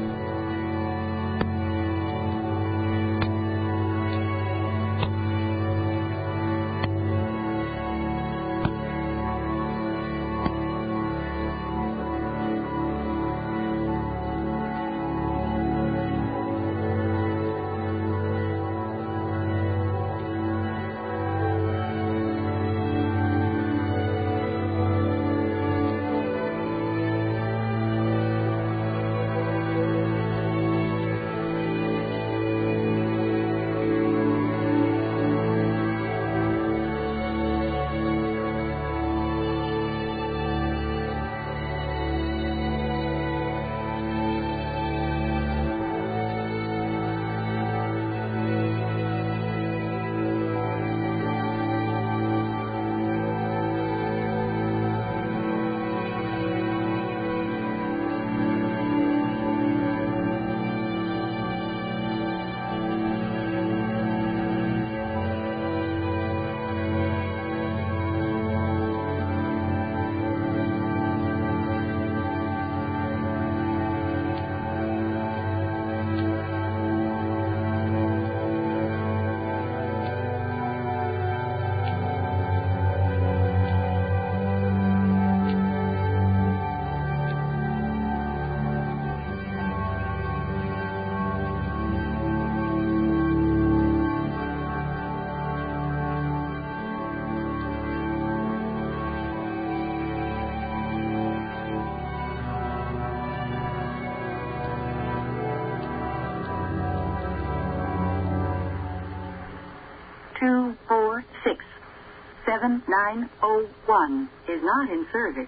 (246-7901) is not in service.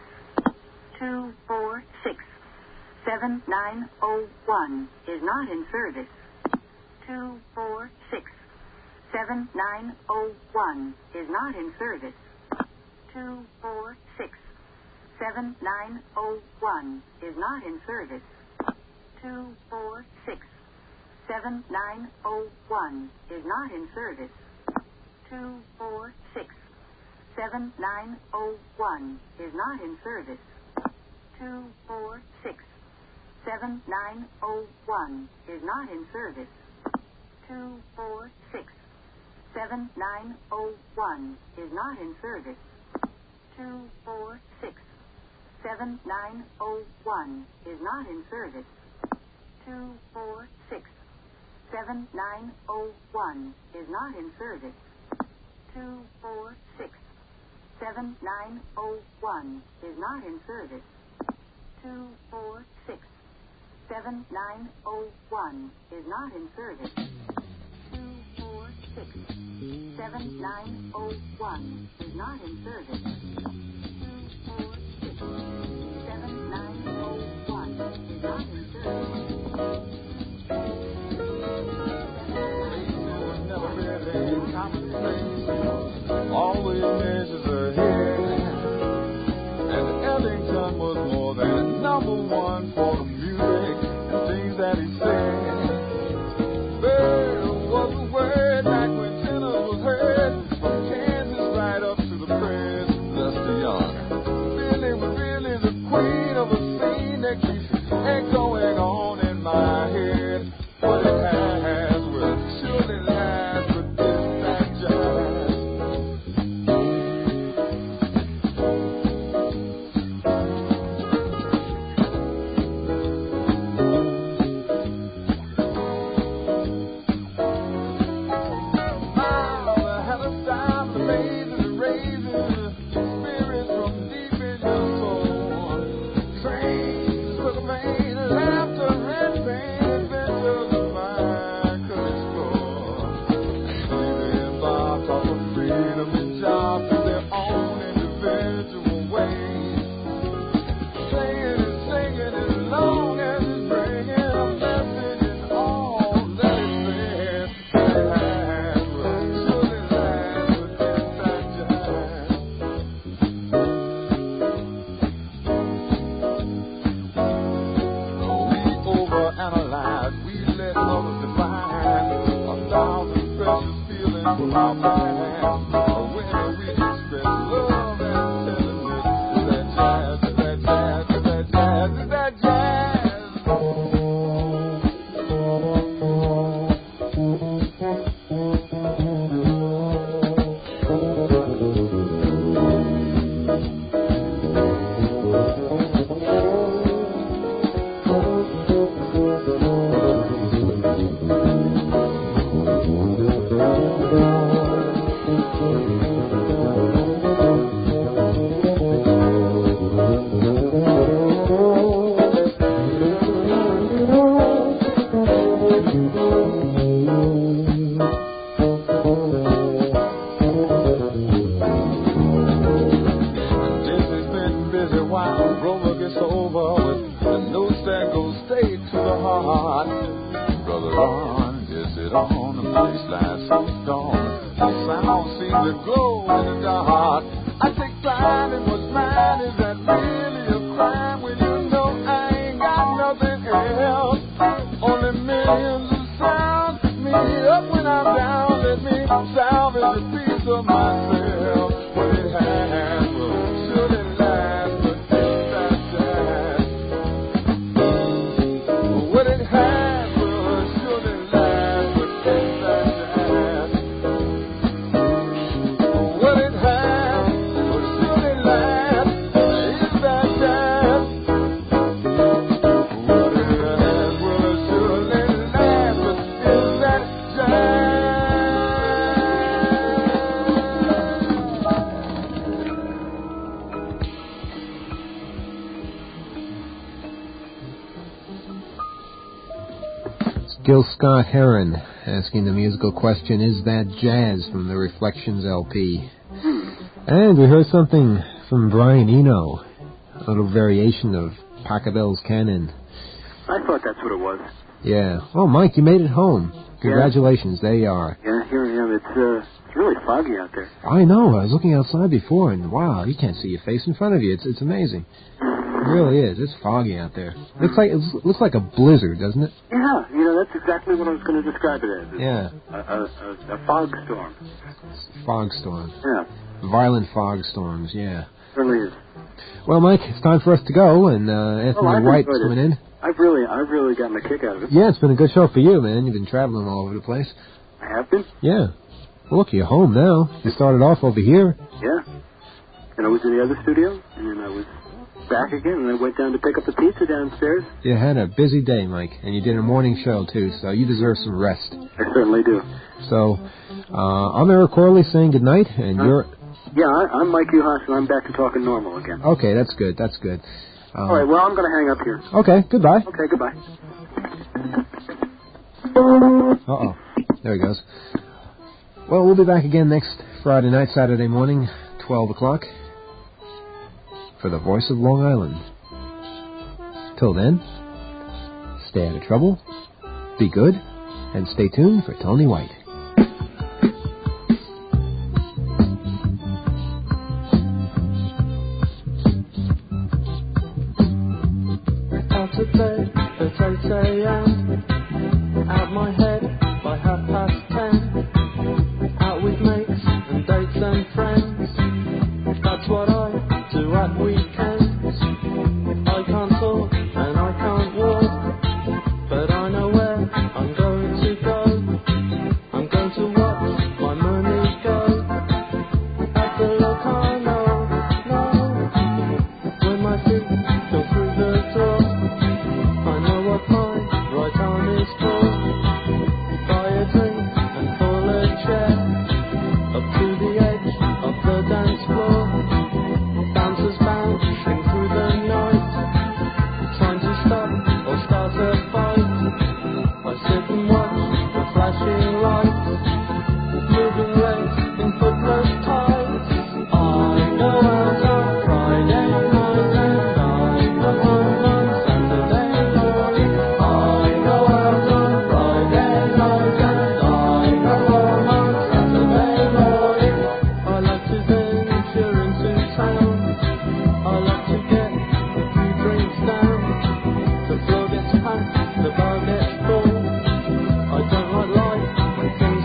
246-7901 is not in service. 246-7901 is not in service. 246-7901 is not in service. 246-7901 is not in service. 246-7901 is not in service. 246-7901 is not in service. 246-7901 is not in service. 246-7901 is not in service. 246-7901 is not in service. 246-7901 is not in service. 246-7901 is not in service. 246-7901 is not in service. 246-7901 is not in service. All the images ahead, and Ellington was more than number one for the music and things that he said. There was a word back when tenor was heard, from Kansas right up to the prayers of Lester Young. Billy was really the queen of a scene that keeps echoing on in my head. What it has will surely last with this that jazz. sing from our past. When we express love and tenderness, is that jazz, is that jazz, is that jazz, is that jazz? Gil Scott-Heron asking the musical question, is that jazz, from the Reflections LP? And we heard something from Brian Eno, a little variation of Pachelbel's Canon. I thought that's what it was. Yeah. Oh, Mike, you made it home. Congratulations, there you are. Yeah, here I am. It's really foggy out there. I know. I was looking outside before, and wow, you can't see your face in front of you. It's amazing. It really is. It's foggy out there. It looks like a blizzard, doesn't it? Yeah, that's exactly what I was going to describe it as. Yeah. A fog storm. Fog storm. Yeah. Violent fog storms, yeah. It really is. Well, Mike, it's time for us to go, and Anthony White's coming in. I've really gotten a kick out of it. Yeah, it's been a good show for you, man. You've been traveling all over the place. I have been? Yeah. Well, look, you're home now. You started off over here. Yeah. And I was in the other studio, and then I was back again, and I went down to pick up the pizza downstairs. You had a busy day, Mike, and you did a morning show, too, so you deserve some rest. I certainly do. So, I'm Eric Corley saying goodnight, and you're... Yeah, I'm Mike Uhas, and I'm back to talking normal again. Okay, that's good, that's good. All right, well, I'm going to hang up here. Okay, goodbye. Okay, goodbye. Uh-oh, there he goes. Well, we'll be back again next Friday night, Saturday morning, 12 o'clock, for the Voice of Long Island. Till then, stay out of trouble, be good, and stay tuned for Tony White. Out of bed at 8 a.m. Out my head by 10:30. Out with mates and dates and friends. That's what I do at weekends. I can't talk and I can't walk, but I know where I'm going to go. I'm going to watch my money go. At the look I know, when my feet go through the door. I know what my right arm is for. Buy a drink and pull a chair up to the edge of the dance floor. Bouncers bouncing through the night, trying to stop or start a fight. I sit and watch the flashing lights, moving legs in footless tights. I go out on Friday night and I go home on Saturday morning. I go out on Friday night and I go home on Saturday morning. I like to venture into town. I like to get a few drinks down. The floor gets packed, the bar gets full. I don't like life when things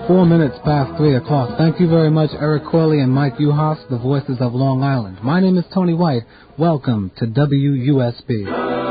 4 minutes past 3 o'clock. Thank you very much, Eric Corley and Mike Uhas, the voices of Long Island. My name is Tony White. Welcome to WUSB.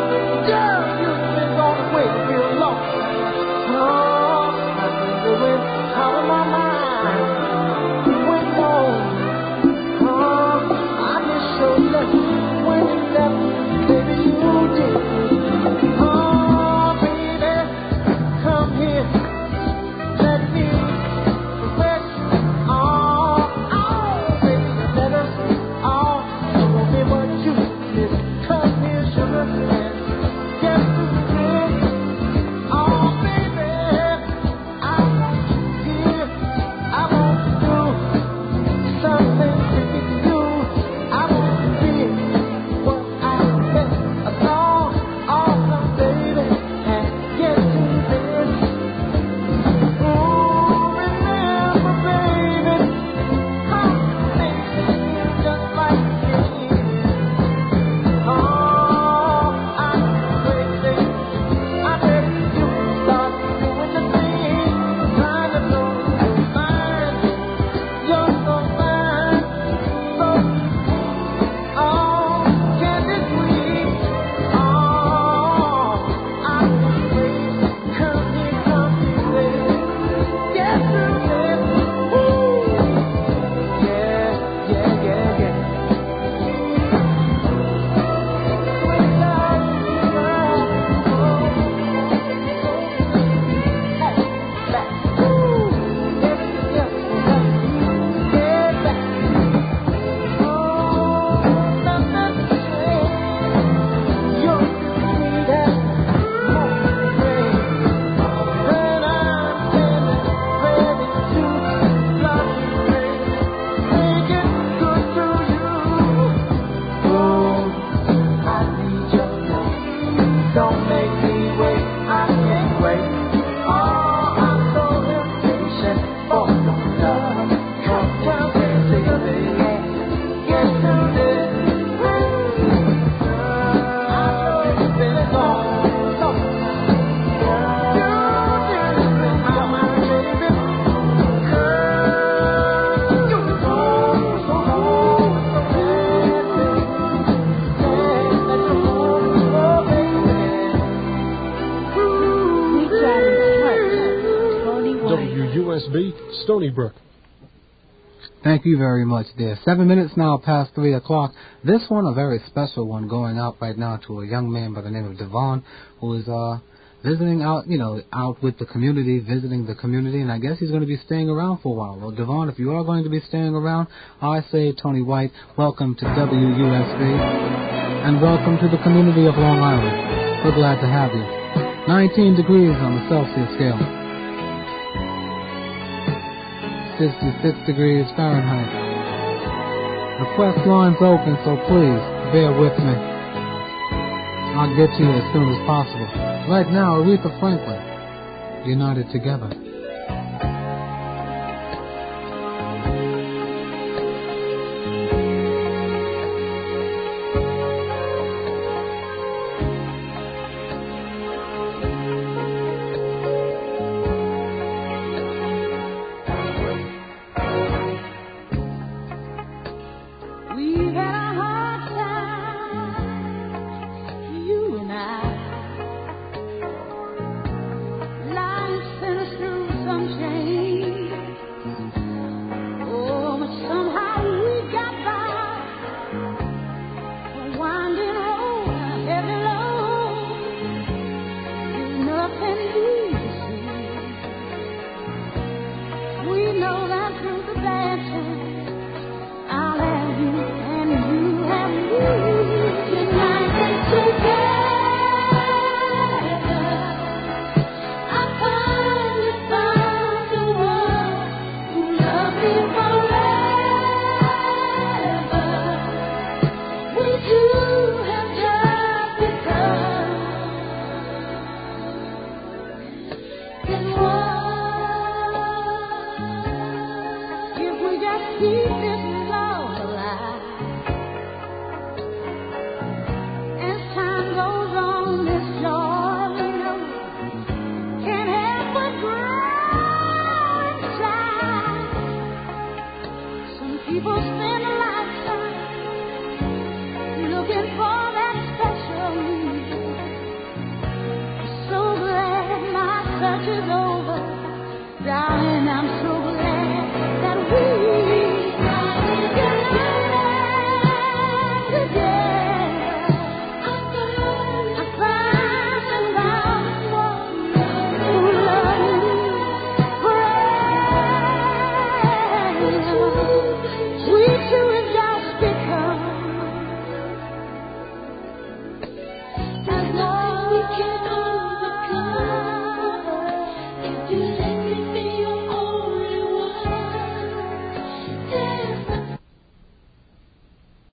Stony Brook. Thank you very much, dear. 7 minutes now past 3 o'clock. This one, a very special one, going out right now to a young man by the name of Devon, who is visiting out, out with the community, visiting the community, and I guess he's going to be staying around for a while. Well, Devon, if you are going to be staying around, I say, Tony White, welcome to WUSB, and welcome to the community of Long Island. We're glad to have you. 19 degrees on the Celsius scale. 66 degrees Fahrenheit. Request lines open, so please bear with me. I'll get to you as soon as possible. Right now, Aretha Franklin, United Together. People spend a